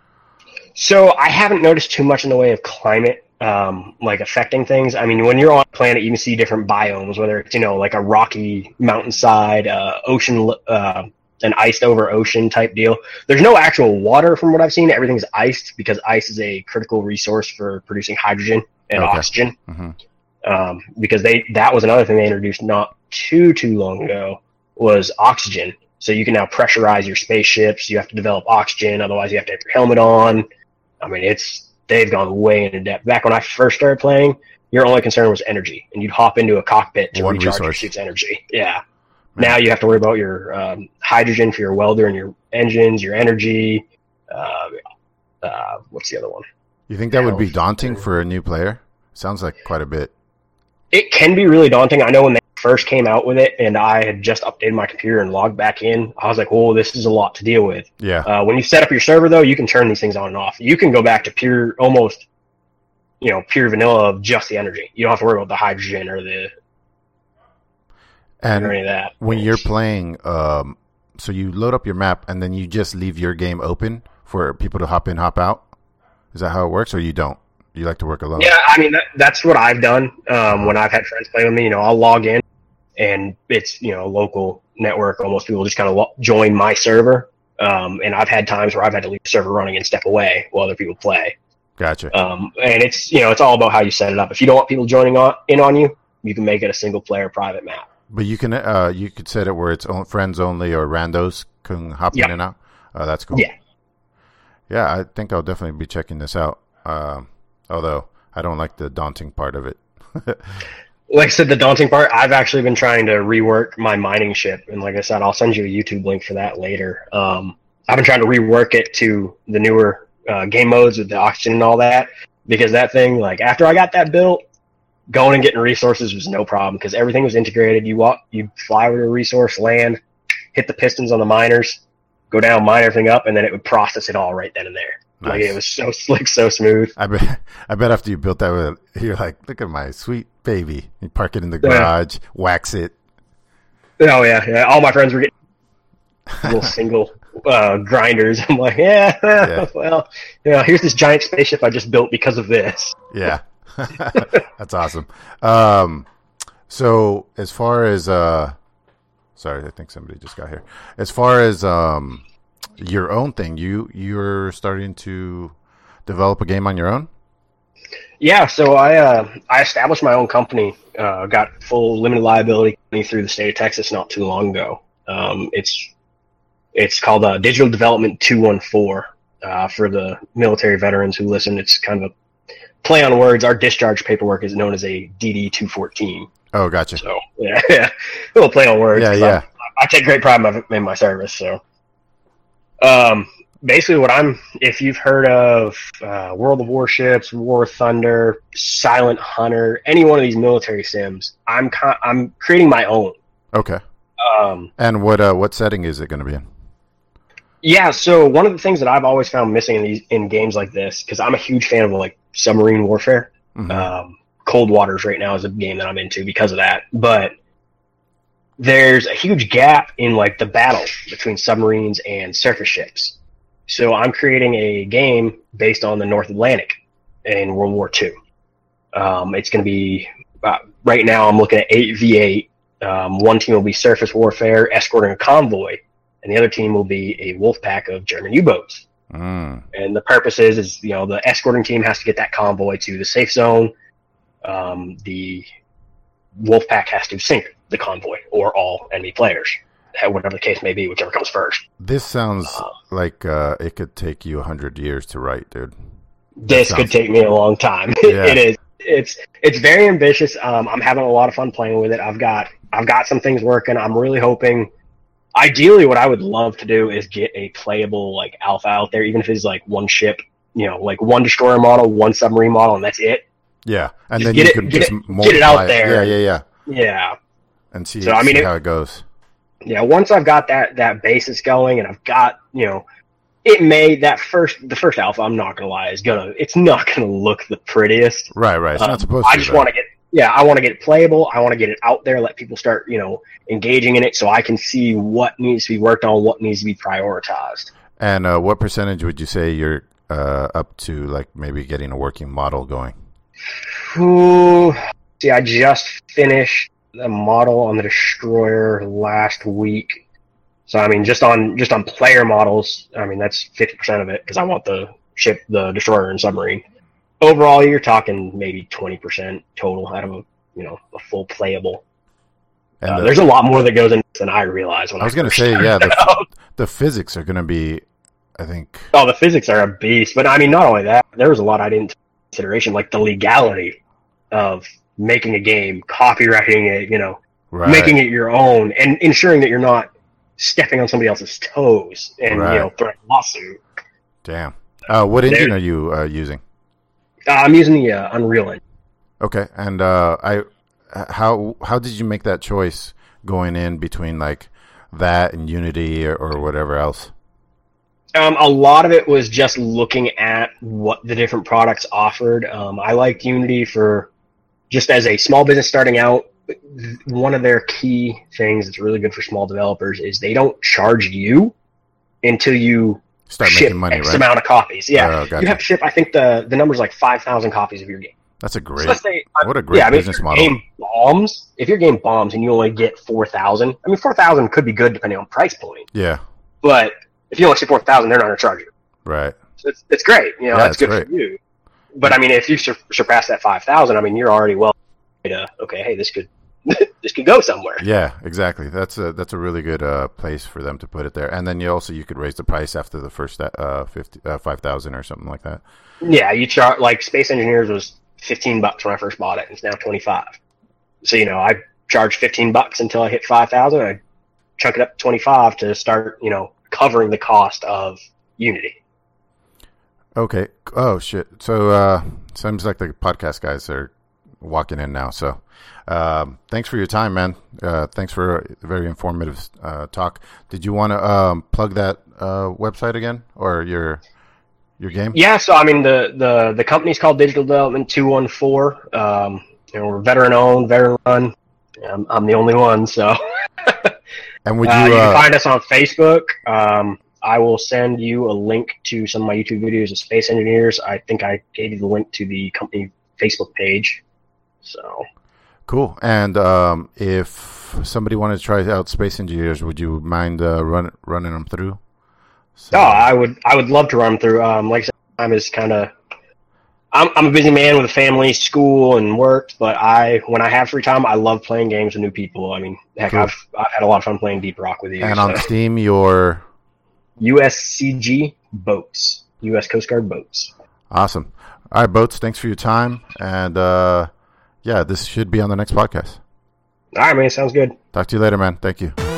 [SPEAKER 7] So I haven't noticed too much in the way of climate, um, like affecting things. I mean, when you're on a planet, you can see different biomes, whether it's, you know, like a rocky mountainside, uh, ocean, uh, an iced over ocean type deal. There's no actual water from what I've seen. Everything's iced because ice is a critical resource for producing hydrogen and
[SPEAKER 6] Okay.
[SPEAKER 7] oxygen.
[SPEAKER 6] Mhm.
[SPEAKER 7] Um, because they, that was another thing they introduced not too, too long ago was oxygen. So you can now pressurize your spaceships. You have to develop oxygen. Otherwise you have to have your helmet on. I mean, it's, they've gone way into depth. Back when I first started playing, your only concern was energy, and you'd hop into a cockpit to
[SPEAKER 6] One
[SPEAKER 7] recharge your
[SPEAKER 6] resource.
[SPEAKER 7] suit's energy. Yeah. Now you have to worry about your um, hydrogen for your welder and your engines, your energy. Uh, uh, what's the other one?
[SPEAKER 6] You think that would be
[SPEAKER 7] Health.
[SPEAKER 6] daunting for a new player? Sounds like quite a bit.
[SPEAKER 7] It can be really daunting. I know when they first came out with it, and I had just updated my computer and logged back in, I was like, "Oh, this is a lot to deal with."
[SPEAKER 6] Yeah.
[SPEAKER 7] Uh, when you set up your server, though, you can turn these things on and off. You can go back to pure, almost, you know, pure vanilla of just the energy. You don't have to worry about the hydrogen or the
[SPEAKER 6] And
[SPEAKER 7] or any of that.
[SPEAKER 6] when you're playing, um, so you load up your map and then you just leave your game open for people to hop in, hop out. Is that how it works, or you don't? You like to work alone?
[SPEAKER 7] Yeah, I mean that, that's what I've done um, when I've had friends play with me. You know, I'll log in, and it's, you know, a local network. Almost people just kind of lo- join my server, um, and I've had times where I've had to leave the server running and step away while other people play.
[SPEAKER 6] Gotcha.
[SPEAKER 7] Um, and it's, you know, it's all about how you set it up. If you don't want people joining on, in on you, you can make it a single player private map.
[SPEAKER 6] But you can uh, you could set it where it's on, friends only or randos can hop
[SPEAKER 7] Yeah.
[SPEAKER 6] in and out. Uh, that's cool.
[SPEAKER 7] Yeah.
[SPEAKER 6] Yeah, I think I'll definitely be checking this out. Um, although I don't like the daunting part of it.
[SPEAKER 7] Like I said, the daunting part, I've actually been trying to rework my mining ship. And like I said, I'll send you a YouTube link for that later. Um, I've been trying to rework it to the newer uh, game modes with the oxygen and all that. Because that thing, like, after I got that built, going and getting resources was no problem. Because everything was integrated. You walk, you fly over to a resource, land, hit the pistons on the miners, go down, mine everything up, and then it would process it all right then and there. Like,
[SPEAKER 6] Nice.
[SPEAKER 7] it was so slick, so smooth.
[SPEAKER 6] I bet. I bet after you built that, with, you're like, look at my sweet baby. You park it in the
[SPEAKER 7] Yeah.
[SPEAKER 6] garage, wax it.
[SPEAKER 7] Oh, yeah, yeah. All my friends were getting little single uh, grinders. I'm like, yeah,
[SPEAKER 6] Yeah.
[SPEAKER 7] well, you know, here's this giant spaceship I just built because of this.
[SPEAKER 6] Yeah. That's awesome. Um, so as far as, uh, sorry, I think somebody just got here. As far as um, your own thing, you, you're starting to develop a game on your own?
[SPEAKER 7] Yeah, so I uh, I established my own company. Uh, got full limited liability company through the state of Texas not too long ago. Um, it's it's called uh, Digital Development two one four. Uh, for the military veterans who listen, it's kind of a play on words. Our discharge paperwork is known as a D D two fourteen.
[SPEAKER 6] Oh, gotcha.
[SPEAKER 7] So yeah, yeah, a little play on words.
[SPEAKER 6] Yeah, yeah.
[SPEAKER 7] I, I take great pride in my, in my service. So, um. Basically, what I'm, if you've heard of uh, World of Warships, War Thunder, Silent Hunter, any one of these military sims, I'm con- I'm creating my own.
[SPEAKER 6] Okay.
[SPEAKER 7] Um,
[SPEAKER 6] And what uh, what setting is it going to be in?
[SPEAKER 7] yeah, so one of the things that I've always found missing in these in games like this, because I'm a huge fan of like submarine warfare.
[SPEAKER 6] Mhm.
[SPEAKER 7] Um, Cold Waters right now is a game that I'm into because of that, but there's a huge gap in like the battle between submarines and surface ships. So I'm creating a game based on the North Atlantic in World War Two. Um, it's going to be, uh, right now I'm looking at eight v eight. Um, one team will be surface warfare, escorting a convoy, and the other team will be a wolf pack of German U-boats.
[SPEAKER 6] Mm.
[SPEAKER 7] And the purpose is, is, you know, the escorting team has to get that convoy to the safe zone. Um, the wolf pack has to sink the convoy or all enemy players. Whatever the case may be, whichever comes first.
[SPEAKER 6] This sounds
[SPEAKER 7] Uh,
[SPEAKER 6] like uh, it could take you a hundred years to write, dude.
[SPEAKER 7] This
[SPEAKER 6] sounds-
[SPEAKER 7] could take me a long time.
[SPEAKER 6] Yeah.
[SPEAKER 7] It is. It's it's very ambitious. Um, I'm having a lot of fun playing with it. I've got I've got some things working. I'm really hoping. Ideally, what I would love to do is get a playable like alpha out there, even if it's like one ship, you know, like one destroyer model, one submarine model, and that's it.
[SPEAKER 6] Yeah, and
[SPEAKER 7] Just
[SPEAKER 6] then
[SPEAKER 7] get
[SPEAKER 6] you
[SPEAKER 7] it-
[SPEAKER 6] can
[SPEAKER 7] get
[SPEAKER 6] just
[SPEAKER 7] it- get it
[SPEAKER 6] multiply
[SPEAKER 7] out there.
[SPEAKER 6] Yeah, yeah, yeah,
[SPEAKER 7] Yeah.
[SPEAKER 6] and see,
[SPEAKER 7] So, I mean,
[SPEAKER 6] see
[SPEAKER 7] it-
[SPEAKER 6] how it goes.
[SPEAKER 7] Yeah, once I've got that that basis going, and I've got, you know, it may that first the first alpha. I'm not gonna lie, is gonna it's not gonna look the prettiest.
[SPEAKER 6] Right, right. It's
[SPEAKER 7] Um,
[SPEAKER 6] not supposed
[SPEAKER 7] I
[SPEAKER 6] to.
[SPEAKER 7] just
[SPEAKER 6] though.
[SPEAKER 7] want to get yeah, I want to get it playable. I want to get it out there, let people start, you know, engaging in it, so I can see what needs to be worked on, what needs to be prioritized.
[SPEAKER 6] And uh, what percentage would you say you're uh, up to, like maybe getting a working model going?
[SPEAKER 7] Ooh, see, I just finished the model on the destroyer last week. So I mean, just on just on player models, I mean that's fifty percent of it because I want the ship, the destroyer, and submarine. Overall, you're talking maybe twenty percent total out of a you know a full playable.
[SPEAKER 6] And
[SPEAKER 7] Uh,
[SPEAKER 6] uh,
[SPEAKER 7] there's a lot more that goes into this than I realized when I
[SPEAKER 6] I was going to
[SPEAKER 7] first
[SPEAKER 6] say,
[SPEAKER 7] started
[SPEAKER 6] yeah, the,
[SPEAKER 7] out.
[SPEAKER 6] the physics are going to be, I think.
[SPEAKER 7] Oh, the physics are a beast, but I mean, not only that, there was a lot I didn't take into consideration, like the legality of making a game, copywriting it, you know,
[SPEAKER 6] Right.
[SPEAKER 7] making it your own, and ensuring that you're not stepping on somebody else's toes and
[SPEAKER 6] Right.
[SPEAKER 7] you know throwing a lawsuit.
[SPEAKER 6] Damn. Uh, what engine
[SPEAKER 7] There-
[SPEAKER 6] are you uh, using?
[SPEAKER 7] Uh, I'm using the uh, Unreal Engine.
[SPEAKER 6] Okay, and uh, I, how how did you make that choice going in between like that and Unity or, or whatever else?
[SPEAKER 7] Um, a lot of it was just looking at what the different products offered. Um, I liked Unity for just as a small business starting out. One of their key things that's really good for small developers is they don't charge you until you
[SPEAKER 6] Start
[SPEAKER 7] ship
[SPEAKER 6] making money,
[SPEAKER 7] X
[SPEAKER 6] right?
[SPEAKER 7] amount of copies. Yeah,
[SPEAKER 6] Oh, gotcha.
[SPEAKER 7] you have to ship. I think the the number's like five thousand copies of your game.
[SPEAKER 6] That's a
[SPEAKER 7] So
[SPEAKER 6] great.
[SPEAKER 7] let's say,
[SPEAKER 6] What a great
[SPEAKER 7] yeah, I mean,
[SPEAKER 6] business
[SPEAKER 7] if your
[SPEAKER 6] model.
[SPEAKER 7] game bombs, if your game bombs and you only get four thousand, I mean, four thousand could be good depending on price point.
[SPEAKER 6] Yeah,
[SPEAKER 7] But if you only see four thousand, they're not going to charge you.
[SPEAKER 6] right.
[SPEAKER 7] So it's, it's great. You know,
[SPEAKER 6] Yeah,
[SPEAKER 7] that's
[SPEAKER 6] it's
[SPEAKER 7] good for you. But I mean, if you sur- surpass that five thousand, I mean, you're already well to, okay, hey, this could this could go somewhere.
[SPEAKER 6] Yeah, exactly. That's a that's a really good uh, place for them to put it there. And then you also you could raise the price after the first uh, fifty uh, five thousand or something like that.
[SPEAKER 7] Yeah, you charge like Space Engineers was fifteen bucks when I first bought it, and it's now twenty five. So you know, I charge fifteen bucks until I hit five thousand. I chunk it up to twenty five to start, you know, covering the cost of Unity.
[SPEAKER 6] Okay. Oh shit. So uh, seems like the podcast guys are walking in now. So um, thanks for your time, man. Uh, thanks for a very informative uh, talk. Did you want to um, plug that uh, website again or your your game?
[SPEAKER 7] Yeah, so I mean, the the the company's called Digital Development two one four. Um, you know, we're veteran owned, veteran run. I'm, I'm the only one, so.
[SPEAKER 6] And would
[SPEAKER 7] Uh,
[SPEAKER 6] you?
[SPEAKER 7] you can
[SPEAKER 6] Uh,
[SPEAKER 7] find us on Facebook. Um, I will send you a link to some of my YouTube videos of space engineers. I think I gave you the link to the company Facebook page. So
[SPEAKER 6] cool. And um, if somebody wanted to try out Space Engineers, would you mind uh, run, running them through? So,
[SPEAKER 7] oh, I would. I would love to run through. Um, like I said, time is kind of. I'm I'm a busy man with a family, school, and work. But I, when I have free time, I love playing games with new people. I mean, heck,
[SPEAKER 6] cool.
[SPEAKER 7] I've I've had a lot of fun playing Deep Rock with you.
[SPEAKER 6] And
[SPEAKER 7] so.
[SPEAKER 6] on Steam, your
[SPEAKER 7] U S C G boats, U S Coast Guard boats.
[SPEAKER 6] Awesome. All right, Boats. Thanks for your time, and uh, yeah, this should be on the next podcast.
[SPEAKER 7] All right, man. Sounds good.
[SPEAKER 6] Talk to you later, man. Thank you.